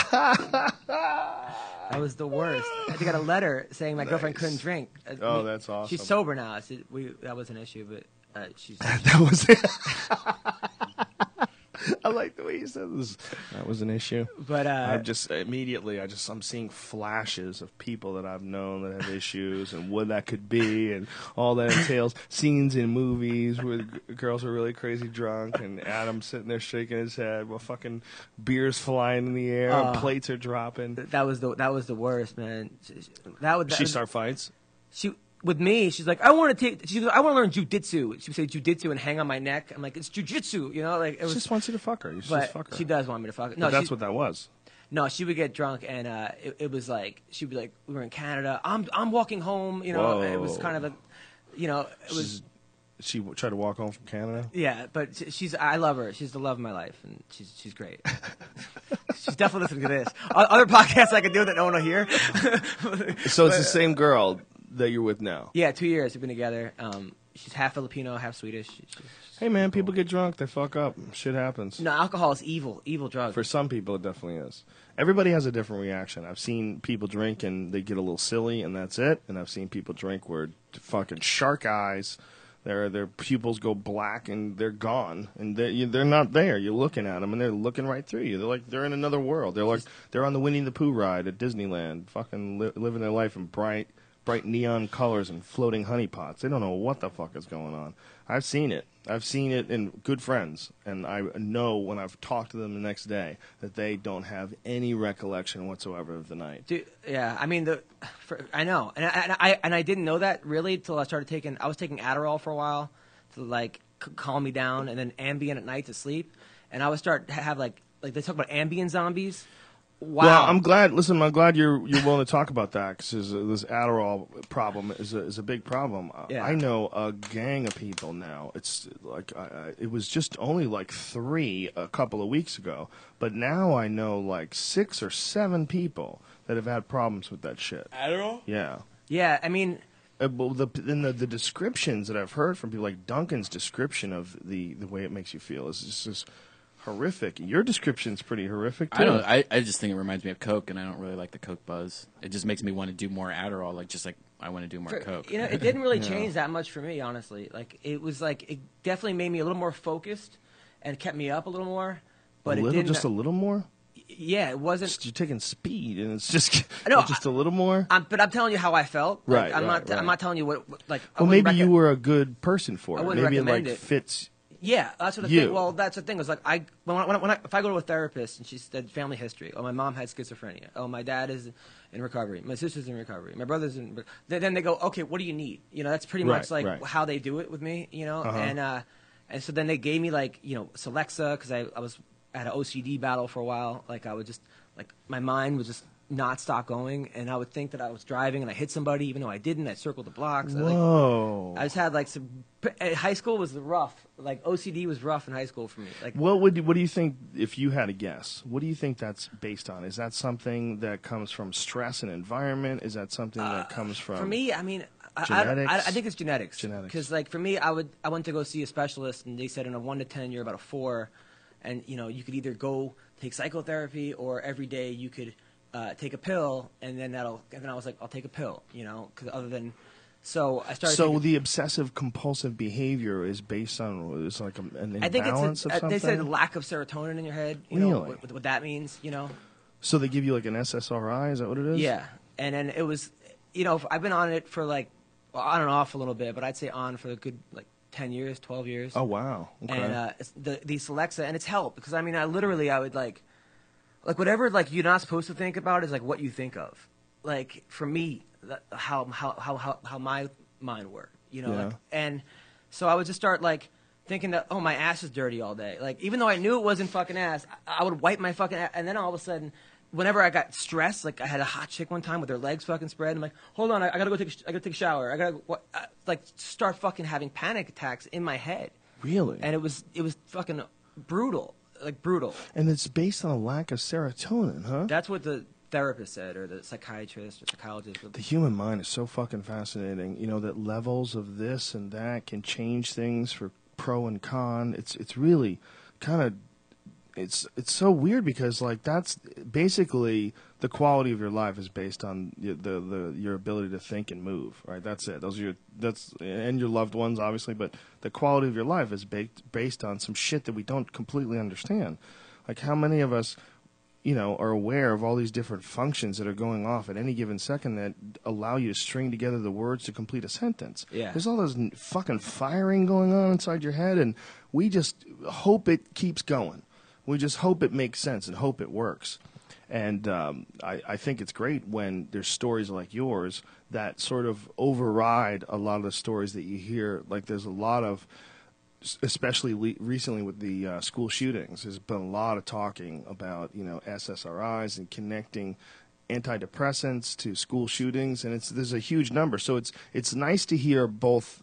That was the worst. I got a letter saying my girlfriend couldn't drink. Oh, that's awesome. She's sober now. That was an issue, but she's. That was it. I like the way you said this. That was an issue. But I'm seeing flashes of people that I've known that have issues and what that could be and all that entails. Scenes in movies where girls are really crazy drunk and Adam's sitting there shaking his head while fucking beers flying in the air and plates are dropping. That was the worst, man. She start fights? With me, she's like, I want to learn jujitsu. She would say jujitsu and hang on my neck. I'm like, it's jujitsu, Like it was. She just wants you to fuck her. You should just fuck her. She does want me to fuck her. No, that's what that was. No, she would get drunk and it was like she'd be like, we were in Canada. I'm walking home. Whoa. It was kind of a, it was. She tried to walk home from Canada. Yeah, but I love her. She's the love of my life, and she's great. She's definitely listening to this. Other podcasts I could do that no one will hear. So it's the same girl that you're with now. Yeah, 2 years we've been together. She's half Filipino, half Swedish. Hey man, people get drunk, they fuck up. Shit happens. No, alcohol is evil drug. For some people, it definitely is. Everybody has a different reaction. I've seen people drink and they get a little silly, and that's it. And I've seen people drink where fucking shark eyes. Their pupils go black and they're gone, and they're not there. You're looking at them and they're looking right through you. They're in another world. They're on the Winnie the Pooh ride at Disneyland, fucking living their life in bright bright neon colors and floating honeypots. They don't know what the fuck is going on. I've seen it. I've seen it in good friends, and I know when I've talked to them the next day that they don't have any recollection whatsoever of the night. Dude, yeah, I mean, I know, and I didn't know that really until I started taking. I was taking Adderall for a while to like calm me down, and then Ambien at night to sleep, and I would start to have like they talk about Ambien zombies. Wow. Well, I'm glad. Listen, I'm glad you're willing to talk about that because this Adderall problem is a big problem. Yeah. I know a gang of people now. It's like it was just only like 3 a couple of weeks ago, but now I know like 6 or 7 people that have had problems with that shit. Adderall? Yeah. Yeah, I mean, Well, the descriptions that I've heard from people, like Duncan's description of the way it makes you feel is just horrific. Your description's pretty horrific too. I just think it reminds me of Coke, and I don't really like the Coke buzz. It just makes me want to do more Adderall, like I want to do more Coke. You know, it didn't really change that much for me, honestly. Like it was like it definitely made me a little more focused and kept me up a little more. But just a little more. Yeah, it wasn't. You're taking speed, and it's just No, just a little more. But I'm telling you how I felt. Like, Right, I'm right, not. right. I'm not telling you what like. Well, maybe you were a good person for I it. wouldn't Maybe it recommend like it. fits. Yeah, that's what the You. thing. Well, that's the thing. Was like if I go to a therapist and she said family history. Oh, my mom had schizophrenia. Oh, my dad is in recovery. My sister's in recovery. My brother's in. Then they go, okay, what do you need? You know, that's pretty much like right. how they do it with me. You know, and so then they gave me like Celexa because I had an OCD battle for a while. Like I would just like my mind would just not stop going, and I would think that I was driving and I hit somebody even though I didn't. I circled the blocks. Whoa. I just had like some. High school was rough. Like OCD was rough in high school for me. Like What do you think, if you had a guess? What do you think that's based on? Is that something that comes from stress and environment? Is that something that comes from? for me, I mean, genetics? I think it's genetics. Genetics. Because like for me, I went to go see a specialist, and they said in a 1 to 10 you're about a 4, and you could either go take psychotherapy or every day you could take a pill, and then I was like, I'll take a pill, because other than. So I started. So the obsessive compulsive behavior is based on it's like an imbalance I think it's of something. they said lack of serotonin in your head. Really? What that means. So they give you like an SSRI. Is that what it is? Yeah, and then it was, I've been on it for like on and off a little bit, but I'd say on for a good like 10 years, 12 years. Oh wow. Okay. And it's the Celexa, and it's helped because I mean I would like whatever like you're not supposed to think about is like what you think of. Like for me, how my mind worked, Yeah. like, and so I would just start like thinking that my ass is dirty all day. Like even though I knew it wasn't fucking ass, I would wipe my fucking ass, and then all of a sudden, whenever I got stressed, like I had a hot chick one time with her legs fucking spread. I'm like, hold on, I gotta take a shower. I gotta like start fucking having panic attacks in my head. Really? And it was fucking brutal, like brutal. And it's based on a lack of serotonin, huh? That's what the therapist said, or the psychiatrist or psychologist. The human mind is so fucking fascinating. That levels of this and that can change things for pro and con. It's really kind of it's so weird because like that's basically the quality of your life is based on your ability to think and move. Right? That's it. And your loved ones obviously, but the quality of your life is based on some shit that we don't completely understand. Like how many of us are aware of all these different functions that are going off at any given second that allow you to string together the words to complete a sentence. Yeah. There's all this fucking firing going on inside your head, and we just hope it keeps going. We just hope it makes sense and hope it works. And I think it's great when there's stories like yours that sort of override a lot of the stories that you hear. Like there's a lot of especially recently with the school shootings, there's been a lot of talking about SSRIs and connecting antidepressants to school shootings, and there's a huge number. So it's nice to hear both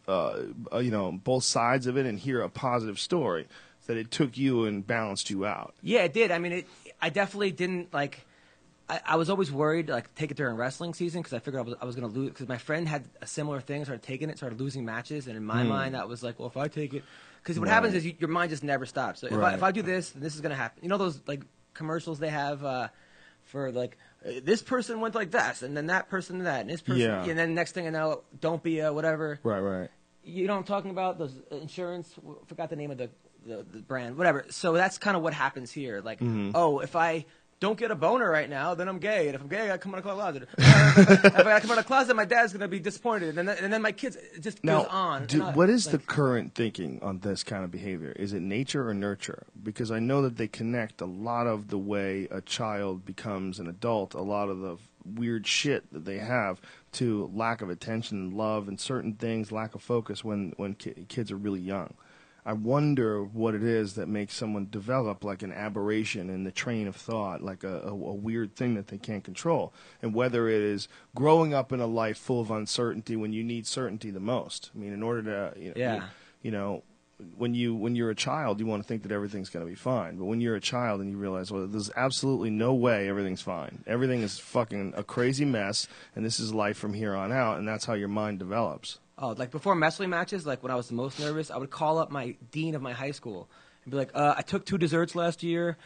both sides of it and hear a positive story that it took you and balanced you out. Yeah, it did. I mean, I definitely didn't like. I was always worried like take it during wrestling season because I figured I was going to lose because my friend had a similar thing, started taking it, started losing matches, and in my mind that was like, well, if I take it, because what happens is your mind just never stops. So if I do this, then this is going to happen. Those like commercials they have for like this person went like this, and then that person that, and this person, and then next thing I know, don't be a whatever. Right. You know what I'm talking about? Those insurance. Forgot the name of the brand, whatever. So that's kind of what happens here. Like, oh, if I don't get a boner right now, then I'm gay. And if I'm gay, I gotta come out of the closet. If I gotta come out of the closet, my dad's gonna be disappointed. And then my kids, it just goes on. What is the current thinking on this kind of behavior? Is it nature or nurture? Because I know that they connect a lot of the way a child becomes an adult, a lot of the weird shit that they have, to lack of attention and love and certain things, lack of focus when kids are really young. I wonder what it is that makes someone develop like an aberration in the train of thought, like a weird thing that they can't control, and whether it is growing up in a life full of uncertainty when you need certainty the most. I mean, in order to, when you're a child, you want to think that everything's going to be fine, but when you're a child and you realize, well, there's absolutely no way everything's fine. Everything is fucking a crazy mess, and this is life from here on out, and that's how your mind develops. Oh, like before wrestling matches, like when I was the most nervous, I would call up my dean of my high school and be like, I took 2 desserts last year.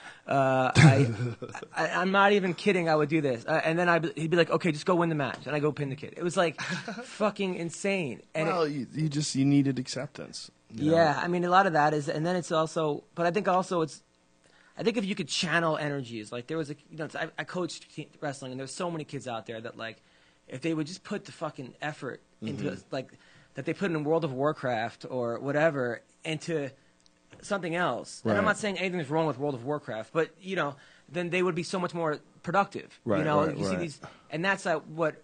I'm not even kidding. I would do this. And then he'd be like, okay, just go win the match. And I go pin the kid. It was like fucking insane. And well, you needed acceptance. Yeah, I mean, a lot of that is, and then it's also, but I think also I think if you could channel energies, like there was I coached wrestling, and there's so many kids out there that like, if they would just put the fucking effort into like that they put in World of Warcraft or whatever into something else. Right. And I'm not saying anything's wrong with World of Warcraft, but then they would be so much more productive. Right, you see these, and that's what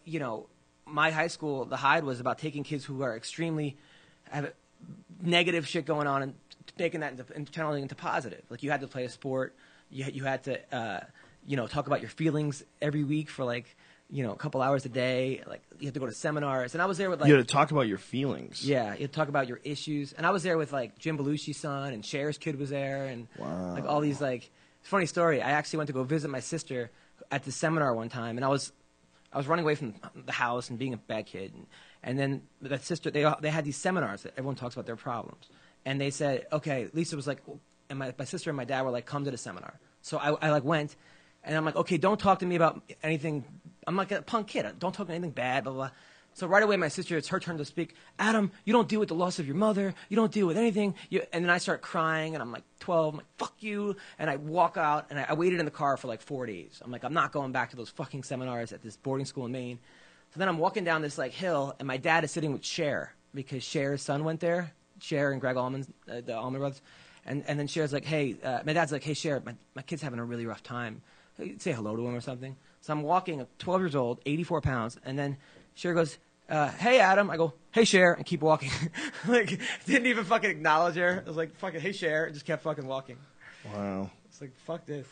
my high school, the Hyde, was about taking kids who are extremely have negative shit going on and making that and channeling into positive. Like you had to play a sport, you had to talk about your feelings every week for like. A couple hours a day. Like you have to go to seminars, and I was there with like. You had to talk about your feelings. Yeah, you had to talk about your issues, and I was there with like Jim Belushi's son, and Cher's kid was there, and like all these like. Funny story. I actually went to go visit my sister at the seminar one time, and I was running away from the house and being a bad kid, and then that sister they had these seminars that everyone talks about their problems, and they said, okay, Lisa was like, and my sister and my dad were like, come to the seminar. So I like went, and I'm like, okay, don't talk to me about anything. I'm like a punk kid. Don't talk about anything bad, blah, blah, blah. So right away, my sister, it's her turn to speak. Adam, you don't deal with the loss of your mother. You don't deal with anything. And then I start crying, and I'm like 12. I'm like, fuck you. And I walk out, and I waited in the car for like 4 days. I'm like, I'm not going back to those fucking seminars at this boarding school in Maine. So then I'm walking down this like hill, and my dad is sitting with Cher, because Cher's son went there. Cher and Greg Allman, the Allman brothers. And then Cher's like, hey, my dad's like, hey, Cher, my kid's having a really rough time. Say hello to him or something. So I'm walking, 12 years old, 84 pounds, and then Cher goes, hey, Adam. I go, hey, Cher, and keep walking. Like, didn't even fucking acknowledge her. I was like, fucking, hey, Cher, and just kept fucking walking. Wow. It's like, fuck this.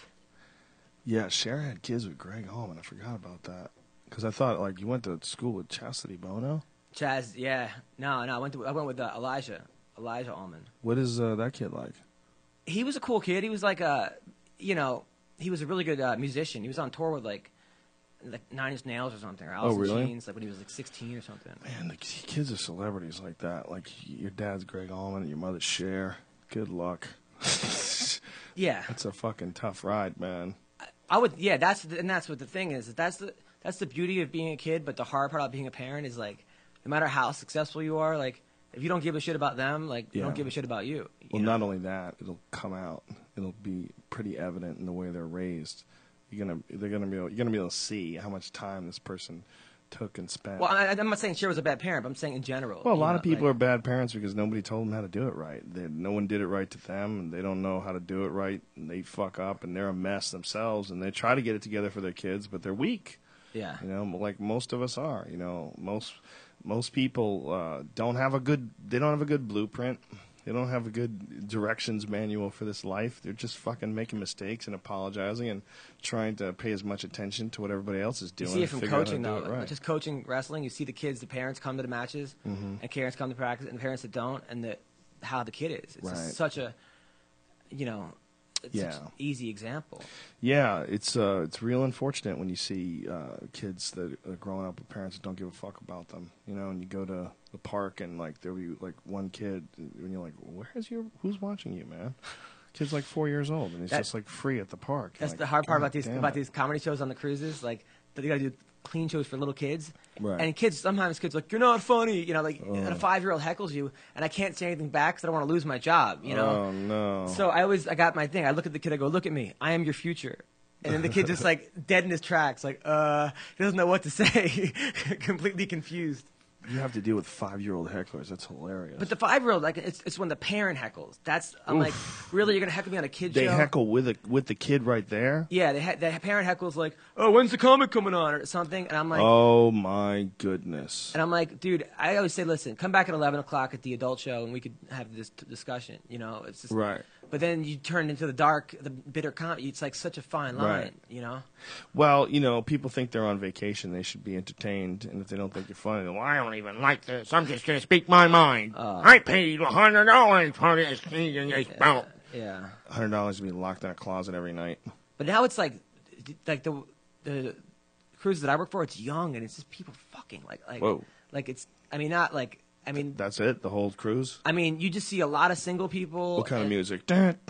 Yeah, Cher had kids with Greg Allman. I forgot about that. Because I thought, like, you went to school with Chastity Bono? Chaz, yeah. No, I went with Elijah Allman. What is that kid like? He was a cool kid. He was like he was a really good musician. He was on tour with like 9 Inch Nails or something, or Alice in Chains, like when he was like 16 or something. Man, the kids are celebrities like that. Like your dad's Greg Allman and your mother's Cher. Good luck. Yeah, that's a fucking tough ride, man. I would, yeah. That's what the thing is. That's the beauty of being a kid. But the hard part about being a parent is like, no matter how successful you are, like if you don't give a shit about them, like you don't give a shit about you. Well, not only that, it'll come out. It'll be pretty evident in the way they're raised. You're gonna be able to see how much time this person took and spent. Well, I'm not saying Cher was a bad parent, but I'm saying in general. Well, a lot of people are bad parents because nobody told them how to do it right. No one did it right to them, and they don't know how to do it right, and they fuck up, and they're a mess themselves, and they try to get it together for their kids, but they're weak. Yeah. Like most of us are. Most people don't have a good blueprint. They don't have a good directions manual for this life. They're just fucking making mistakes and apologizing and trying to pay as much attention to what everybody else is doing. You see it from coaching, though. Right. Just coaching wrestling, you see the kids, the parents come to the matches, and parents come to practice, and the parents that don't, and how the kid is. It's just such a, such an easy example. Yeah, it's real unfortunate when you see kids that are growing up with parents that don't give a fuck about them. And you go to the park and like there'll be like one kid and you're like, who's watching you, man? Kid's like 4 years old and he's just like free at the park. That's like, the hard part about these comedy shows on the cruises, like that you gotta do clean shows for little kids. Right. And sometimes kids are like, you're not funny, and a 5-year-old heckles you, and I can't say anything back because I don't want to lose my job, Oh no. So I got my thing. I look at the kid, I go, look at me, I am your future. And then the kid just like dead in his tracks, like, he doesn't know what to say, completely confused. You have to deal with 5-year-old hecklers. That's hilarious. But the 5-year-old, like, it's when the parent heckles. I'm like, really, you're gonna heckle me on a kid they show? heckle with the kid right there? Yeah, the parent heckles like, oh, when's the comic coming on or something? And I'm like, oh my goodness. and I'm like, dude, I always say, listen, come back at 11 o'clock at the adult show and we could have this discussion. You know, it's just Right. But then you turn into the bitter comedy. It's like such a fine line, Right. you know. Well, people think they're on vacation. They should be entertained. And if they don't think you're funny, well, I don't even like this. I'm just going to speak my mind. I paid $100 for this thing and this belt. Yeah. $100 to be locked in a closet every night. But now it's like the cruises that I work for, it's young and it's just people fucking like Whoa. like it's. I mean, not like. I mean, That's it? The whole cruise? I mean, you just see a lot of single people. What kind of and, music?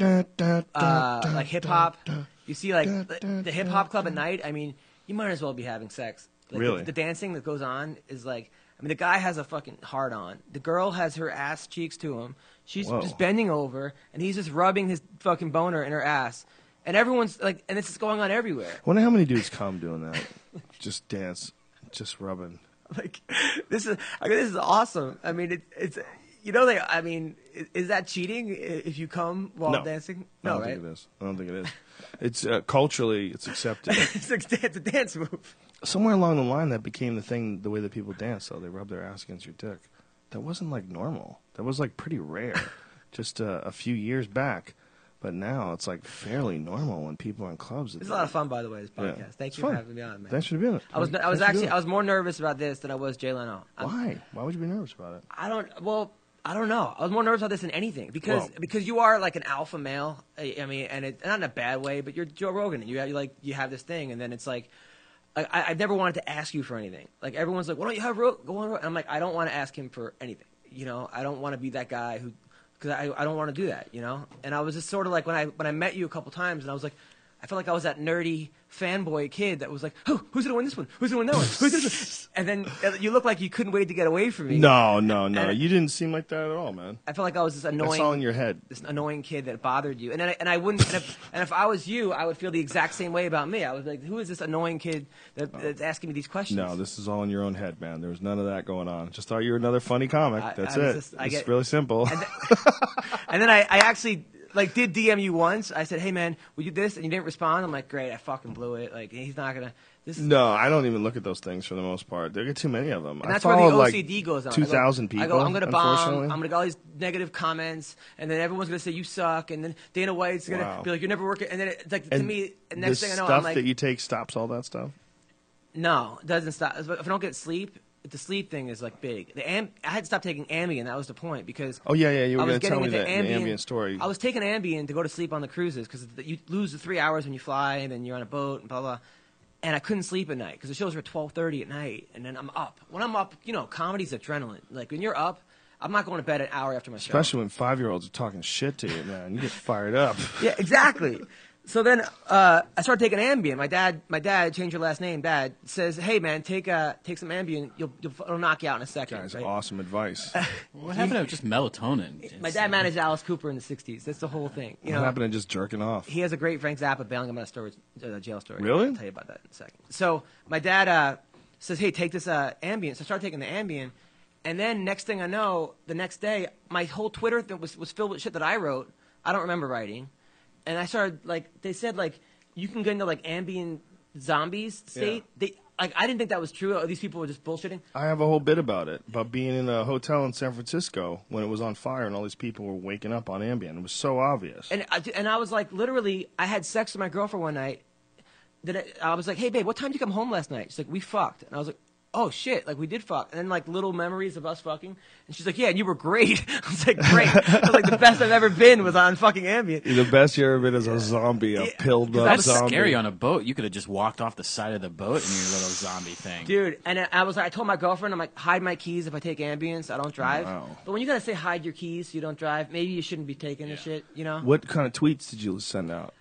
like hip hop. You see like the hip hop club at night. I mean, you might as well be having sex. Like, Really? The dancing that goes on is like. I mean, the guy has a fucking hard on. The girl has her ass cheeks to him. She's Whoa. just bending over, and he's just rubbing his fucking boner in her ass. And everyone's like, and this is going on everywhere. I wonder how many dudes come doing that. Just dance. Just rubbing. Like, this is awesome. I mean, it's I mean, is that cheating if you come while No. dancing? I No, don't right? think it is. I don't think it is. It's culturally, it's accepted. It's a dance move. Somewhere along the line, that became the thing, the way that people dance. So they rub their ass against your dick. That wasn't like normal. That was like pretty rare, just a few years back. But now it's like fairly normal when people are in clubs. It's a lot of fun, by the way. This podcast. Yeah. Thank It's you for fun. having me on, man. Thanks for being it. I was more nervous about this than I was Jay Leno. Why? Why would you be nervous about it? I don't know. I was more nervous about this than anything because Well- you are like an alpha male. I mean, and it not in a bad way, but you're Joe Rogan and you have this thing, and then it's like. I've never wanted to ask you for anything. Like everyone's like, "Why don't you have go on?" And I'm like, I don't want to ask him for anything. You know, I don't want to be that guy who, because I don't want to do that. You know, and I was just sort of like when I met you a couple times, and I was like, I felt like I was that nerdy fanboy kid that was like, who's gonna win this one? Who's gonna win that one? Who's this one? And then you looked like you couldn't wait to get away from me. No. And- You didn't seem like that at all, man. I felt like I was this annoying. That's all in your head. This annoying kid that bothered you, and I wouldn't. And if I was you, I would feel the exact same way about me. I was like, who is this annoying kid that's asking me these questions? No, this is all in your own head, man. There was none of that going on. Just thought you were another funny comic. That's it. It's really simple. And then I actually like did DM you once. I said, hey man, will you do this? And you didn't respond. I'm like, great, I fucking blew it. Like he's not gonna. No, I don't even look at those things for the most part. There get too many of them. And that's I where the follow OCD like goes on. 2,000 people. I go, I'm going to bomb. unfortunately. I'm going to get all these negative comments, and then everyone's going to say you suck, and then Dana White's going to be like, you're never working. And then it's like, to me, the next thing I know, stuff I'm like, that you take stops all that stuff. no, it doesn't stop. If I don't get sleep, the sleep thing is like big. I had to stop taking Ambien. That was the point because Oh yeah, you were I was going to tell me getting the into Ambien story. I was taking Ambien to go to sleep on the cruises because you lose the 3 hours when you fly, and then you're on a boat and blah blah. And I couldn't sleep at night because the shows were 12:30 at night, and then I'm up. When I'm up, comedy's adrenaline. Like when you're up, I'm not going to bed an hour after my show. Especially when 5-year-olds are talking shit to you, man. You get fired up. Yeah, exactly. So then I started taking Ambien. My dad changed your last name. Dad says, "Hey man, take some Ambien. It'll knock you out in a second." Guys, right? awesome advice. What happened to just melatonin? My dad managed Alice Cooper in the '60s. That's the whole thing. What happened to just jerking off? He has a great Frank Zappa bailing him out of jail story. Really? I'll tell you about that in a second. So my dad says, "Hey, take this Ambien." So I started taking the Ambien, and then next thing I know, the next day, my whole Twitter thing was filled with shit that I wrote. I don't remember writing, and I started they said you can get into Ambien zombies state. Yeah. I didn't think that was true. These people were just bullshitting. I have a whole bit about it, about being in a hotel in San Francisco when it was on fire and all these people were waking up on Ambien. It was so obvious. And I was like, literally, I had sex with my girlfriend one night. Then I was like, hey, babe, what time did you come home last night? She's like, we fucked. And I was like, oh, shit, we did fuck. And then, little memories of us fucking. And she's like, yeah, and you were great. I was like, great. I was like, the best I've ever been was on fucking Ambien. The best you ever been is a zombie, a pilled up That's zombie. scary on a boat. You could have just walked off the side of the boat in your little zombie thing. Dude, and I told my girlfriend, I'm like, hide my keys if I take Ambien so I don't drive. Wow. But when you got to say hide your keys so you don't drive, maybe you shouldn't be taking this shit, What kind of tweets did you send out?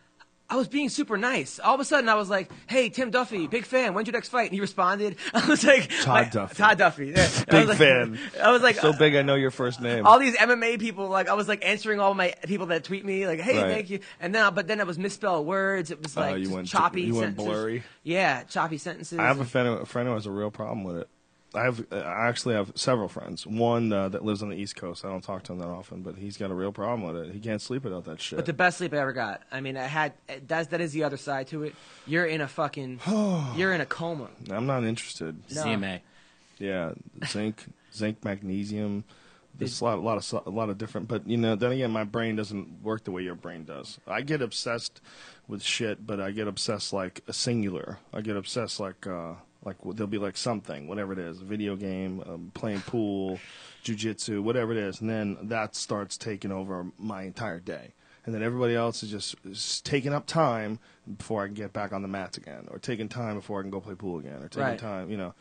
I was being super nice. All of a sudden, I was like, "Hey, Tim Duffy, big fan. When's your next fight?" And he responded. I was like, Duffy. Todd Duffy. Yeah. Big fan. I was like, So big, I know your first name. all these MMA people, like I was like answering all my people that tweet me, like, "Hey, Right. thank you." And then, but then it was misspelled words. It was like you just went choppy. you went sentences. blurry. Yeah, choppy sentences. I have a friend who has a real problem with it. I actually have several friends. One that lives on the East Coast. I don't talk to him that often, but he's got a real problem with it. He can't sleep without that shit. But the best sleep I ever got. I mean, that is the other side to it. You're in a fucking, you're in a coma. I'm not interested. No. CMA. Yeah, zinc, magnesium. There's a lot of different. But you know, then again, my brain doesn't work the way your brain does. I get obsessed with shit, but I get obsessed like a singular. I get obsessed like there'll be like something, whatever it is, a video game, playing pool, jiu-jitsu, whatever it is, and then that starts taking over my entire day. And then everybody else is just taking up time before I can get back on the mats again, or taking time before I can go play pool again, or taking Right. time. You know,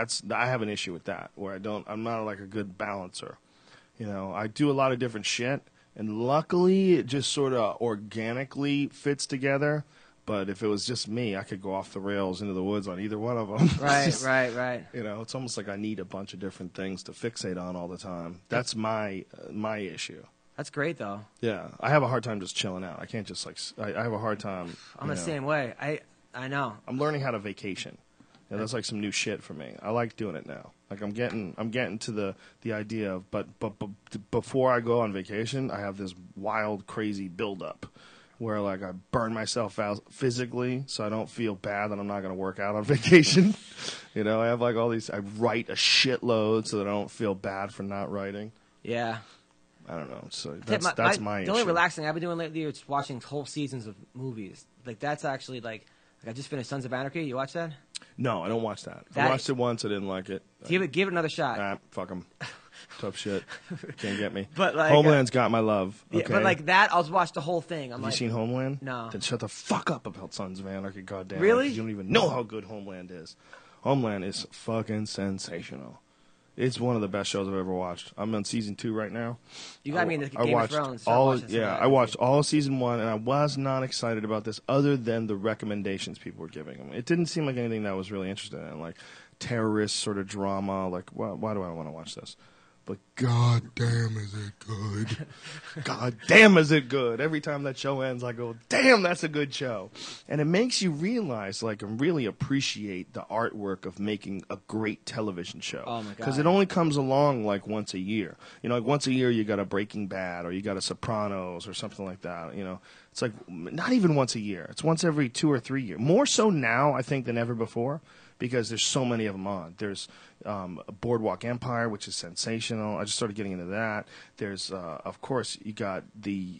I have an issue with that, where I'm not like a good balancer. You know, I do a lot of different shit, and luckily it just sort of organically fits together. But if it was just me, I could go off the rails into the woods on either one of them. Right. You know, it's almost like I need a bunch of different things to fixate on all the time. That's my issue. That's great though. Yeah, I have a hard time just chilling out. I can't just like. I have a hard time. I'm the same way. I know. I'm learning how to vacation. Yeah, that's like some new shit for me. I like doing it now. Like I'm getting to the idea of, but before I go on vacation, I have this wild, crazy buildup where like I burn myself out physically, so I don't feel bad that I'm not going to work out on vacation. You know, I have like all these. I write a shitload so that I don't feel bad for not writing. Yeah. I don't know. So The that's my only issue. relaxing I've been doing lately is watching whole seasons of movies. Like that's actually like I just finished Sons of Anarchy. You watch that? No, I don't watch that. I That- watched it once. I didn't like it. Give it another shot. Nah, fuck them. Tough shit. Can't get me. But, like, Homeland's got my love. Okay? Yeah, but like that, I'll watch the whole thing. I'm Have like, you seen Homeland? No. Then shut the fuck up about Sons of Anarchy, goddamn. Really? You don't even know how good Homeland is. Homeland is fucking sensational. It's one of the best shows I've ever watched. I'm on season 2 right now. You got me into I Game of watched Thrones. I watched all of season 1, and I was not excited about this other than the recommendations people were giving them. It didn't seem like anything that I was really interested in, like terrorist sort of drama. Like, why do I want to watch this? But god damn is it good. God damn is it good. Every time that show ends, I go, damn, that's a good show. And it makes you realize, like, and really appreciate the artwork of making a great television show. Oh, my God. Because it only comes along, like, once a year. You know, like, once a year you got a Breaking Bad or you got a Sopranos or something like that, you know. It's like, not even once a year. It's once every 2 or 3 years. More so now, I think, than ever before. Because there's so many of them on. There's Boardwalk Empire, which is sensational. I just started getting into that. There's, of course, you got the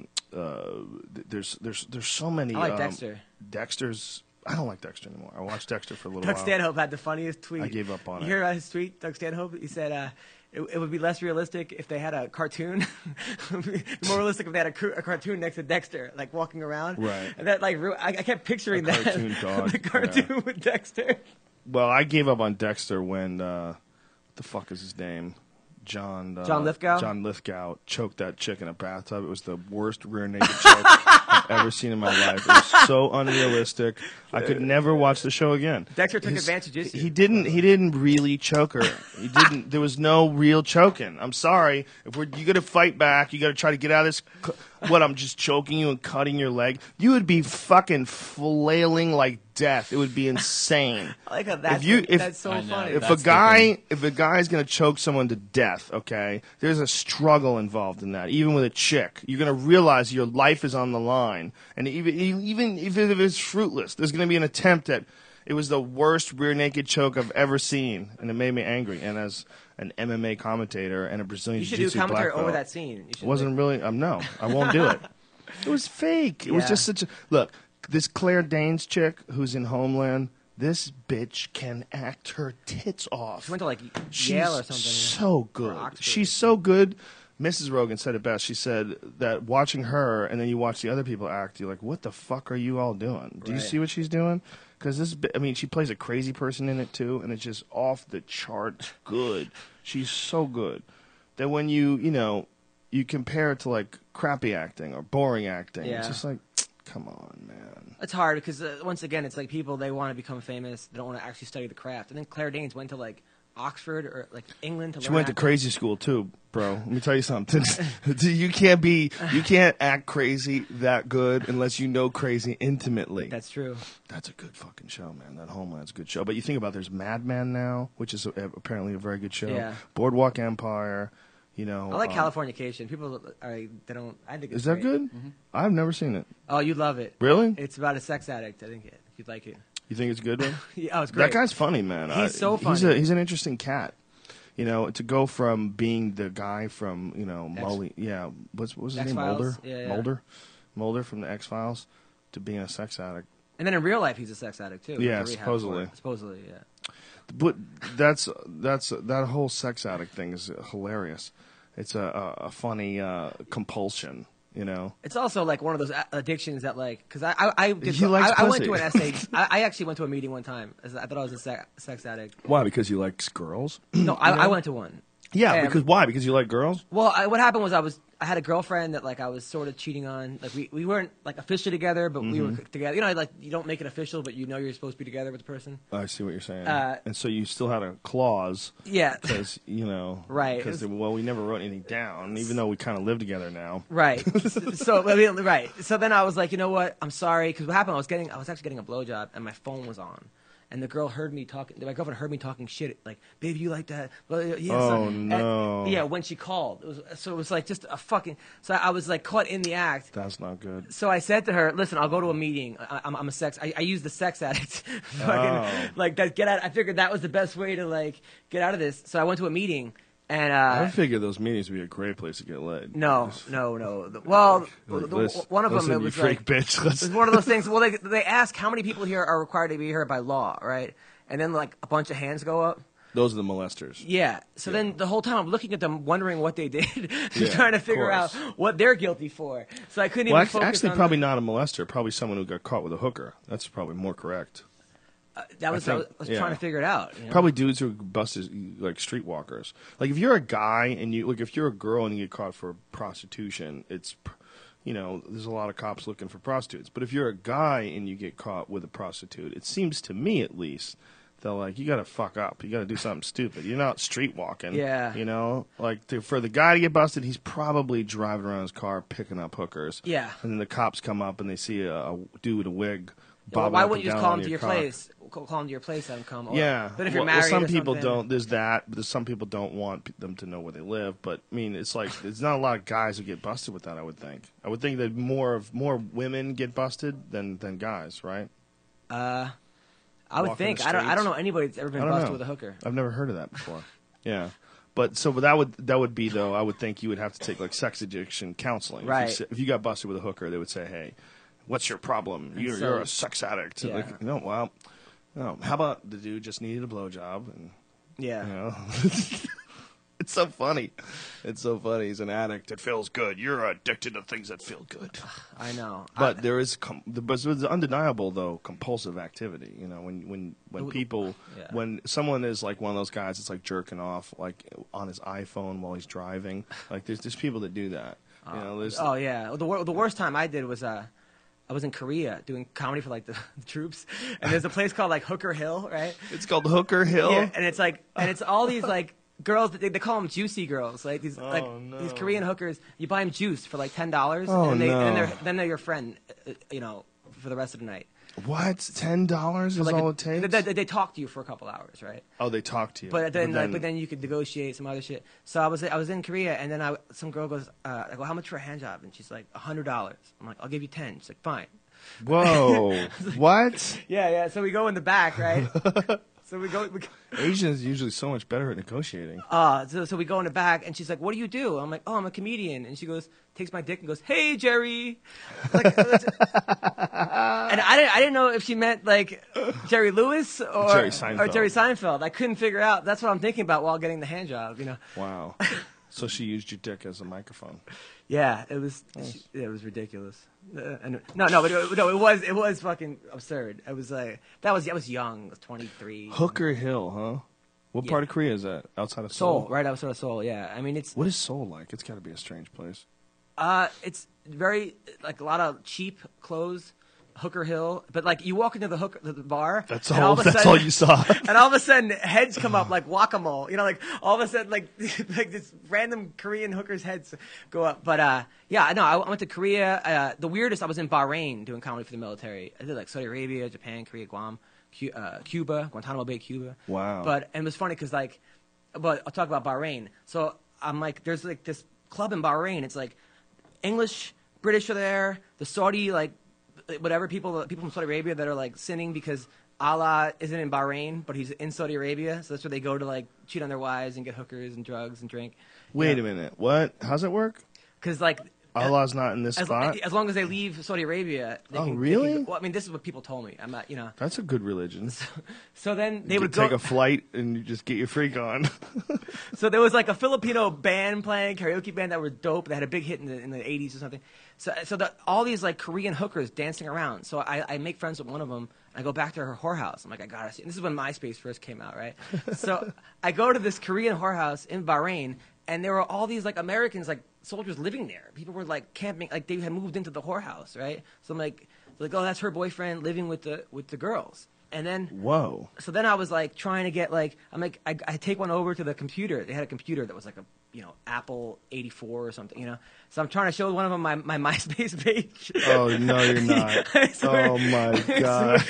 there's so many. I like Dexter. Dexter's. I don't like Dexter anymore. I watched Dexter for a little Doug while. Stanhope had the funniest tweet. I gave up on you it. hear his tweet, Doug Stanhope? He said it would be less realistic if they had a cartoon. It would be more realistic if they had a cartoon next to Dexter, like walking around. Right. And that like I kept picturing A that cartoon dog, the cartoon with Dexter. Well, I gave up on Dexter when what the fuck is his name? John Lithgow? John Lithgow choked that chick in a bathtub. It was the worst rear naked choke I've ever seen in my life. It was so unrealistic. I could never watch the show again. Dexter took advantage of you. He didn't really choke her. He didn't. There was no real choking. I'm sorry. If you got to fight back, you got to try to get out of this. What? I'm just choking you and cutting your leg. You would be fucking flailing like death. It would be insane. I like how that's so I know. funny. If That's a guy's gonna choke someone to death, okay, there's a struggle involved in that. Even with a chick, you're gonna realize your life is on the line, and even if it's fruitless, there's gonna be an attempt at. It was the worst rear naked choke I've ever seen, and it made me angry. And as an MMA commentator and a Brazilian You should do jiu-jitsu black commentary belt, over that scene. You should wasn't really. No, I won't do it. It was fake. It was Yeah. just such a look. This Claire Danes chick who's in Homeland. This bitch can act her tits off. She went to like She's Yale or something. so good. Oxford. She's so good. Mrs. Rogan said it best. She said that watching her and then you watch the other people act, you're like, what the fuck are you all doing? Do you Right. see what she's doing? Because she plays a crazy person in it too, and it's just off the charts good. She's so good that when you compare it to like crappy acting or boring acting, Yeah. it's just like, come on, man. It's hard because once again, it's like people they want to become famous, they don't want to actually study the craft. And then Claire Danes went to like Oxford or like England to She learn. went to acting. crazy school too, bro. Let me tell you something. you can't act crazy that good unless you know crazy intimately. That's true. That's a good fucking show, man. That Homeland's a good show. But you think about there's Mad Men now, which is apparently a very good show. Yeah. Boardwalk Empire, you know. I like Californication. People they don't. I think it's Is that great. good? Mhm. I've never seen it. Oh, you'd love it. Really? It's about a sex addict. I think you'd like it. You think it's good, man? Yeah, oh, it's great. That guy's funny, man. He's so funny. He's an interesting cat. You know, to go from being the guy from, you know, Mully, yeah, what's his name? X-Files? Mulder? Yeah. Mulder from the X-Files, to being a sex addict. And then in real life, he's a sex addict too. Yeah, He's a rehab supposedly. for it. Supposedly, yeah. But that whole sex addict thing is hilarious. It's a funny compulsion, you know. It's also like one of those addictions that like because I He likes I went pussy. to an essay. I actually went to a meeting one time. I thought I was a sex addict. Why? Because you like girls? No, I went to one. Yeah, And- because why? Because you like girls? Well, what happened was I had a girlfriend that like I was sort of cheating on. Like we weren't like officially together, but we were together. You know, like you don't make it official, but you know you're supposed to be together with the person. I see what you're saying. Uh, And so you still had a clause. Yeah. Because, you know. Right. Because, well, we never wrote anything down, even though we kind of live together now. Right. So I mean, right. So then I was like, you know what? I'm sorry because what happened? I was actually getting a blowjob and my phone was on. And the girl heard me talking. My girlfriend heard me talking shit. Like, baby, you like that? Well, yeah, Oh, son. no. And, yeah, when she called, it was like just a fucking. So I was like caught in the act. That's not good. So I said to her, "Listen, I'll go to a meeting. I'm a sex. I use the sex addict. Fucking, like that. Get out. I figured that was the best way to like get out of this. So I went to a meeting, and I figured those meetings would be a great place to get laid. no. Well, Listen, one of them listen, it you was freak like bitch. it Let's- was one of those things. Well, they ask how many people here are required to be here by law, right? And then like a bunch of hands go up. Those are the molesters. Yeah. So then the whole time I'm looking at them, wondering what they did, Yeah, trying to of figure out course. what they're guilty for. So I couldn't Well, even focus actually, on probably not a molester. Probably someone who got caught with a hooker. That's probably more correct. That was I I think- was yeah. trying to figure it out. You know? Probably dudes who busted like streetwalkers. Like if you're a guy and you like if you're a girl and you get caught for prostitution, it's you know there's a lot of cops looking for prostitutes. But if you're a guy and you get caught with a prostitute, it seems to me at least they're like you got to fuck up. You got to do something stupid. You're not streetwalking. Yeah. You know, like for the guy to get busted, he's probably driving around his car picking up hookers. Yeah. And then the cops come up and they see a dude with a wig. Well, bobbing why up wouldn't you and just down call on them to your cock. place? Call them to your place and come. Or, Yeah, But if you're well, married, some or people something- don't. There's that. But there's some people don't want them to know where they live. But I mean, it's like there's not a lot of guys who get busted with that. I would think. I would think that more women get busted than guys, right? I would Walking think. the I don't streets. know anybody that's ever been I don't busted know. with a hooker. I've never heard of that before. Yeah, but so but that would be though. I would think you would have to take like sex addiction counseling. Right. If you got busted with a hooker, they would say, "Hey, what's your problem? And You're so- a sex addict." Yeah. Like, no, well, no. How about the dude just needed a blowjob and. Yeah. You know? It's so funny. It's so funny. He's an addict. It feels good. You're addicted to things that feel good. I know. But there is, but it's undeniable though, compulsive activity. You know, when people, Yeah. when someone is like one of those guys that's like jerking off like on his iPhone while he's driving. Like there's people that do that. You know, there's Oh yeah. The worst time I did was I was in Korea doing comedy for like the troops, and there's a place called like Hooker Hill, right? it's called Hooker Hill. Yeah, and it's like, and it's all these like girls. They call them juicy girls, like these no. these Korean hookers. You buy them juice for like $10, Oh, and no. then they're your friend, you know, for the rest of the night. What? $10 is Like all it takes? They talk to you for a couple hours, right? Oh, they talk to you. But then you could negotiate some other shit. So I was in Korea, and then some girl goes, I go, how much for a hand job? And she's like, $100. I'm like, I'll give you 10. She's like, fine. Whoa. What? Yeah. So we go in the back, right? So we go. Asians are usually so much better at negotiating. So we go in the back, and she's like, "What do you do?" I'm like, "Oh, I'm a comedian." And she goes, takes my dick and goes, "Hey, Jerry." Like, and I didn't know if she meant like Jerry Lewis or Jerry Seinfeld. Jerry Seinfeld. I couldn't figure out. That's what I'm thinking about while getting the hand job. You know? Wow. So she used your dick as a microphone. Yeah, it was ridiculous. And it was fucking absurd. It was like I was young, I was 23. Hooker Hill, huh? What Yeah. part of Korea is that? Outside of Seoul? Seoul, right outside of Seoul. Yeah, I mean it's. What is Seoul like? It's got to be a strange place. It's very like a lot of cheap clothes, Hooker Hill. But like you walk into the bar. That's and all. of a That's sudden- all you saw. And all of a sudden, heads come up like whack-a-mole. You know, like all of a sudden, like this random Korean hookers' heads go up. But yeah, no, I went to Korea. The weirdest, I was in Bahrain doing comedy for the military. I did like Saudi Arabia, Japan, Korea, Guam, Cuba, Guantanamo Bay, Cuba. Wow. But and it was funny because like, but I'll talk about Bahrain. So I'm like, there's like this club in Bahrain. It's like English, British are there. The Saudi like whatever people from Saudi Arabia that are like sinning because Allah isn't in Bahrain, but he's in Saudi Arabia, so that's where they go to like cheat on their wives and get hookers and drugs and drink. Wait a minute. What? How's it work? Because like Allah's not in this spot? as long as they leave Saudi Arabia. They Oh, can, really? They can, well, I mean, this is what people told me. I'm not, you know. That's a good religion. So then they You would could take go. a flight and you just get your freak on. So there was like a Filipino band playing, karaoke band that were dope. They had a big hit in the 80s or something. So all these like Korean hookers dancing around. So I make friends with one of them. I go back to her whorehouse. I'm like, I gotta see. And this is when MySpace first came out, right? So I go to this Korean whorehouse in Bahrain, and there were all these like Americans, like soldiers living there. People were like camping, like they had moved into the whorehouse, right? So I'm like, oh, that's her boyfriend living with the girls. And then Whoa. so then I was like trying to get like I take one over to the computer. They had a computer that was like a Apple 84 or something, So I'm trying to show one of them my MySpace page. Oh, no, you're not. Oh, my God.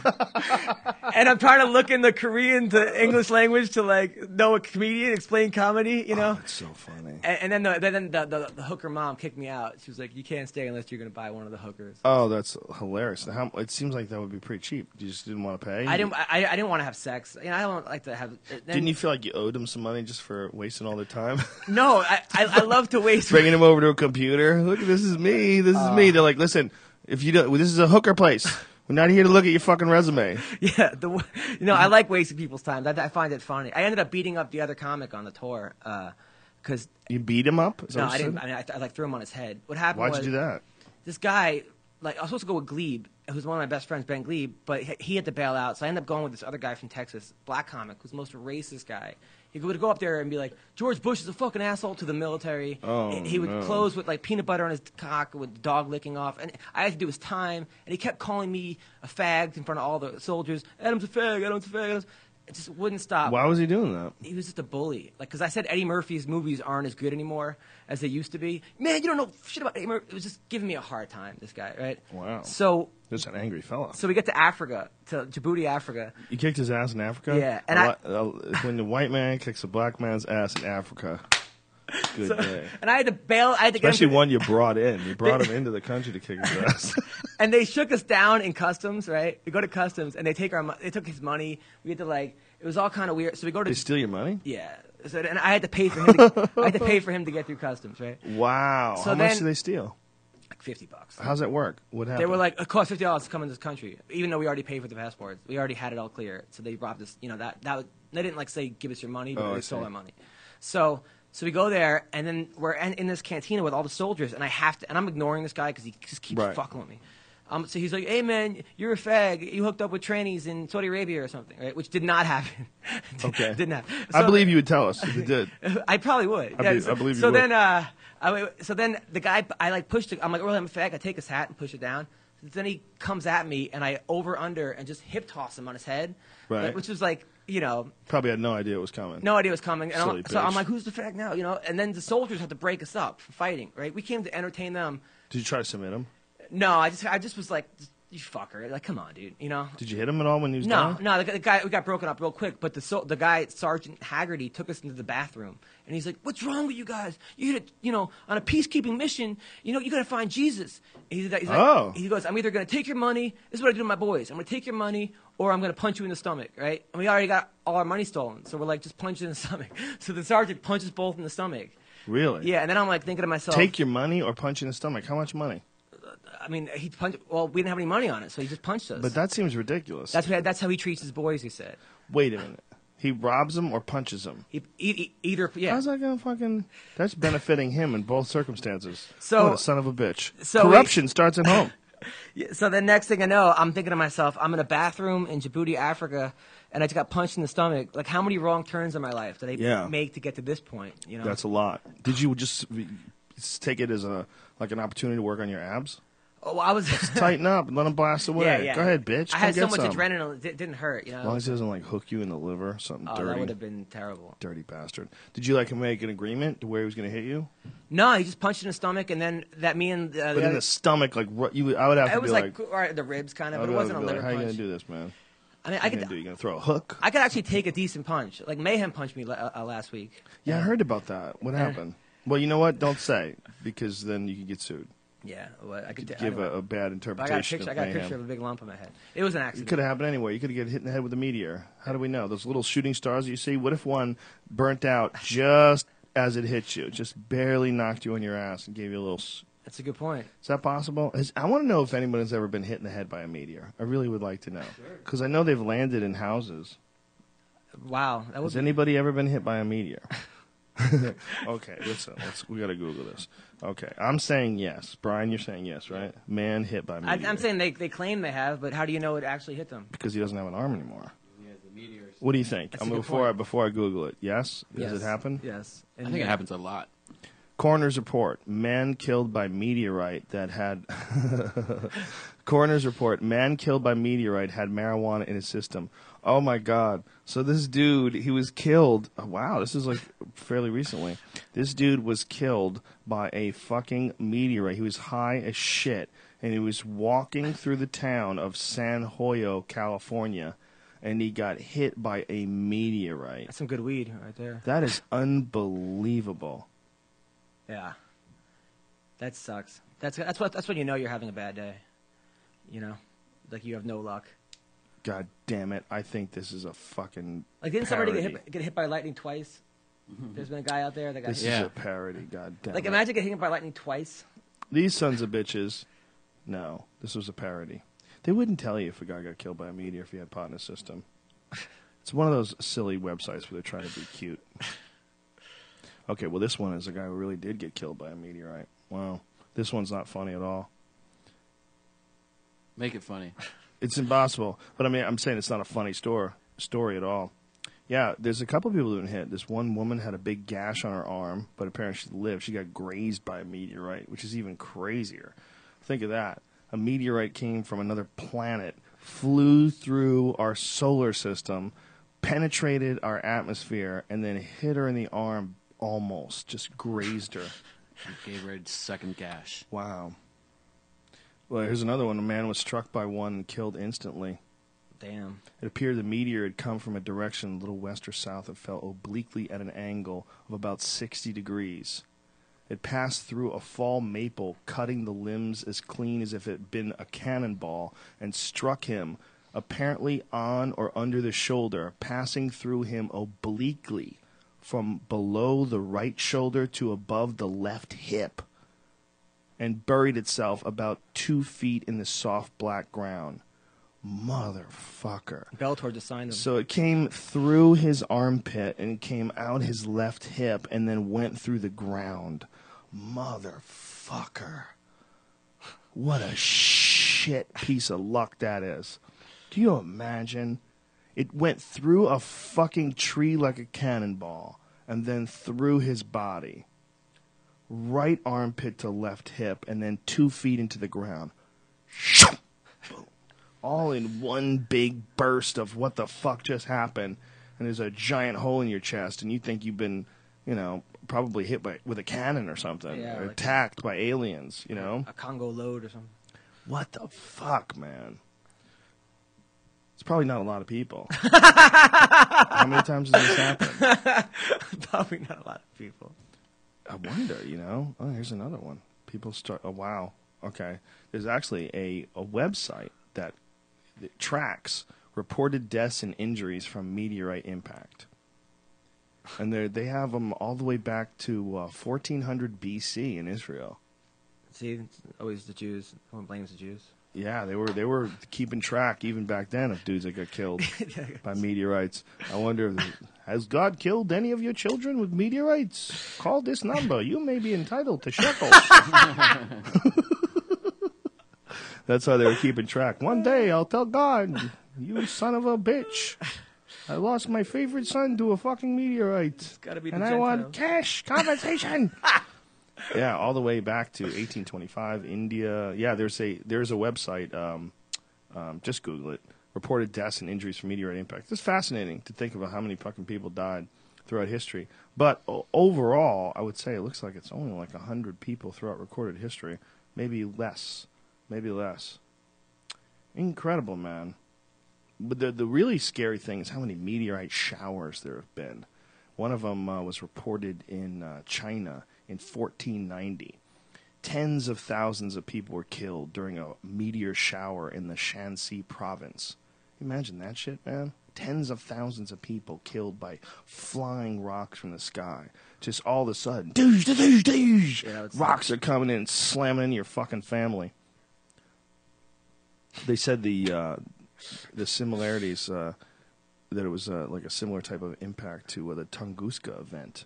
And I'm trying to look in the Korean to English language to like know a comedian, explain comedy, Oh, that's so funny. And then the hooker mom kicked me out. She was like, "You can't stay unless you're going to buy one of the hookers." Oh, that's hilarious. It seems like that would be pretty cheap. You just didn't want to pay? I didn't want to have sex. I don't like to have. Didn't you feel like you owed them some money just for wasting all their time? No, I love to waste. Bringing them over to a computer. Look, this is me. This is me. They're like, listen, if you don't, this is a hooker place. We're not here to look at your fucking resume. Yeah, I like wasting people's time. I find it funny. I ended up beating up the other comic on the tour because You beat him up? Is that no, what I you didn't. said? I mean, I like threw him on his head. What happened? Why'd was, you do that? This guy, like, I was supposed to go with Glebe, who's one of my best friends, Ben Glebe, but he had to bail out, so I ended up going with this other guy from Texas, black comic, who's the most racist guy. He would go up there and be like, George Bush is a fucking asshole to the military. Oh, he would no. close with like peanut butter on his cock with the dog licking off. And I had to do his time. And he kept calling me a fag in front of all the soldiers. Adam's a fag, Adam's a fag. It just wouldn't stop. Why was he doing that? He was just a bully. Like, because I said Eddie Murphy's movies aren't as good anymore as they used to be. Man, you don't know shit about Eddie Murphy. It was just giving me a hard time, this guy, right? Wow. So Just an angry fella. we get to Africa, to Djibouti, Africa. You kicked his ass in Africa? Yeah, and when the white man kicks a black man's ass in Africa, good day. And I had to bail. I had to Especially get him one you brought in. You brought him into the country to kick his ass. and they shook us down in customs, right? We go to customs, and they took his money. We had to like, it was all kind of weird. So we go to They steal your money? yeah. So and I had to pay for him. I had to pay for him to get through customs, right? Wow. So How much then- do they steal? Like $50. How's that work? What happened? They were like, it costs $50 to come in this country, even though we already paid for the passports. We already had it all clear. So they robbed us. They didn't like say give us your money, but Oh, I they stole see. our money. So we go there, and then we're in this cantina with all the soldiers, and I'm ignoring this guy because he just keeps Right. fucking with me. So he's like, "Hey man, you're a fag. You hooked up with trannies in Saudi Arabia or something, right?" Which did not happen. Okay. Didn't happen. I So- believe you would tell us if it did. I probably would. I believe you so would. then the guy, I like pushed it. I'm like, "Well, I'm a fag." I take his hat and push it down. Then he comes at me, and I over-under and just hip toss him on his head. Right. Which was like, Probably had no idea it was coming. no idea it was coming. And Silly so I'm bitch. like, who's the fag now? And then the soldiers had to break us up for fighting, right? We came to entertain them. Did you try to submit him? No, I just was like, you fucker. Like, come on, dude. Did you hit him at all when he was No, down? no. The guy, we got broken up real quick, but the guy, Sergeant Haggerty, took us into the bathroom, and he's like, "What's wrong with you guys? You hit on a peacekeeping mission. You got to find Jesus." He's like, Oh. he goes, "I'm either going to take your money. This is what I do to my boys. I'm going to take your money, or I'm going to punch you in the stomach, right?" And we already got all our money stolen, so we're like, just punch it in the stomach. So the sergeant punches both in the stomach. Really? Yeah, and then I'm like thinking to myself, Take your money or punch you in the stomach? How much money? I mean, he punched. Well, we didn't have any money on it, so he just punched us. But that seems ridiculous. that's how he treats his boys. He said. Wait a minute. He robs them or punches them? Either, yeah. How's that going to fucking... That's benefiting him in both circumstances. So- What a son of a bitch. so Corruption starts at home. Yeah, so the next thing I know, I'm thinking to myself, I'm in a bathroom in Djibouti, Africa, and I just got punched in the stomach. Like, how many wrong turns in my life did I Yeah. make to get to this point? That's a lot. Did you just take it as an opportunity to work on your abs? Oh, I was Tighten up and let them blast away. Yeah, yeah. Go ahead, bitch. I had so Come much get some. adrenaline, it didn't hurt. You know, As long as it doesn't like hook you in the liver, something oh, dirty. that would have been terrible. Dirty bastard. Did you like make an agreement to where he was going to hit you? No, he just punched in the stomach, and then that me and But in the stomach, like I would have to it be was like, right, the ribs kind of, I but would it have wasn't to a be liver like, how you punch. going to do this, man? I mean, What you going to throw a hook? I could actually take a decent punch. Like Mayhem punched me last week. Yeah, I heard about that. What happened? Well, you know what? Don't say, because then you can get sued. Yeah, well, I could Give a bad interpretation I got a of picture of a big lump on my head. It was an It accident. could have happened anywhere. You could have get hit in the head with a meteor. How do we know? Those little shooting stars that you see, what if one burnt out just as it hit you? Just barely knocked you on your ass and gave you a little... That's a good point. Is that possible? I want to know if anyone has ever been hit in the head by a meteor. I really would like to know. Because I know they've landed in houses. Wow, that was Has anybody ever been hit by a meteor? Okay, listen. We got to Google this. Okay, I'm saying yes. Brian, you're saying yes, right? Man hit by meteor. I'm saying they claim they have, but how do you know it actually hit them? Because he doesn't have an arm anymore. What do you think? That's a good Before I Google it, yes? Does Yes. it happen? Yes. I think it happens a lot. Coroner's report: man killed by meteorite that had. Coroner's report: man killed by meteorite had marijuana in his system. Oh my God! So this dude, he was killed. Oh, wow, this is like fairly recently. This dude was killed by a fucking meteorite. He was high as shit, and he was walking through the town of San Joyo, California, and he got hit by a meteorite. That's some good weed right there. That is unbelievable. Yeah. That sucks. That's when you know you're having a bad day. You know, like you have no luck. God damn it! I think this is a fucking Like didn't parody. somebody get hit by lightning twice? There's been a guy out there that got This hit. is a parody. God damn Like it! imagine getting hit by lightning twice. These sons of bitches. No, this was a parody. They wouldn't tell you if a guy got killed by a meteor if he had pot in his system. It's one of those silly websites where they're trying to be cute. Okay, well, this one is a guy who really did get killed by a meteorite. Wow. This one's not funny at all. Make it funny. It's impossible. But I mean, I'm saying it's not a funny story at all. Yeah, there's a couple people who've been hit. This one woman had a big gash on her arm, but apparently she lived. She got grazed by a meteorite, which is even crazier. Think of that. A meteorite came from another planet, flew through our solar system, penetrated our atmosphere, and then hit her in the arm almost. Just grazed her. Gave her a second gash. Wow. Well, here's another one. A man was struck by one and killed instantly. Damn. It appeared the meteor had come from a direction a little west or south and fell obliquely at an angle of about 60 degrees. It passed through a fall maple, cutting the limbs as clean as if it had been a cannonball, and struck him, apparently on or under the shoulder, passing through him obliquely from below the right shoulder to above the left hip, and buried itself about 2 feet in the soft black ground. Motherfucker. Bellator just signed him. So it came through his armpit and came out his left hip and then went through the ground. Motherfucker. What a shit piece of luck that is. Do you imagine? It went through a fucking tree like a cannonball and then through his body. Right armpit to left hip and then 2 feet into the ground. All in one big burst of what the fuck just happened. And there's a giant hole in your chest and you think you've been, probably hit with a cannon or something. Yeah, or like attacked by aliens, a Congo load or something. What the fuck, man? It's probably not a lot of people. How many times has this happened? Probably not a lot of people. I wonder, Oh, here's another one. People start. Oh, wow. Okay. There's actually a website that tracks reported deaths and injuries from meteorite impact. And they have them all the way back to 1400 BC in Israel. See, it's always the Jews. No one blames the Jews. Yeah, they were keeping track even back then of dudes that got killed by meteorites. I wonder, has God killed any of your children with meteorites? Call this number. You may be entitled to shekels. That's how they were keeping track. One day I'll tell God, you son of a bitch, I lost my favorite son to a fucking meteorite. Gotta be the and I Gentiles. want cash compensation. Yeah, all the way back to 1825, India. Yeah, there's a website. Just Google it. Reported deaths and injuries from meteorite impact. It's fascinating to think about how many fucking people died throughout history. But overall, I would say it looks like it's only like 100 people throughout recorded history. Maybe less. Incredible, man. But the really scary thing is how many meteorite showers there have been. One of them was reported in China in 1490. Tens of thousands of people were killed during a meteor shower in the Shanxi province. Imagine that shit, man. Tens of thousands of people killed by flying rocks from the sky. Just all of a sudden, doosh, doosh, doosh, Yeah, rocks are coming in and slamming into your fucking family. They said the similarities, that it was like a similar type of impact to the Tunguska event.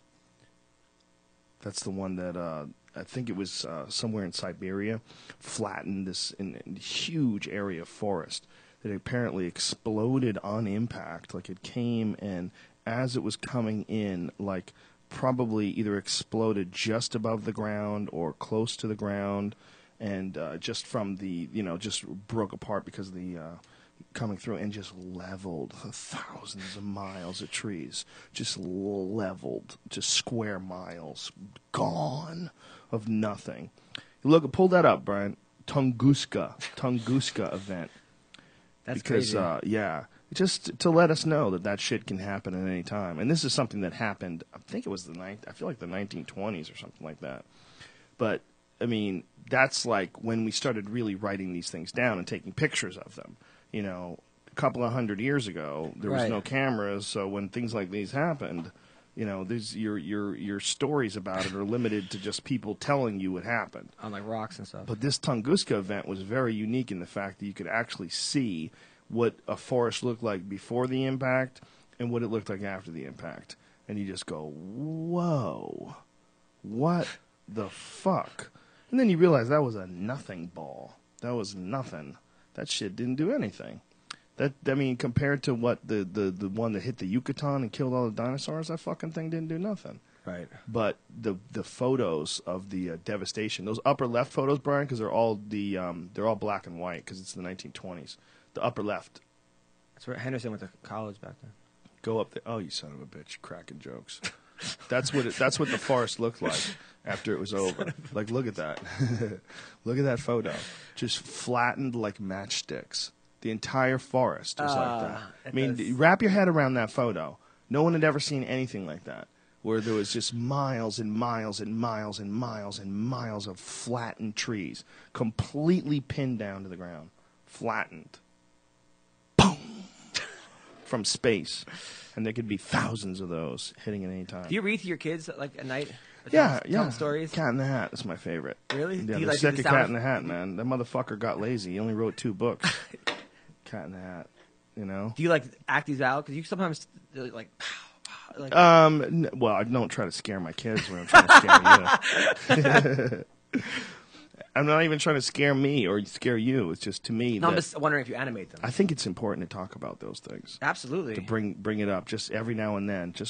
That's the one that I think it was somewhere in Siberia, flattened this huge area of forest that apparently exploded on impact. Like it came and as it was coming in, like probably either exploded just above the ground or close to the ground, and just from the, just broke apart because of the coming through and just leveled thousands of miles of trees. Just leveled, just square miles, gone of nothing. Look, pull that up, Brian. Tunguska event. That's because, crazy. just to let us know that shit can happen at any time. And this is something that happened, I think it was I feel like the 1920s or something like that. But, I mean, that's like when we started really writing these things down and taking pictures of them. A couple of 100 years ago, there was Right. no cameras, so when things like these happened, there's your stories about it are limited to just people telling you what happened. On like rocks and stuff. But this Tunguska event was very unique in the fact that you could actually see what a forest looked like before the impact and what it looked like after the impact. And you just go, whoa, what the fuck? And then you realize that was a nothing ball. That was nothing. That shit didn't do anything. Compared to what the one that hit the Yucatan and killed all the dinosaurs, that fucking thing didn't do nothing. Right. But the photos of the devastation, those upper left photos, Brian, because they're all black and white because it's the 1920s. The upper left. That's where Henderson went to college back then. Go up there. Oh, you son of a bitch, cracking jokes. That's what the forest looked like after it was over. Like, look at that. Look at that photo. Just flattened like matchsticks. The entire forest was like that. I mean, wrap your head around that photo. No one had ever seen anything like that, where there was just miles and miles and miles and miles and miles of flattened trees, completely pinned down to the ground, flattened. Boom! From space. And there could be thousands of those hitting at any time. Do you read to your kids like at night? Yeah. Tell them stories. Cat in the Hat is my favorite. Really? Yeah, Do you the like sick the of sound Cat of- in the Hat, man. That motherfucker got lazy. He only wrote 2 books. Cat in the Hat. Do you like act these out? Because you sometimes like. Like, Well, I don't try to scare my kids when I'm trying to scare you. I'm not even trying to scare me or scare you. It's just to me no, I'm that just wondering if you animate them. I think it's important to talk about those things. Absolutely. To bring it up just every now and then. Just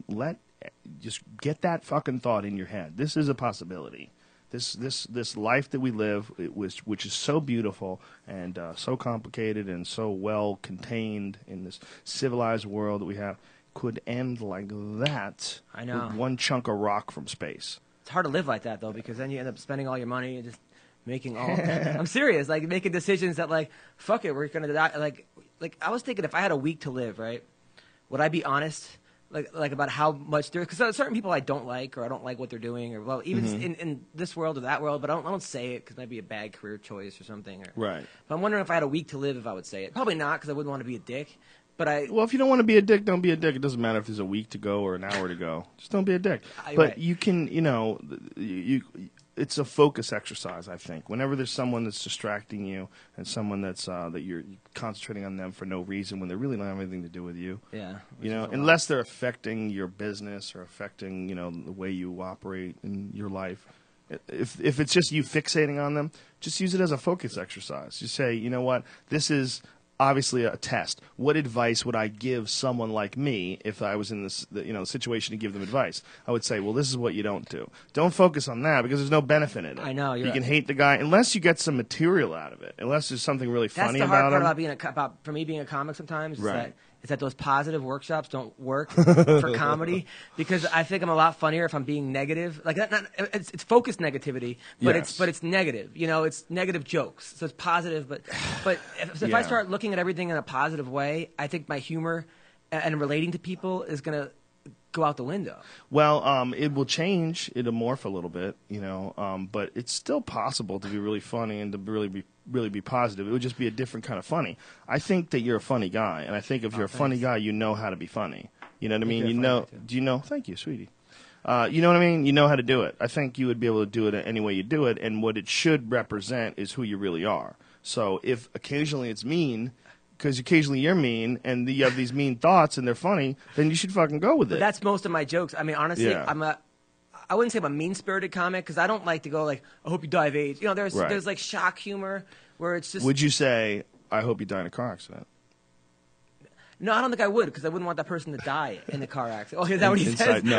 get that fucking thought in your head. This is a possibility. This life that we live, which is so beautiful and so complicated and so well contained in this civilized world that we have, could end like that. I know. With one chunk of rock from space. It's hard to live like that though, because then you end up spending all your money and just making all. I'm serious, like making decisions that like, fuck it, we're gonna die. Like I was thinking, if I had a week to live, right, would I be honest, like about how much there? Because certain people I don't like, or I don't like what they're doing, or well, even in this world or that world, but I don't say it because it might be a bad career choice or something. Right. But I'm wondering if I had a week to live, if I would say it. Probably not, because I wouldn't want to be a dick. But Well, if you don't want to be a dick, don't be a dick. It doesn't matter if there's a week to go or an hour to go. Just don't be a dick. But right. you can, it's a focus exercise, I think. Whenever there's someone that's distracting you and someone that's that you're concentrating on them for no reason when they really don't have anything to do with you. Yeah. Unless they're affecting your business or affecting, the way you operate in your life. If it's just you fixating on them, just use it as a focus exercise. Just say, you know what, this is obviously a test. What advice would I give someone like me if I was in this situation to give them advice? I would say, well, this is what you don't do. Don't focus on that because there's no benefit in it. I know, you you're can right. hate the guy unless you get some material out of it. Unless there's something really That's funny the hard about part him. about for me being a comic sometimes. Right. Is that those positive workshops don't work for comedy because I think I'm a lot funnier if I'm being negative. Like it's focused negativity, but Yes. it's negative. It's negative jokes, so it's positive. But if I Yeah. start looking at everything in a positive way, I think my humor and relating to people is gonna go out the window. Well, it will change. It'll morph a little bit, but it's still possible to be really funny and to really be positive. It would just be a different kind of funny. I think that you're a funny guy, and I think if you're a funny guy, you know how to be funny. You know what I mean? you're a You funny know? guy, too. Do you know? Thank you, sweetie. You know what I mean? You know how to do it. I think you would be able to do it any way you do it, and what it should represent is who you really are. So if occasionally it's mean, because occasionally you're mean, and you have these mean thoughts and they're funny, then you should fucking go with it. But that's most of my jokes. I mean, honestly, Yeah. I wouldn't say I'm a mean-spirited comic because I don't like to go like, I hope you die of AIDS. There's Right. there's like shock humor where it's just. Would you say, I hope you die in a car accident? No, I don't think I would because I wouldn't want that person to die in the car accident. Oh, is that what he Inside- says?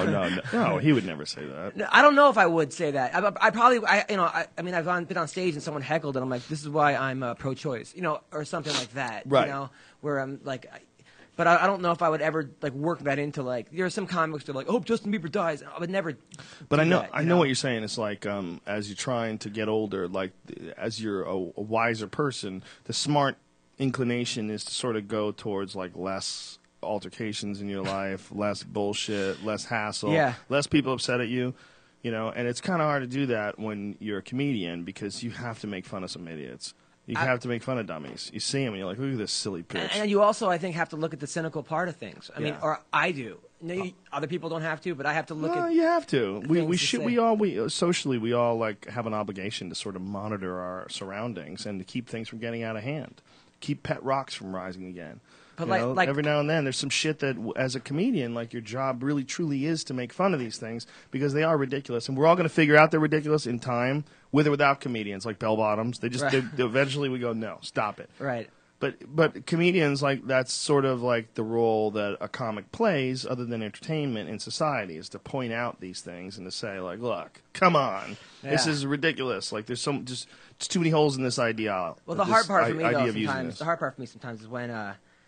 No, he would never say that. No, I don't know if I would say that. I probably, I mean, I've been on stage and someone heckled and I'm like, this is why I'm pro-choice, or something like that. Right. Where I'm like, but I don't know if I would ever like work that into like. There are some comics that are like, oh, Justin Bieber dies. I would never. But do I know, that, I know what you're saying. It's like as you're trying to get older, like as you're a wiser person, the smart inclination is to sort of go towards like less altercations in your life, less bullshit, less hassle, Yeah. less people upset at you. And it's kind of hard to do that when you're a comedian because you have to make fun of some idiots. You have to make fun of dummies. You see them and you're like, look at this silly bitch. And you also, I think, have to look at the cynical part of things. I mean, Yeah. or I do. Other people don't have to, but I have to look Well, at. you have to. We things to should. say. We socially we all like have an obligation to sort of monitor our surroundings and to keep things from getting out of hand, keep pet rocks from rising again. But You know, like- every now and then, there's some shit that, as a comedian, like your job really truly is to make fun of these things because they are ridiculous, and we're all going to figure out they're ridiculous in time, with or without comedians like bell bottoms. They just Right. they eventually we go, no, stop it. Right. But comedians, like, that's sort of like the role that a comic plays other than entertainment in society is to point out these things and to say, like, look, come on, this Yeah. is ridiculous. Like, there's just too many holes in this idea. Well, the this hard part for me, idea though, of using sometimes this. the hard part for me sometimes is when,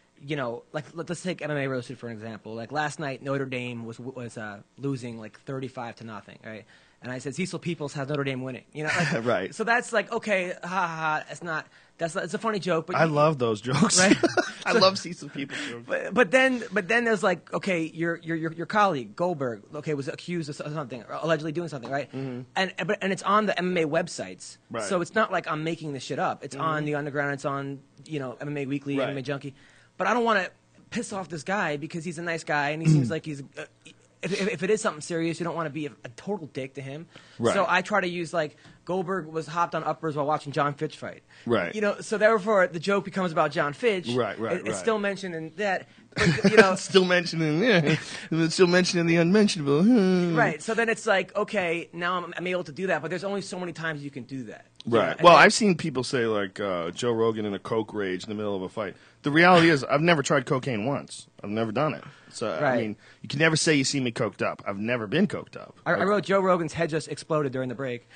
like let's take MMA Roasted for an example. Like last night, Notre Dame was losing like 35-0, right? And I said Cecil Peoples has Notre Dame winning. Like, Right. So that's like okay, ha ha ha. It's a funny joke, but I love those jokes. Right? I love Cecil Peoples jokes. But then there's like okay, your colleague Goldberg was accused of something, or allegedly doing something, right? Mm-hmm. And it's on the MMA websites, Right. so it's not like I'm making this shit up. It's on the Underground. It's on MMA Weekly, Right. MMA Junkie. But I don't want to piss off this guy because he's a nice guy and he seems like he's. If it is something serious, you don't want to be a total dick to him. Right. So I try to use like Goldberg was hopped on uppers while watching John Fitch fight. Right. So therefore the joke becomes about John Fitch. Right. It's still mentioned in that. But, Still mentioning, still mentioning the unmentionable. right. So then it's like, okay, now I'm able to do that, but there's only so many times you can do that. Right. And Well, then- I've seen people say like Joe Rogan in a coke rage in the middle of a fight. The reality is, I've never tried cocaine once. I've never done it. So I Right. mean, you can never say you see me coked up. I've never been coked up. I wrote Joe Rogan's head just exploded during the break.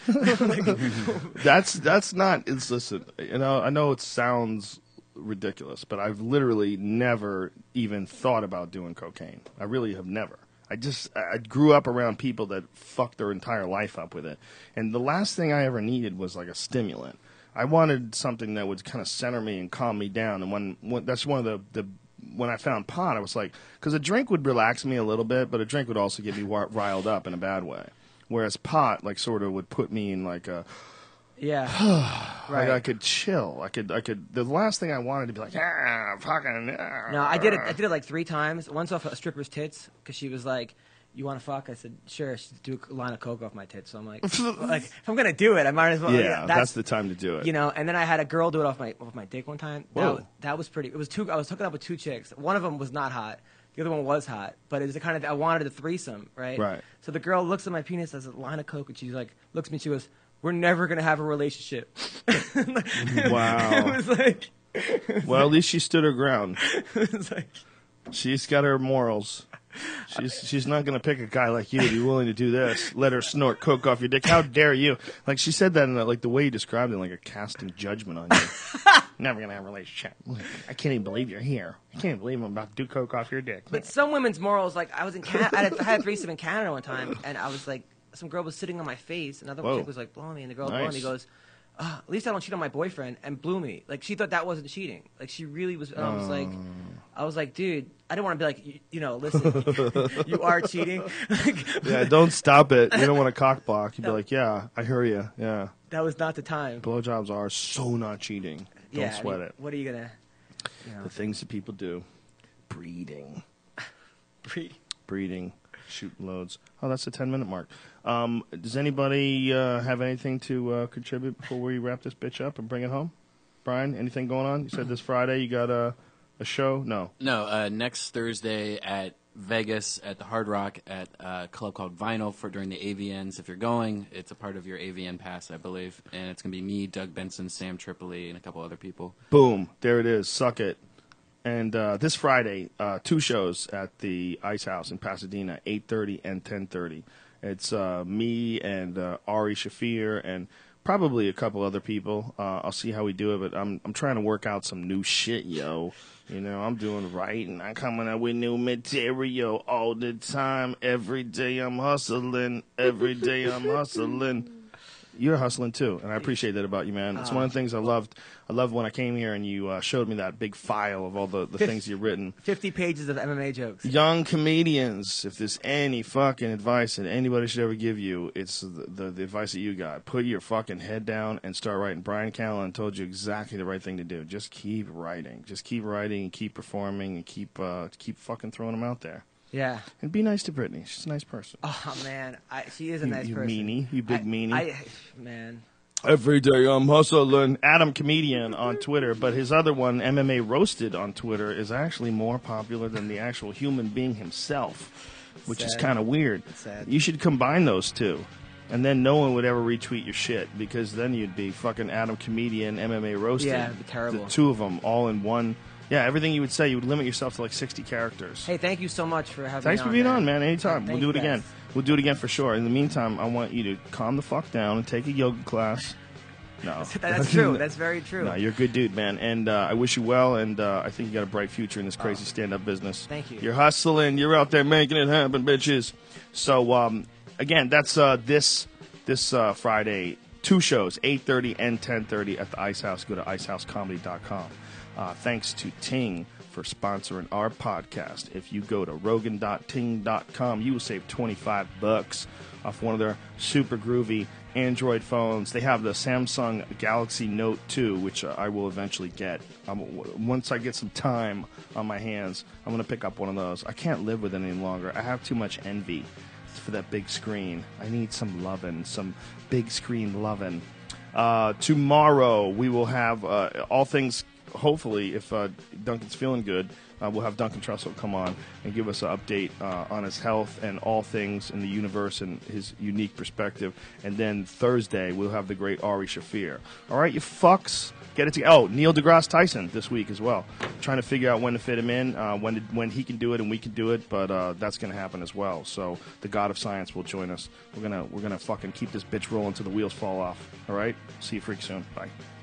That's not. Listen, I know it sounds ridiculous, but I've literally never even thought about doing cocaine. I really have never. I grew up around people that fucked their entire life up with it, and the last thing I ever needed was like a stimulant. I wanted something that would kind of center me and calm me down. And when that's one of the when I found pot, I was like, because a drink would relax me a little bit, but a drink would also get me riled up in a bad way. Whereas pot, like, sort of would put me in like a Yeah. like Right. I could chill. I could. The last thing I wanted to be like, fucking. No, I did it like 3 times. Once off a stripper's tits because she was like, "You want to fuck?" I said, "Sure." She do a line of coke off my tits. So I'm like, if I'm gonna do it, I might as well. Yeah, that's the time to do it. And then I had a girl do it off my dick one time. Whoa. That was pretty. It was 2. I was hooking up with 2 chicks. One of them was not hot. The other one was hot, but it was the kind of I wanted a threesome, right? Right. So the girl looks at my penis as a line of coke, and she's like, looks at me, she goes, "We're never gonna have a relationship." Wow. It was like. Well, at least she stood her ground. It's like, She's got her morals. She's not going to pick a guy like you to be willing to do this. Let her snort coke off your dick. How dare you? Like, she said that in like the way you described it, like a casting judgment on you. Never going to have a relationship. I can't even believe you're here. I can't even believe I'm about to do coke off your dick. but some women's morals, like I was in Canada, I had a threesome in Canada one time, and I was like, some girl was sitting on my face, another Whoa. chick was like blowing me, and the girl Nice. blowing me goes, at least I don't cheat on my boyfriend, and blew me. Like she thought that wasn't cheating. Like she really was. And I was like, dude, I didn't want to be like, listen, you are cheating. Yeah, don't stop it. You don't want to cock block. You'd be like, yeah, I hear you. Yeah. That was not the time. Blowjobs are so not cheating. Don't Yeah, I sweat mean, it. What are you gonna? The things that people do. Breeding. Breeding. Shooting loads. Oh, that's the 10-minute mark. Does anybody have anything to contribute before we wrap this bitch up and bring it home? Brian, anything going on? You said this Friday you got a show? No. No, next Thursday at Vegas at the Hard Rock at a club called Vinyl during the AVNs. If you're going, it's a part of your AVN pass, I believe. And it's going to be me, Doug Benson, Sam Tripoli, and a couple other people. Boom. There it is. Suck it. And this Friday, 2 shows at the Ice House in Pasadena, 8:30 and 10:30. It's me and Ari Shafir and probably a couple other people. I'll see how we do it, but I'm trying to work out some new shit, yo. You know, I'm doing right, and I'm coming up with new material all the time. Every day I'm hustling. Every day I'm hustling. You're hustling too, and I appreciate that about you, man. It's one of the things I loved. I loved when I came here and you showed me that big file of all the things you've written. 50 pages of MMA jokes. Young comedians, if there's any fucking advice that anybody should ever give you, it's the advice that you got. Put your fucking head down and start writing. Brian Callen told you exactly the right thing to do. Just keep writing. Just keep writing and keep performing and keep fucking throwing them out there. Yeah. And be nice to Brittany. She's a nice person. Oh man, she is a nice you person. meanie. You big meanie. Man. Every day I'm hustling. Adam Comedian on Twitter, but his other one, MMA Roasted on Twitter, is actually more popular than the actual human being himself, which is Sad. kind of weird. It's sad. You should combine those two, and then no one would ever retweet your shit, because then you'd be fucking Adam Comedian, MMA Roasted. Yeah, it'd be terrible. The two of them all in one. Yeah, everything you would say, you would limit yourself to like 60 characters. Hey, thank you so much for having Thanks me for on. being on, man. Anytime. Thank We'll do it you, again. guys. We'll do it again for sure. In the meantime, I want you to calm the fuck down and take a yoga class. No. That's true. That's very true. No, you're a good dude, man. And I wish you well, and I think you got a bright future in this crazy stand-up business. Thank you. You're hustling. You're out there making it happen, bitches. So, again, that's this Friday. 2 shows, 8:30 and 10:30 at the Ice House. Go to icehousecomedy.com. Thanks to Ting for sponsoring our podcast. If you go to rogan.ting.com, you will save $25 off one of their super groovy Android phones. They have the Samsung Galaxy Note 2, which I will eventually get. Once I get some time on my hands, I'm going to pick up one of those. I can't live with it any longer. I have too much envy for that big screen. I need some lovin', some big screen lovin'. Tomorrow we will have all things. Hopefully, if Duncan's feeling good, we'll have Duncan Trussell come on and give us an update on his health and all things in the universe and his unique perspective. And then Thursday, we'll have the great Ari Shafir. All right, you fucks. Get it together. Oh, Neil deGrasse Tyson this week as well. Trying to figure out when to fit him in, when he can do it and we can do it, but that's going to happen as well. So the God of Science will join us. We're gonna fucking keep this bitch rolling till the wheels fall off. All right? See you freak soon. Bye.